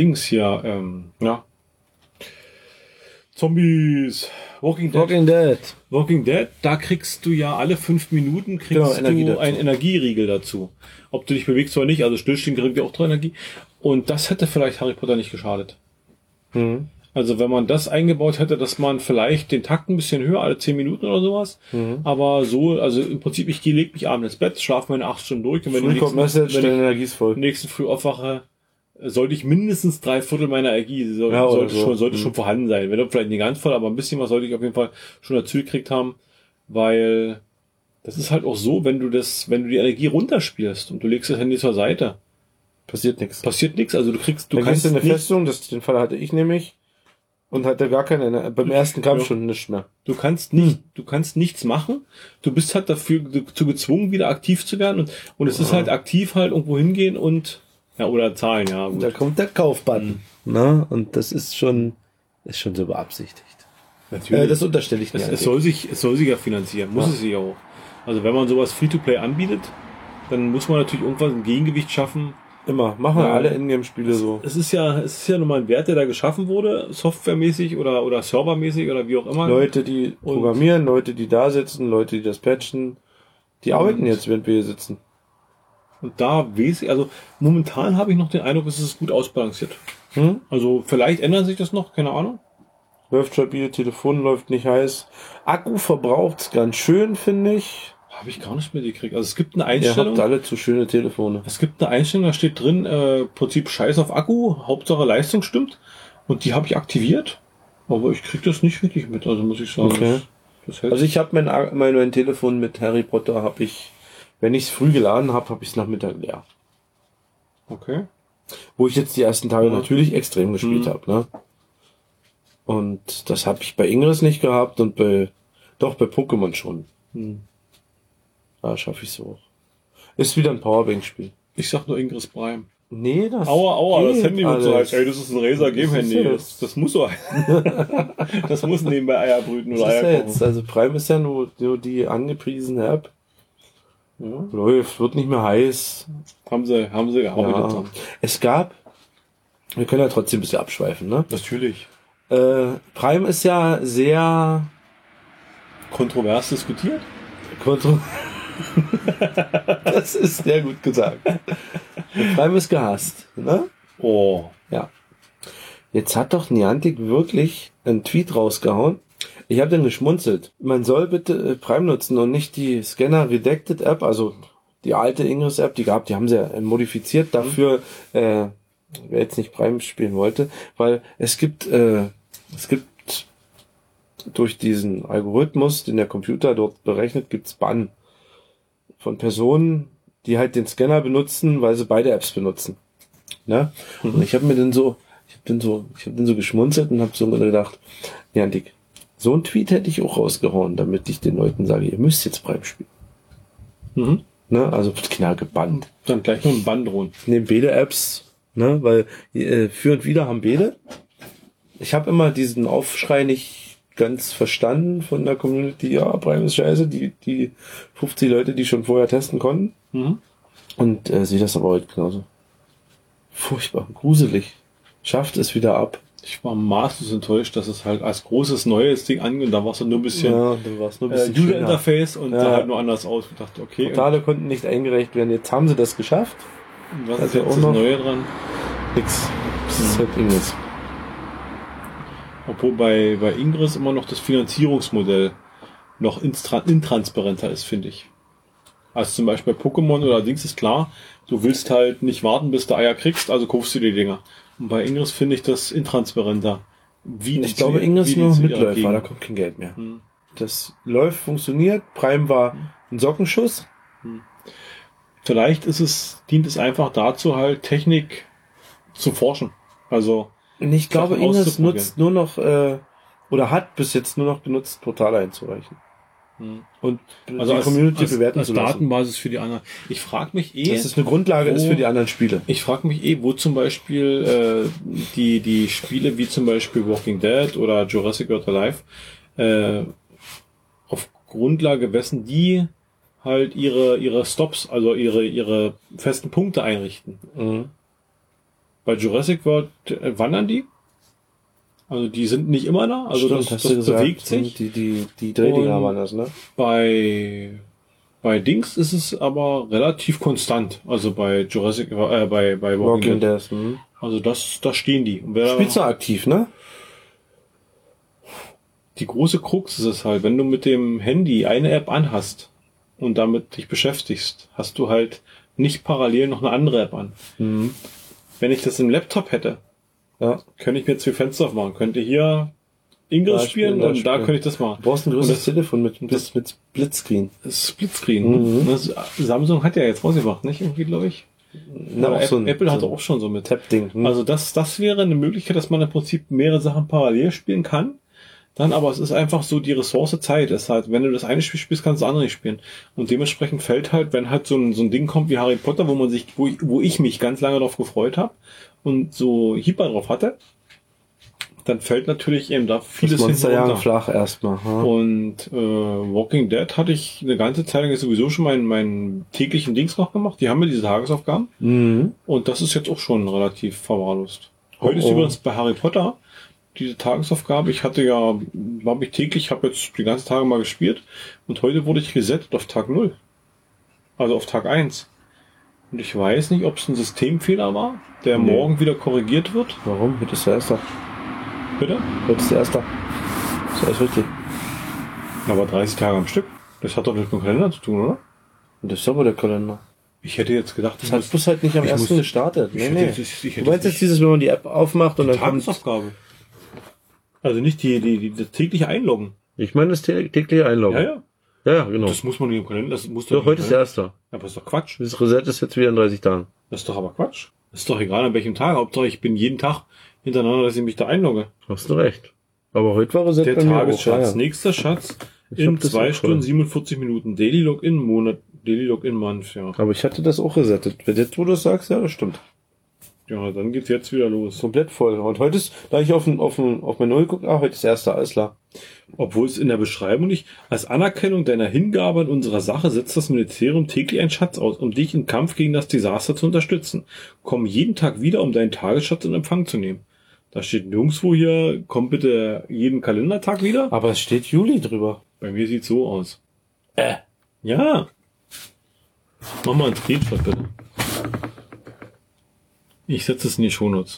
[SPEAKER 1] Zombies, Walking Dead, da kriegst du ja alle 5 Minuten einen Energieriegel dazu. Ob du dich bewegst oder nicht, also stillstehen kriegt ja auch 3 Energie. Und das hätte vielleicht Harry Potter nicht geschadet. Also wenn man das eingebaut hätte, dass man vielleicht den Takt ein bisschen höher, alle 10 Minuten oder sowas. Aber so, also im Prinzip, leg mich abends ins Bett, schlafe meine 8 Stunden durch. Und wenn
[SPEAKER 2] Energie ist voll.
[SPEAKER 1] Nächsten Früh aufwache, sollte ich mindestens 3/4 meiner Energie sollte schon vorhanden sein. Wenn vielleicht nicht ganz voll, aber ein bisschen was sollte ich auf jeden Fall schon dazu gekriegt haben, weil das ist halt auch so, wenn du die Energie runterspielst und du legst das Handy zur Seite,
[SPEAKER 2] passiert nichts.
[SPEAKER 1] Also du
[SPEAKER 2] kannst eine Festung, den Fall hatte ich nämlich und hatte gar keine beim ersten Kampf schon nichts mehr.
[SPEAKER 1] Du kannst nichts machen. Du bist halt dazu gezwungen, wieder aktiv zu werden und es ist halt aktiv halt irgendwo hingehen und oder zahlen, ja. Gut.
[SPEAKER 2] Da kommt der Kaufbutton. Na, und das ist schon so beabsichtigt.
[SPEAKER 1] Natürlich.
[SPEAKER 2] Das unterstelle ich nicht.
[SPEAKER 1] Es soll sich ja finanzieren, muss es sich auch. Also wenn man sowas Free-to-Play anbietet, dann muss man natürlich irgendwas ein Gegengewicht schaffen.
[SPEAKER 2] Immer. Machen wir alle Ingame-Spiele so.
[SPEAKER 1] Es ist ja nochmal ein Wert, der da geschaffen wurde, softwaremäßig oder servermäßig oder wie auch immer.
[SPEAKER 2] Leute, die programmieren, Leute, die da sitzen, Leute, die das patchen, die arbeiten jetzt, während wir hier sitzen.
[SPEAKER 1] Und da also momentan habe ich noch den Eindruck, es ist gut ausbalanciert. Also vielleicht ändert sich das noch, keine Ahnung.
[SPEAKER 2] Läuft stabil, Telefon läuft nicht heiß. Akku verbraucht's ganz schön, finde ich.
[SPEAKER 1] Habe ich gar nicht mitgekriegt. Also es gibt eine Einstellung.
[SPEAKER 2] Ihr habt alle zu schöne Telefone.
[SPEAKER 1] Es gibt eine Einstellung, da steht drin, Prinzip Scheiß auf Akku, Hauptsache Leistung stimmt. Und die habe ich aktiviert. Aber ich krieg das nicht wirklich mit, also muss ich sagen.
[SPEAKER 2] Okay. Also ich habe mein Telefon mit Harry Potter wenn ich es früh geladen habe ich es Nachmittag leer.
[SPEAKER 1] Okay.
[SPEAKER 2] Wo ich jetzt die ersten Tage natürlich extrem gespielt habe, ne? Und das habe ich bei Ingress nicht gehabt und bei Pokémon schon. Da schaffe ich es auch. Ist wieder ein Powerbank-Spiel.
[SPEAKER 1] Ich sag nur Ingress Prime.
[SPEAKER 2] Nee, das
[SPEAKER 1] Aua, das Handy wird so heiß.
[SPEAKER 2] alles.
[SPEAKER 1] Ey, das ist ein Razer Game Handy. Das muss so. Das muss nebenbei Eier brüten oder Eier kochen.
[SPEAKER 2] jetzt? Also Prime ist ja nur die angepriesene App.
[SPEAKER 1] Ja.
[SPEAKER 2] Läuft, wird nicht mehr heiß.
[SPEAKER 1] Haben sie gearbeitet.
[SPEAKER 2] Ja. Es gab, wir können ja trotzdem ein bisschen abschweifen, ne?
[SPEAKER 1] Natürlich.
[SPEAKER 2] Prime ist ja sehr
[SPEAKER 1] Kontrovers diskutiert.
[SPEAKER 2] Das ist sehr gut gesagt. Prime ist gehasst, ne?
[SPEAKER 1] Oh.
[SPEAKER 2] Ja. Jetzt hat doch Niantic wirklich einen Tweet rausgehauen. Ich habe dann geschmunzelt. Man soll bitte Prime nutzen und nicht die Scanner Redacted App, also die alte Ingress App, die haben sie ja modifiziert dafür, wer jetzt nicht Prime spielen wollte, weil es gibt durch diesen Algorithmus, den der Computer dort berechnet, gibt's Bann von Personen, die halt den Scanner benutzen, weil sie beide Apps benutzen. Ne? Und ich habe dann so geschmunzelt und habe so gedacht, ja, Dick, so ein Tweet hätte ich auch rausgehauen, damit ich den Leuten sage, ihr müsst jetzt Prime spielen. Ne? Also knall gebannt.
[SPEAKER 1] Dann gleich noch ein Bann drohen.
[SPEAKER 2] Nehmen beide Apps, ne? Weil für und wieder haben beide. Ich habe immer diesen Aufschrei nicht ganz verstanden von der Community, ja, Prime ist scheiße, die 50 Leute, die schon vorher testen konnten. Und sehe das aber heute genauso. Furchtbar, gruselig. Schafft es wieder ab.
[SPEAKER 1] Ich war maßlos enttäuscht, dass es halt als großes neues Ding angeht. Da war es nur ein bisschen, User Interface und sah halt nur anders aus. Ich dachte, okay.
[SPEAKER 2] Portale konnten nicht eingereicht werden. Jetzt haben sie das geschafft.
[SPEAKER 1] Was ist jetzt das Neue dran?
[SPEAKER 2] Nix. Das ist halt Ingress.
[SPEAKER 1] Obwohl bei Ingress immer noch das Finanzierungsmodell noch intransparenter ist, finde ich. Also zum Beispiel bei Pokémon oder Dings ist klar, du willst halt nicht warten, bis du Eier kriegst, also kaufst du die Dinger. Und bei Ingress finde ich das intransparenter.
[SPEAKER 2] Ich glaube, Ingress nur Mitläufer, da kommt kein Geld mehr. Das läuft, funktioniert. Prime war ein Sockenschuss.
[SPEAKER 1] Vielleicht dient es einfach dazu, halt Technik zu forschen. Also
[SPEAKER 2] ich glaube, Ingress nutzt nur noch oder hat bis jetzt nur noch benutzt, Portale einzureichen. Und
[SPEAKER 1] also
[SPEAKER 2] die Community bewerten
[SPEAKER 1] als Datenbasis für die anderen. Ich frage mich
[SPEAKER 2] dass es eine Grundlage ist für die anderen Spiele.
[SPEAKER 1] Ich frage mich wo zum Beispiel die Spiele wie zum Beispiel Walking Dead oder Jurassic World Alive auf Grundlage wessen die halt ihre Stops, also ihre festen Punkte einrichten. Bei Jurassic World wandern die. Also die sind nicht immer da, also
[SPEAKER 2] stimmt,
[SPEAKER 1] das bewegt sich.
[SPEAKER 2] Die Drehdinger waren das, ne?
[SPEAKER 1] Bei Dings ist es aber relativ konstant. Also bei Jurassic, bei Walking Dead. Also da stehen die.
[SPEAKER 2] Spielst du aktiv, ne?
[SPEAKER 1] Die große Krux ist es halt, wenn du mit dem Handy eine App anhast und damit dich beschäftigst, hast du halt nicht parallel noch eine andere App an. Wenn ich das im Laptop hätte, könnte ich mir 2 Fenster aufmachen. Könnte hier Ingress spielen und da könnte ich das machen.
[SPEAKER 2] Du brauchst ein größeres Telefon mit Splitscreen.
[SPEAKER 1] Splitscreen. Samsung hat ja jetzt rausgebracht, nicht? Irgendwie, glaube ich. Apple hat auch schon so mit
[SPEAKER 2] Tab-Ding.
[SPEAKER 1] Also das wäre eine Möglichkeit, dass man im Prinzip mehrere Sachen parallel spielen kann. Dann aber es ist einfach so, die Ressource Zeit ist halt, wenn du das eine Spiel spielst, kannst du das andere nicht spielen. Und dementsprechend fällt halt, wenn halt so ein Ding kommt wie Harry Potter, wo ich mich ganz lange drauf gefreut habe und so Hyper drauf hatte, dann fällt natürlich eben da vieles
[SPEAKER 2] hinterher flach erstmal.
[SPEAKER 1] Und Walking Dead hatte ich eine ganze Zeit lang sowieso schon meinen täglichen Dings noch gemacht. Die haben mir diese Tagesaufgaben. Und das ist jetzt auch schon relativ verwahrlost. Heute ist übrigens bei Harry Potter diese Tagesaufgabe. Ich hatte ja, glaube ich, täglich, habe jetzt die ganzen Tage mal gespielt. Und heute wurde ich resettet auf Tag 0. Also auf Tag 1. Und ich weiß nicht, ob es ein Systemfehler war, der morgen wieder korrigiert wird.
[SPEAKER 2] Warum? Heute ist der Erste.
[SPEAKER 1] Bitte?
[SPEAKER 2] Heute ist der Erste. Das ist alles richtig.
[SPEAKER 1] Aber 30 Tage am Stück. Das hat doch mit dem Kalender zu tun, oder?
[SPEAKER 2] Und das ist aber der Kalender.
[SPEAKER 1] Ich hätte jetzt gedacht,
[SPEAKER 2] das hat bloß halt nicht am 1. gestartet.
[SPEAKER 1] Nee.
[SPEAKER 2] Du meinst jetzt dieses, wenn man die App aufmacht und dann kommt...
[SPEAKER 1] Tagesaufgabe. Also nicht das tägliche Einloggen.
[SPEAKER 2] Ich meine das tägliche Einloggen. Ja, genau.
[SPEAKER 1] Das muss man nicht im Kalender. Das muss
[SPEAKER 2] doch heute ist der Erste.
[SPEAKER 1] Aber das ist doch Quatsch.
[SPEAKER 2] Das Reset ist jetzt wieder in 30 Tagen.
[SPEAKER 1] Das ist doch aber Quatsch. Das ist doch egal, an welchem Tag. Hauptsache, ich bin jeden Tag hintereinander, dass ich mich da einlogge.
[SPEAKER 2] Hast du recht. Aber heute war Reset
[SPEAKER 1] der Tagesschatz. Nächster Schatz in 2 Stunden 47 Minuten. Daily Login Monat. Daily Login Month, ja.
[SPEAKER 2] Aber ich hatte das auch resettet. Wenn jetzt du das sagst, ja, das stimmt.
[SPEAKER 1] Ja, dann geht's jetzt wieder los.
[SPEAKER 2] Komplett voll. Und heute ist, da ich auf mein Null gucke, heute ist der Erste, alles klar.
[SPEAKER 1] Obwohl es in der Beschreibung nicht, als Anerkennung deiner Hingabe an unserer Sache setzt das Ministerium täglich einen Schatz aus, um dich im Kampf gegen das Desaster zu unterstützen. Komm jeden Tag wieder, um deinen Tagesschatz in Empfang zu nehmen. Da steht nirgendwo hier, komm bitte jeden Kalendertag wieder.
[SPEAKER 2] Aber es steht Juli drüber.
[SPEAKER 1] Bei mir sieht's so aus. Ja. Mach mal einen Screenshot bitte. Ich setze es in die Shownotes.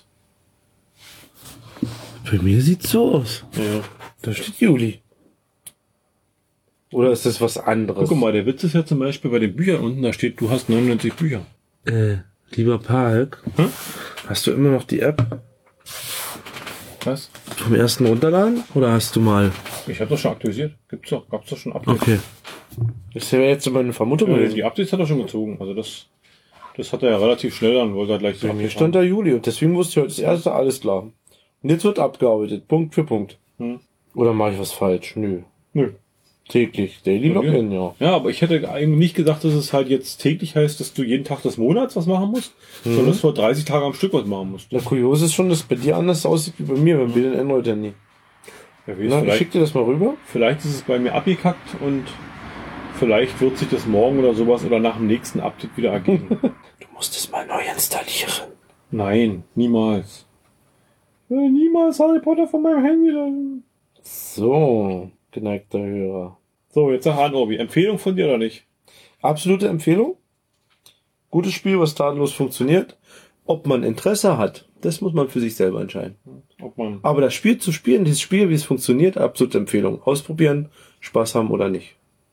[SPEAKER 2] Bei mir sieht's so aus.
[SPEAKER 1] Ja.
[SPEAKER 2] Da steht Juli. Oder ist das was anderes?
[SPEAKER 1] Guck mal, der Witz ist ja zum Beispiel bei den Büchern unten, da steht, du hast 99 Bücher.
[SPEAKER 2] Lieber Park, hast du immer noch die App?
[SPEAKER 1] Was?
[SPEAKER 2] Vom ersten runterladen? Oder hast du mal?
[SPEAKER 1] Ich habe doch schon aktualisiert. Gab's doch schon Updates.
[SPEAKER 2] Okay. Das wäre jetzt meine Vermutung gewesen.
[SPEAKER 1] Die Updates hat er schon gezogen. Also das hat er ja relativ schnell dann, wollte er gleich so.
[SPEAKER 2] Bei mir stand da Juli und deswegen wusste ich heute das Erste, alles klar. Und jetzt wird abgearbeitet, Punkt für Punkt. Oder mache ich was falsch? Nö. Täglich, Daily Login, ja.
[SPEAKER 1] Ja, aber ich hätte eigentlich nicht gedacht, dass es halt jetzt täglich heißt, dass du jeden Tag des Monats was machen musst, sondern dass du 30 Tage am Stück was machen musst.
[SPEAKER 2] Na, kurios ist schon, dass bei dir anders aussieht wie bei mir, beim Bild in Android-Handy.
[SPEAKER 1] Ja,
[SPEAKER 2] Na, ich schick dir das mal rüber.
[SPEAKER 1] Vielleicht ist es bei mir abgekackt und vielleicht wird sich das morgen oder sowas oder nach dem nächsten Update wieder ergeben.
[SPEAKER 2] Du musst es mal neu installieren.
[SPEAKER 1] Nein, niemals. Niemals Harry Potter von meinem Handy lassen.
[SPEAKER 2] So, geneigter Hörer.
[SPEAKER 1] So, jetzt sag an, Obi. Empfehlung von dir oder nicht?
[SPEAKER 2] Absolute Empfehlung. Gutes Spiel, was tadellos funktioniert. Ob man Interesse hat, das muss man für sich selber entscheiden.
[SPEAKER 1] Ob man
[SPEAKER 2] Aber das Spiel zu spielen, dieses Spiel, wie es funktioniert, absolute Empfehlung. Ausprobieren, Spaß haben oder nicht.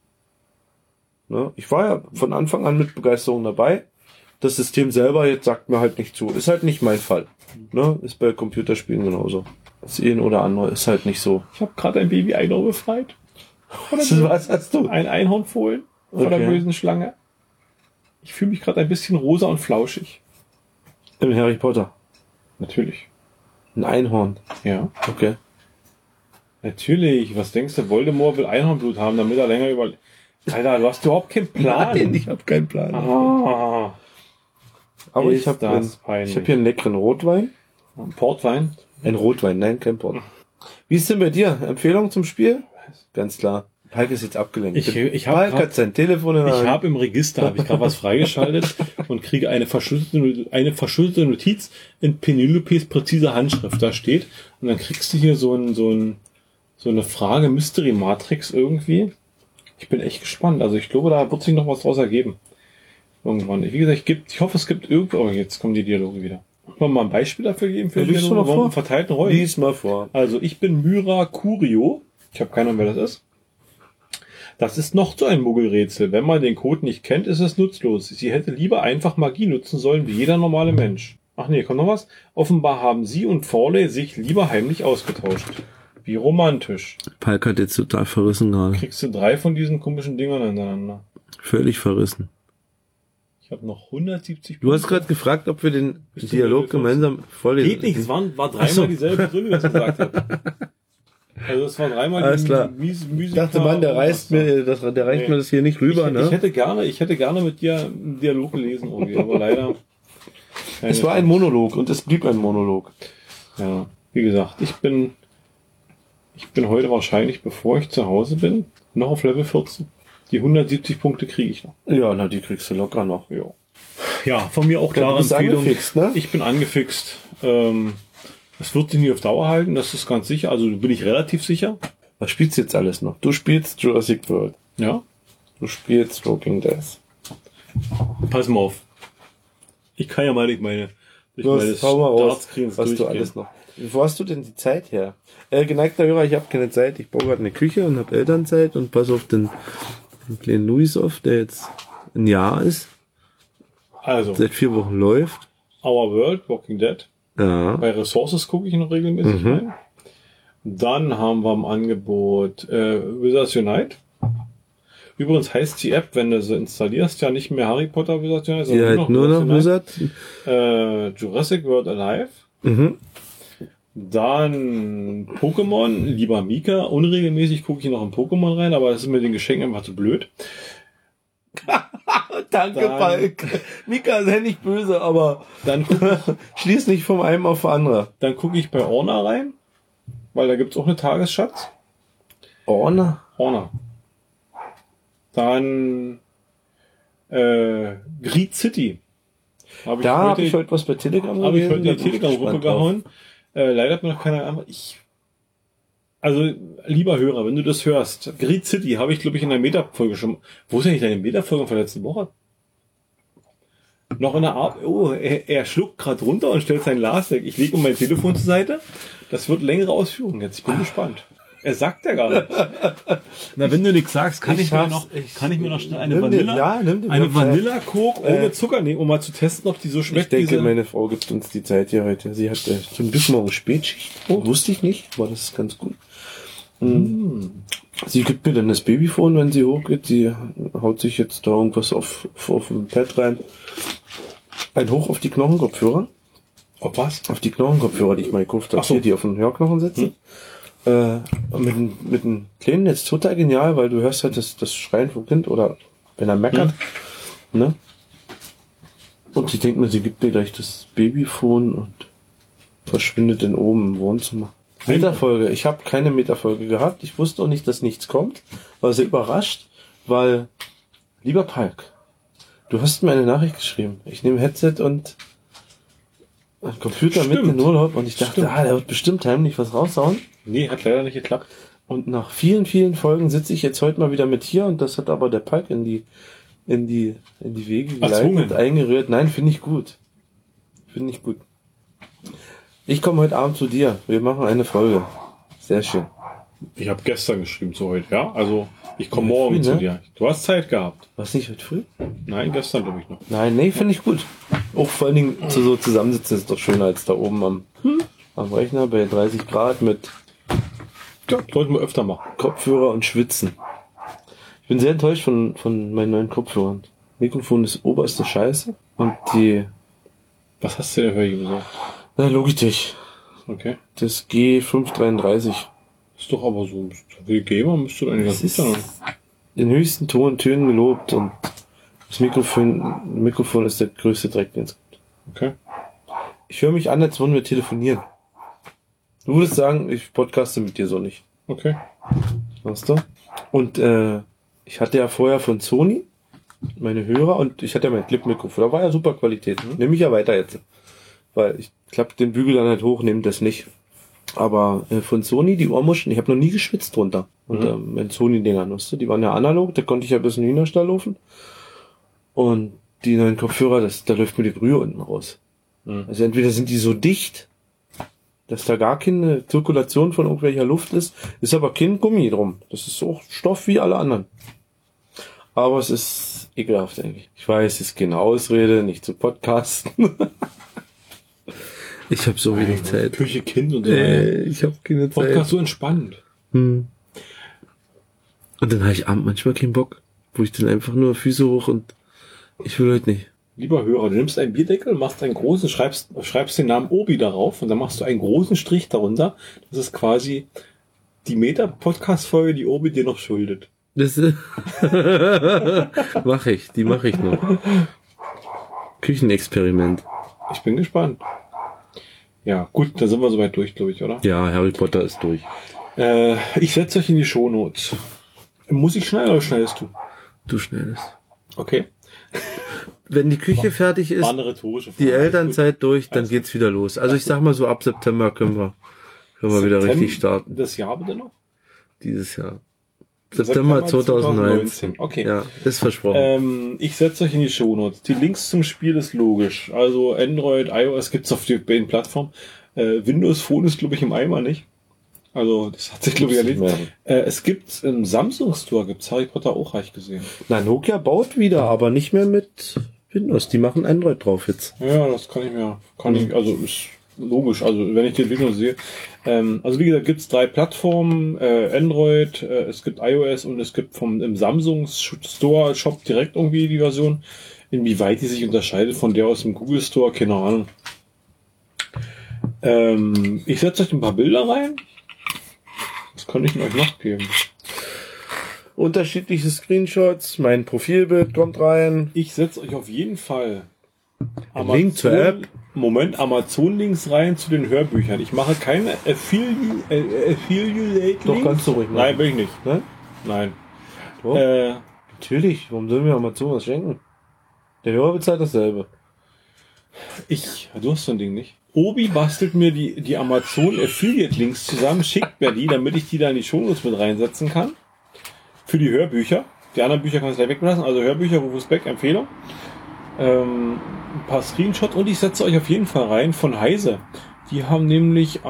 [SPEAKER 2] Ne? Ich war ja von Anfang an mit Begeisterung dabei. Das System selber jetzt sagt mir halt nicht zu. Ist halt nicht mein Fall. Ne? Ist bei Computerspielen genauso. Das ein oder andere ist halt nicht so.
[SPEAKER 1] Ich habe gerade ein Baby-Einhorn befreit.
[SPEAKER 2] Was hast du?
[SPEAKER 1] Ein Einhornfohlen von der
[SPEAKER 2] Okay.
[SPEAKER 1] bösen Schlange. Ich fühle mich gerade ein bisschen rosa und flauschig.
[SPEAKER 2] Im Harry Potter.
[SPEAKER 1] Natürlich.
[SPEAKER 2] Ein Einhorn.
[SPEAKER 1] Ja.
[SPEAKER 2] Okay.
[SPEAKER 1] Natürlich. Was denkst du? Voldemort will Einhornblut haben, damit er länger überlebt. Alter, du hast überhaupt keinen Plan.
[SPEAKER 2] ich habe keinen Plan.
[SPEAKER 1] Ah,
[SPEAKER 2] Aber
[SPEAKER 1] ist
[SPEAKER 2] ich habe
[SPEAKER 1] das peinlich.
[SPEAKER 2] hab hier einen leckeren Rotwein.
[SPEAKER 1] Portwein.
[SPEAKER 2] Ein Rotwein, nein, kein Port. Wie ist denn bei dir? Empfehlung zum Spiel? Ganz klar. Palk ist jetzt abgelenkt.
[SPEAKER 1] Ich hab
[SPEAKER 2] Palk
[SPEAKER 1] grad-
[SPEAKER 2] hat sein Telefon in der
[SPEAKER 1] Ich
[SPEAKER 2] Hand.
[SPEAKER 1] habe im Register gerade was freigeschaltet und kriege eine verschlüsselte Notiz in Penelopes präziser Handschrift. Da steht, und dann kriegst du hier so eine Frage Mystery Matrix irgendwie. Ich bin echt gespannt. Also ich glaube, da wird sich noch was draus ergeben. Irgendwann. Wie gesagt, ich hoffe, es gibt irgendwo. Oh, jetzt kommen die Dialoge wieder. Wollen wir mal ein Beispiel dafür geben für
[SPEAKER 2] Ja, lies
[SPEAKER 1] Dialoge?
[SPEAKER 2] mal vor.
[SPEAKER 1] Warum verteilten Rollen?
[SPEAKER 2] Lies mal vor.
[SPEAKER 1] Also, ich bin Myra Curio. Ich habe keine Ahnung, wer das ist. Das ist noch so ein Muggelrätsel. Wenn man den Code nicht kennt, ist es nutzlos. Sie hätte lieber einfach Magie nutzen sollen, wie jeder normale Mensch. Ach nee, kommt noch was? Offenbar haben sie und Forley sich lieber heimlich ausgetauscht. Wie romantisch.
[SPEAKER 2] Palk hat jetzt total verrissen gerade.
[SPEAKER 1] Kriegst du 3 von diesen komischen Dingern hintereinander.
[SPEAKER 2] Völlig verrissen.
[SPEAKER 1] Ich habe noch 170
[SPEAKER 2] Du hast gerade gefragt, ob wir den
[SPEAKER 1] Bist du
[SPEAKER 2] Dialog
[SPEAKER 1] mit
[SPEAKER 2] gemeinsam vorlesen.
[SPEAKER 1] Geht nicht, es war dreimal
[SPEAKER 2] Ach so.
[SPEAKER 1] dieselbe Person, die das gesagt hat. Also es war dreimal
[SPEAKER 2] Alles klar. Ich dachte, Mann, der reicht mir das hier nicht rüber,
[SPEAKER 1] ich
[SPEAKER 2] ne?
[SPEAKER 1] hätte gerne mit dir einen Dialog gelesen, irgendwie, aber leider.
[SPEAKER 2] Es war ein Monolog und es blieb ein Monolog.
[SPEAKER 1] Ja, wie gesagt, ich bin heute wahrscheinlich, bevor ich zu Hause bin, noch auf Level 14. Die 170 Punkte kriege ich noch.
[SPEAKER 2] Ja, na, die kriegst du locker noch.
[SPEAKER 1] Ja, von mir auch
[SPEAKER 2] Ja,
[SPEAKER 1] klare
[SPEAKER 2] du bist
[SPEAKER 1] Empfehlung.
[SPEAKER 2] angefixt, ne?
[SPEAKER 1] Ich bin angefixt. Es wird sich nicht auf Dauer halten, das ist ganz sicher. Also bin ich relativ sicher.
[SPEAKER 2] Was spielst du jetzt alles noch? Du spielst Jurassic World.
[SPEAKER 1] Ja.
[SPEAKER 2] Du spielst Walking Dead.
[SPEAKER 1] Pass mal auf. Ich kann ja mal nicht meine
[SPEAKER 2] Hau mal raus,
[SPEAKER 1] Startscreens
[SPEAKER 2] was du
[SPEAKER 1] durchgehen.
[SPEAKER 2] alles noch. Wo hast du denn die Zeit her? Geneigter Hörer, ich habe keine Zeit. Ich baue gerade eine Küche und habe Elternzeit und pass auf den kleinen Luis auf, der jetzt ein Jahr ist,
[SPEAKER 1] Also,
[SPEAKER 2] seit 4 Wochen läuft.
[SPEAKER 1] Our World, Walking Dead.
[SPEAKER 2] Ja.
[SPEAKER 1] Bei Resources gucke ich noch regelmäßig rein. Dann haben wir im Angebot Wizards Unite. Übrigens heißt die App, wenn du sie installierst, ja nicht mehr Harry Potter Wizards Unite,
[SPEAKER 2] Die halt nur noch
[SPEAKER 1] Wizards
[SPEAKER 2] Wizard.
[SPEAKER 1] Unite. Jurassic World Alive.
[SPEAKER 2] Mhm.
[SPEAKER 1] Dann Pokémon, lieber Mika. Unregelmäßig gucke ich noch in Pokémon rein, aber das ist mit den Geschenken einfach zu blöd.
[SPEAKER 2] Danke,
[SPEAKER 1] Dann-
[SPEAKER 2] Falk. Mika, sei nicht böse, aber
[SPEAKER 1] Dann gucke
[SPEAKER 2] schließ nicht vom einen auf andere.
[SPEAKER 1] ich bei Orna rein, weil da gibt's auch eine Tagesschatz.
[SPEAKER 2] Orna?
[SPEAKER 1] Orna. Dann Greed City.
[SPEAKER 2] Da habe ich heute was bei Telegram
[SPEAKER 1] Habe ich heute
[SPEAKER 2] da
[SPEAKER 1] die
[SPEAKER 2] bin ich
[SPEAKER 1] Telegram-Gruppe
[SPEAKER 2] gespannt drauf.
[SPEAKER 1] gehauen. Leider hat mir noch keiner geantwortet. Also, lieber Hörer, wenn du das hörst, Greed City habe ich, glaube ich, in der Meta-Folge schon. Wo ist eigentlich deine Meta-Folge von letzten Woche? Noch in der Art. Oh, er schluckt gerade runter und stellt sein Glas weg. Ich lege mein Telefon zur Seite. Das wird längere Ausführungen jetzt. Ich bin gespannt. Er sagt ja gar nichts. Na, wenn du nichts sagst, kann ich mir noch schnell eine
[SPEAKER 2] Nimm dir-
[SPEAKER 1] Vanilla,
[SPEAKER 2] ja, nimm dir
[SPEAKER 1] eine
[SPEAKER 2] mal Zeit.
[SPEAKER 1] Vanilla Coke ohne Zucker nehmen, um mal zu testen, ob die so
[SPEAKER 2] Ich
[SPEAKER 1] schmeckt.
[SPEAKER 2] denke, meine Frau gibt uns die Zeit hier heute. Sie hat zum Glück morgen Spätschicht. Wusste ich nicht, aber das ist ganz gut. Sie gibt mir dann das Babyphone, wenn sie hochgeht. Sie haut sich jetzt da irgendwas auf dem Pad rein. Ein Hoch auf die Knochenkopfhörer.
[SPEAKER 1] Ob was?
[SPEAKER 2] Auf die Knochenkopfhörer, die ich mal gekauft habe.
[SPEAKER 1] Ach so.
[SPEAKER 2] Hier, die auf den Hörknochen sitzen. Mit dem Kleinen jetzt total genial, weil du hörst halt das Schreien vom Kind oder wenn er meckert. Ne? Und sie denkt mir, sie gibt mir gleich das Babyphone und verschwindet dann oben im Wohnzimmer. Metafolge. Ich habe keine Metafolge gehabt. Ich wusste auch nicht, dass nichts kommt. War sehr überrascht, weil, lieber Palk, du hast mir eine Nachricht geschrieben. Ich nehme Headset und Computer mit in den Urlaub und ich dachte, der wird bestimmt heimlich was raushauen.
[SPEAKER 1] Nee, hat leider nicht geklappt.
[SPEAKER 2] Und nach vielen, vielen Folgen sitze ich jetzt heute mal wieder mit hier und das hat aber der Palk in die Wege geleitet und eingerührt. Nein, finde ich gut. Ich komme heute Abend zu dir. Wir machen eine Folge. Sehr schön.
[SPEAKER 1] Ich habe gestern geschrieben zu heute, ja. Also ich komme morgen zu dir. Du hast Zeit gehabt.
[SPEAKER 2] Was nicht heute früh?
[SPEAKER 1] Nein, gestern glaube ich noch.
[SPEAKER 2] Nein, nee, finde ich gut. Auch vor allen Dingen so zusammensitzen ist doch schöner als da oben am Rechner bei 30 Grad mit
[SPEAKER 1] sollten wir öfter machen.
[SPEAKER 2] Kopfhörer und schwitzen. Ich bin sehr enttäuscht von meinen neuen Kopfhörern. Mikrofon ist oberste Scheiße und die...
[SPEAKER 1] Was hast du denn für gesagt?
[SPEAKER 2] Na, Logitech.
[SPEAKER 1] Okay.
[SPEAKER 2] Das G533.
[SPEAKER 1] Ist doch aber so, wie Gamer müsste eigentlich ganz gut sein.
[SPEAKER 2] Den höchsten Tönen gelobt und das Mikrofon ist der größte Dreck, den es gibt.
[SPEAKER 1] Okay.
[SPEAKER 2] Ich höre mich an, als würden wir telefonieren. Du würdest sagen, ich podcaste mit dir so nicht.
[SPEAKER 1] Okay.
[SPEAKER 2] Weißt du? Und ich hatte ja vorher von Sony meine Hörer und ich hatte ja mein Clip-Mikrofon. Da war ja super Qualität. Nehme ich ja weiter jetzt. Weil ich klappe den Bügel dann halt hoch, nehme das nicht. Aber von Sony, die Ohrmuscheln, ich habe noch nie geschwitzt drunter. Und mein Sony-Dinger, weißt du, die waren ja analog, da konnte ich ja bis in den Hühnerstall laufen. Und die neuen Kopfhörer, da läuft mir die Brühe unten raus. Also entweder sind die so dicht, dass da gar keine Zirkulation von irgendwelcher Luft ist aber kein Gummi drum. Das ist so Stoff wie alle anderen. Aber es ist ekelhaft eigentlich. Ich weiß, es ist keine Ausrede, nicht zu podcasten. Ich habe so wenig Zeit.
[SPEAKER 1] Küche, Kind und so.
[SPEAKER 2] Ich habe keine Zeit.
[SPEAKER 1] Podcast so entspannt.
[SPEAKER 2] Und dann habe ich abends manchmal keinen Bock, wo ich dann einfach nur Füße hoch und ich will heute nicht.
[SPEAKER 1] Lieber Hörer, du nimmst einen Bierdeckel, machst einen großen, schreibst den Namen Obi darauf und dann machst du einen großen Strich darunter. Das ist quasi die Meta-Podcast-Folge, die Obi dir noch schuldet.
[SPEAKER 2] Das mache ich, die mache ich noch. Küchenexperiment.
[SPEAKER 1] Ich bin gespannt. Ja, gut, da sind wir soweit durch, glaube ich, oder?
[SPEAKER 2] Ja, Harry Potter ist durch.
[SPEAKER 1] Ich setze euch in die Shownotes. Muss ich schneiden oder schneidest du?
[SPEAKER 2] Du schneidest.
[SPEAKER 1] Okay.
[SPEAKER 2] Wenn die Küche fertig ist, die Elternzeit durch, dann geht's wieder los. Also ich sag mal so, ab September können wir wieder richtig starten.
[SPEAKER 1] Das Jahr bitte noch?
[SPEAKER 2] Dieses Jahr. September 2019.
[SPEAKER 1] Okay.
[SPEAKER 2] Ja, ist versprochen.
[SPEAKER 1] Ich setze euch in die Shownotes. Die Links zum Spiel ist logisch. Also Android, iOS gibt's auf den Plattformen. Windows Phone ist, glaube ich, im Eimer nicht. Also, das hat sich, glaube ich, erledigt. Es gibt im Samsung Store, gibt's Harry Potter auch reich gesehen.
[SPEAKER 2] Na, Nokia baut wieder, aber nicht mehr mit Windows. Die machen Android drauf jetzt.
[SPEAKER 1] Ja, das also ist logisch. Also, wenn ich den Video sehe. Also, wie gesagt, gibt's 3 Plattformen, Android, es gibt iOS und es gibt im Samsung Store Shop direkt irgendwie die Version. Inwieweit die sich unterscheidet von der aus dem Google Store, keine Ahnung. Ich setze euch ein paar Bilder rein. Das kann ich euch noch geben.
[SPEAKER 2] Unterschiedliche Screenshots, mein Profilbild kommt rein.
[SPEAKER 1] Ich setze euch auf jeden Fall
[SPEAKER 2] Link zur App.
[SPEAKER 1] Amazon-Links rein zu den Hörbüchern. Ich mache keine Affiliate-Links.
[SPEAKER 2] Doch, kannst du ruhig machen.
[SPEAKER 1] Nein, will ich nicht.
[SPEAKER 2] Ne?
[SPEAKER 1] Nein.
[SPEAKER 2] Doch. Natürlich, warum sollen wir Amazon was schenken? Der Hörer bezahlt dasselbe.
[SPEAKER 1] Du hast so ein Ding nicht. Obi bastelt mir die Amazon Affiliate Links zusammen, schickt mir die, damit ich die da in die Shownotes mit reinsetzen kann. Für die Hörbücher. Die anderen Bücher kann ich gleich weglassen. Also Hörbücher, Rufus Beck, Empfehlung. Ein paar Screenshots und ich setze euch auf jeden Fall rein von Heise. Die haben nämlich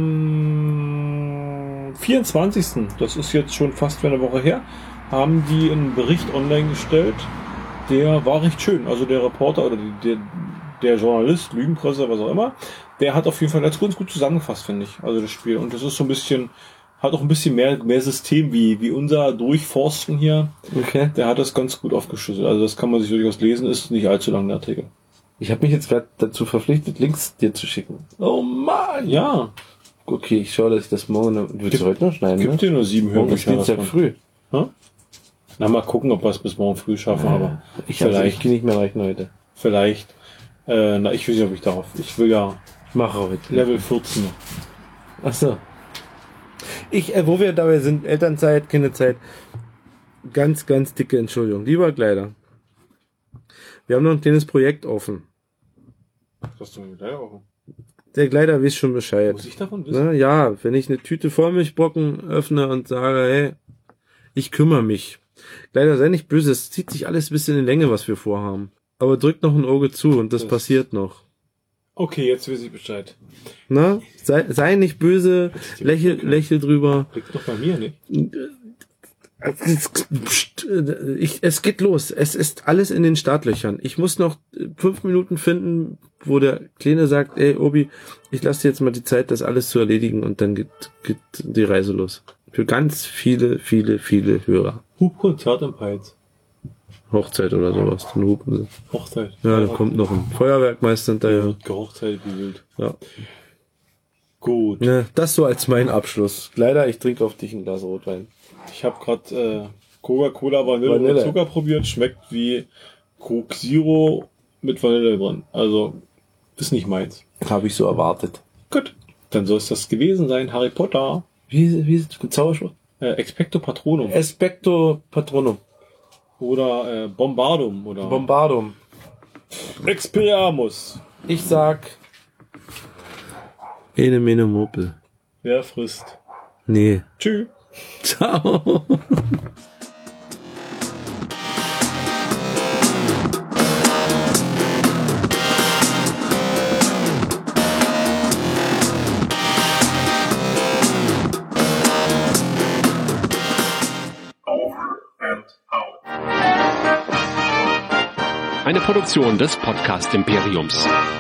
[SPEAKER 1] am 24. Das ist jetzt schon fast eine Woche her, haben die einen Bericht online gestellt. Der war recht schön. Also der Reporter oder der Journalist, Lügenpresse, was auch immer, der hat auf jeden Fall ganz gut zusammengefasst, finde ich. Also das Spiel. Und das ist so ein bisschen, hat auch ein bisschen mehr System wie unser Durchforsten hier.
[SPEAKER 2] Okay.
[SPEAKER 1] Der hat das ganz gut aufgeschlüsselt. Also das kann man sich durchaus lesen, ist nicht allzu lang der Artikel.
[SPEAKER 2] Ich habe mich jetzt gerade dazu verpflichtet, Links dir zu schicken.
[SPEAKER 1] Oh Mann, ja.
[SPEAKER 2] Okay, ich schaue, dass ich das morgen... Willst du heute noch schneiden?
[SPEAKER 1] Gibt dir nur 7
[SPEAKER 2] Hörbücher. Morgen ist Dienstag früh.
[SPEAKER 1] Hm? Na, mal gucken, ob wir es bis morgen früh schaffen, aber
[SPEAKER 2] ich gehe nicht mehr reichen heute.
[SPEAKER 1] Vielleicht. Ich weiß nicht, ob ich darauf... Ich will ja...
[SPEAKER 2] Mache heute.
[SPEAKER 1] Level 14.
[SPEAKER 2] Ach so. Wo wir dabei sind, Elternzeit, Kinderzeit, ganz, ganz dicke Entschuldigung. Lieber Kleider, wir haben noch ein kleines Projekt offen.
[SPEAKER 1] Was du mit Kleider offen?
[SPEAKER 2] Der Kleider weiß schon Bescheid.
[SPEAKER 1] Muss ich davon wissen?
[SPEAKER 2] Ne? Ja, wenn ich eine Tüte Vollmilchbrocken öffne und sage, hey, ich kümmere mich. Kleider, sei nicht böse, es zieht sich alles ein bisschen in Länge, was wir vorhaben. Aber drückt noch ein Auge zu und das passiert noch. Okay,
[SPEAKER 1] jetzt weiß ich Bescheid.
[SPEAKER 2] Na? Sei nicht böse, lächel drüber.
[SPEAKER 1] Liegt doch bei mir, nicht?
[SPEAKER 2] Es geht los. Es ist alles in den Startlöchern. Ich muss noch 5 Minuten finden, wo der Kleine sagt, ey Obi, ich lasse dir jetzt mal die Zeit, das alles zu erledigen und dann geht die Reise los. Für ganz viele, viele, viele Hörer.
[SPEAKER 1] Hubkonzert im Peitz.
[SPEAKER 2] Hochzeit oder sowas. Dann hupen sie.
[SPEAKER 1] Hochzeit.
[SPEAKER 2] Ja, dann kommt noch ein Feuerwerkmeister hinterher.
[SPEAKER 1] Hochzeit wie wild.
[SPEAKER 2] Ja.
[SPEAKER 1] Gut.
[SPEAKER 2] Ne, das so als mein Abschluss. Leider, ich trinke auf dich ein Glas Rotwein.
[SPEAKER 1] Ich habe gerade Coca-Cola Vanille mit Zucker probiert. Schmeckt wie Coke Zero mit Vanille drin. Also, ist nicht meins.
[SPEAKER 2] Habe ich so erwartet.
[SPEAKER 1] Gut. Dann soll es das gewesen sein. Harry Potter.
[SPEAKER 2] Wie ist das Zauberspruch?
[SPEAKER 1] Expecto Patronum.
[SPEAKER 2] Expecto Patronum.
[SPEAKER 1] Oder Bombardum. Oder
[SPEAKER 2] Bombardum.
[SPEAKER 1] Expelliarmus.
[SPEAKER 2] Ich sag Ene Mene Mopel.
[SPEAKER 1] Wer frisst?
[SPEAKER 2] Nee.
[SPEAKER 1] Tschüss.
[SPEAKER 2] Ciao.
[SPEAKER 4] Eine Produktion des Podcast Imperiums.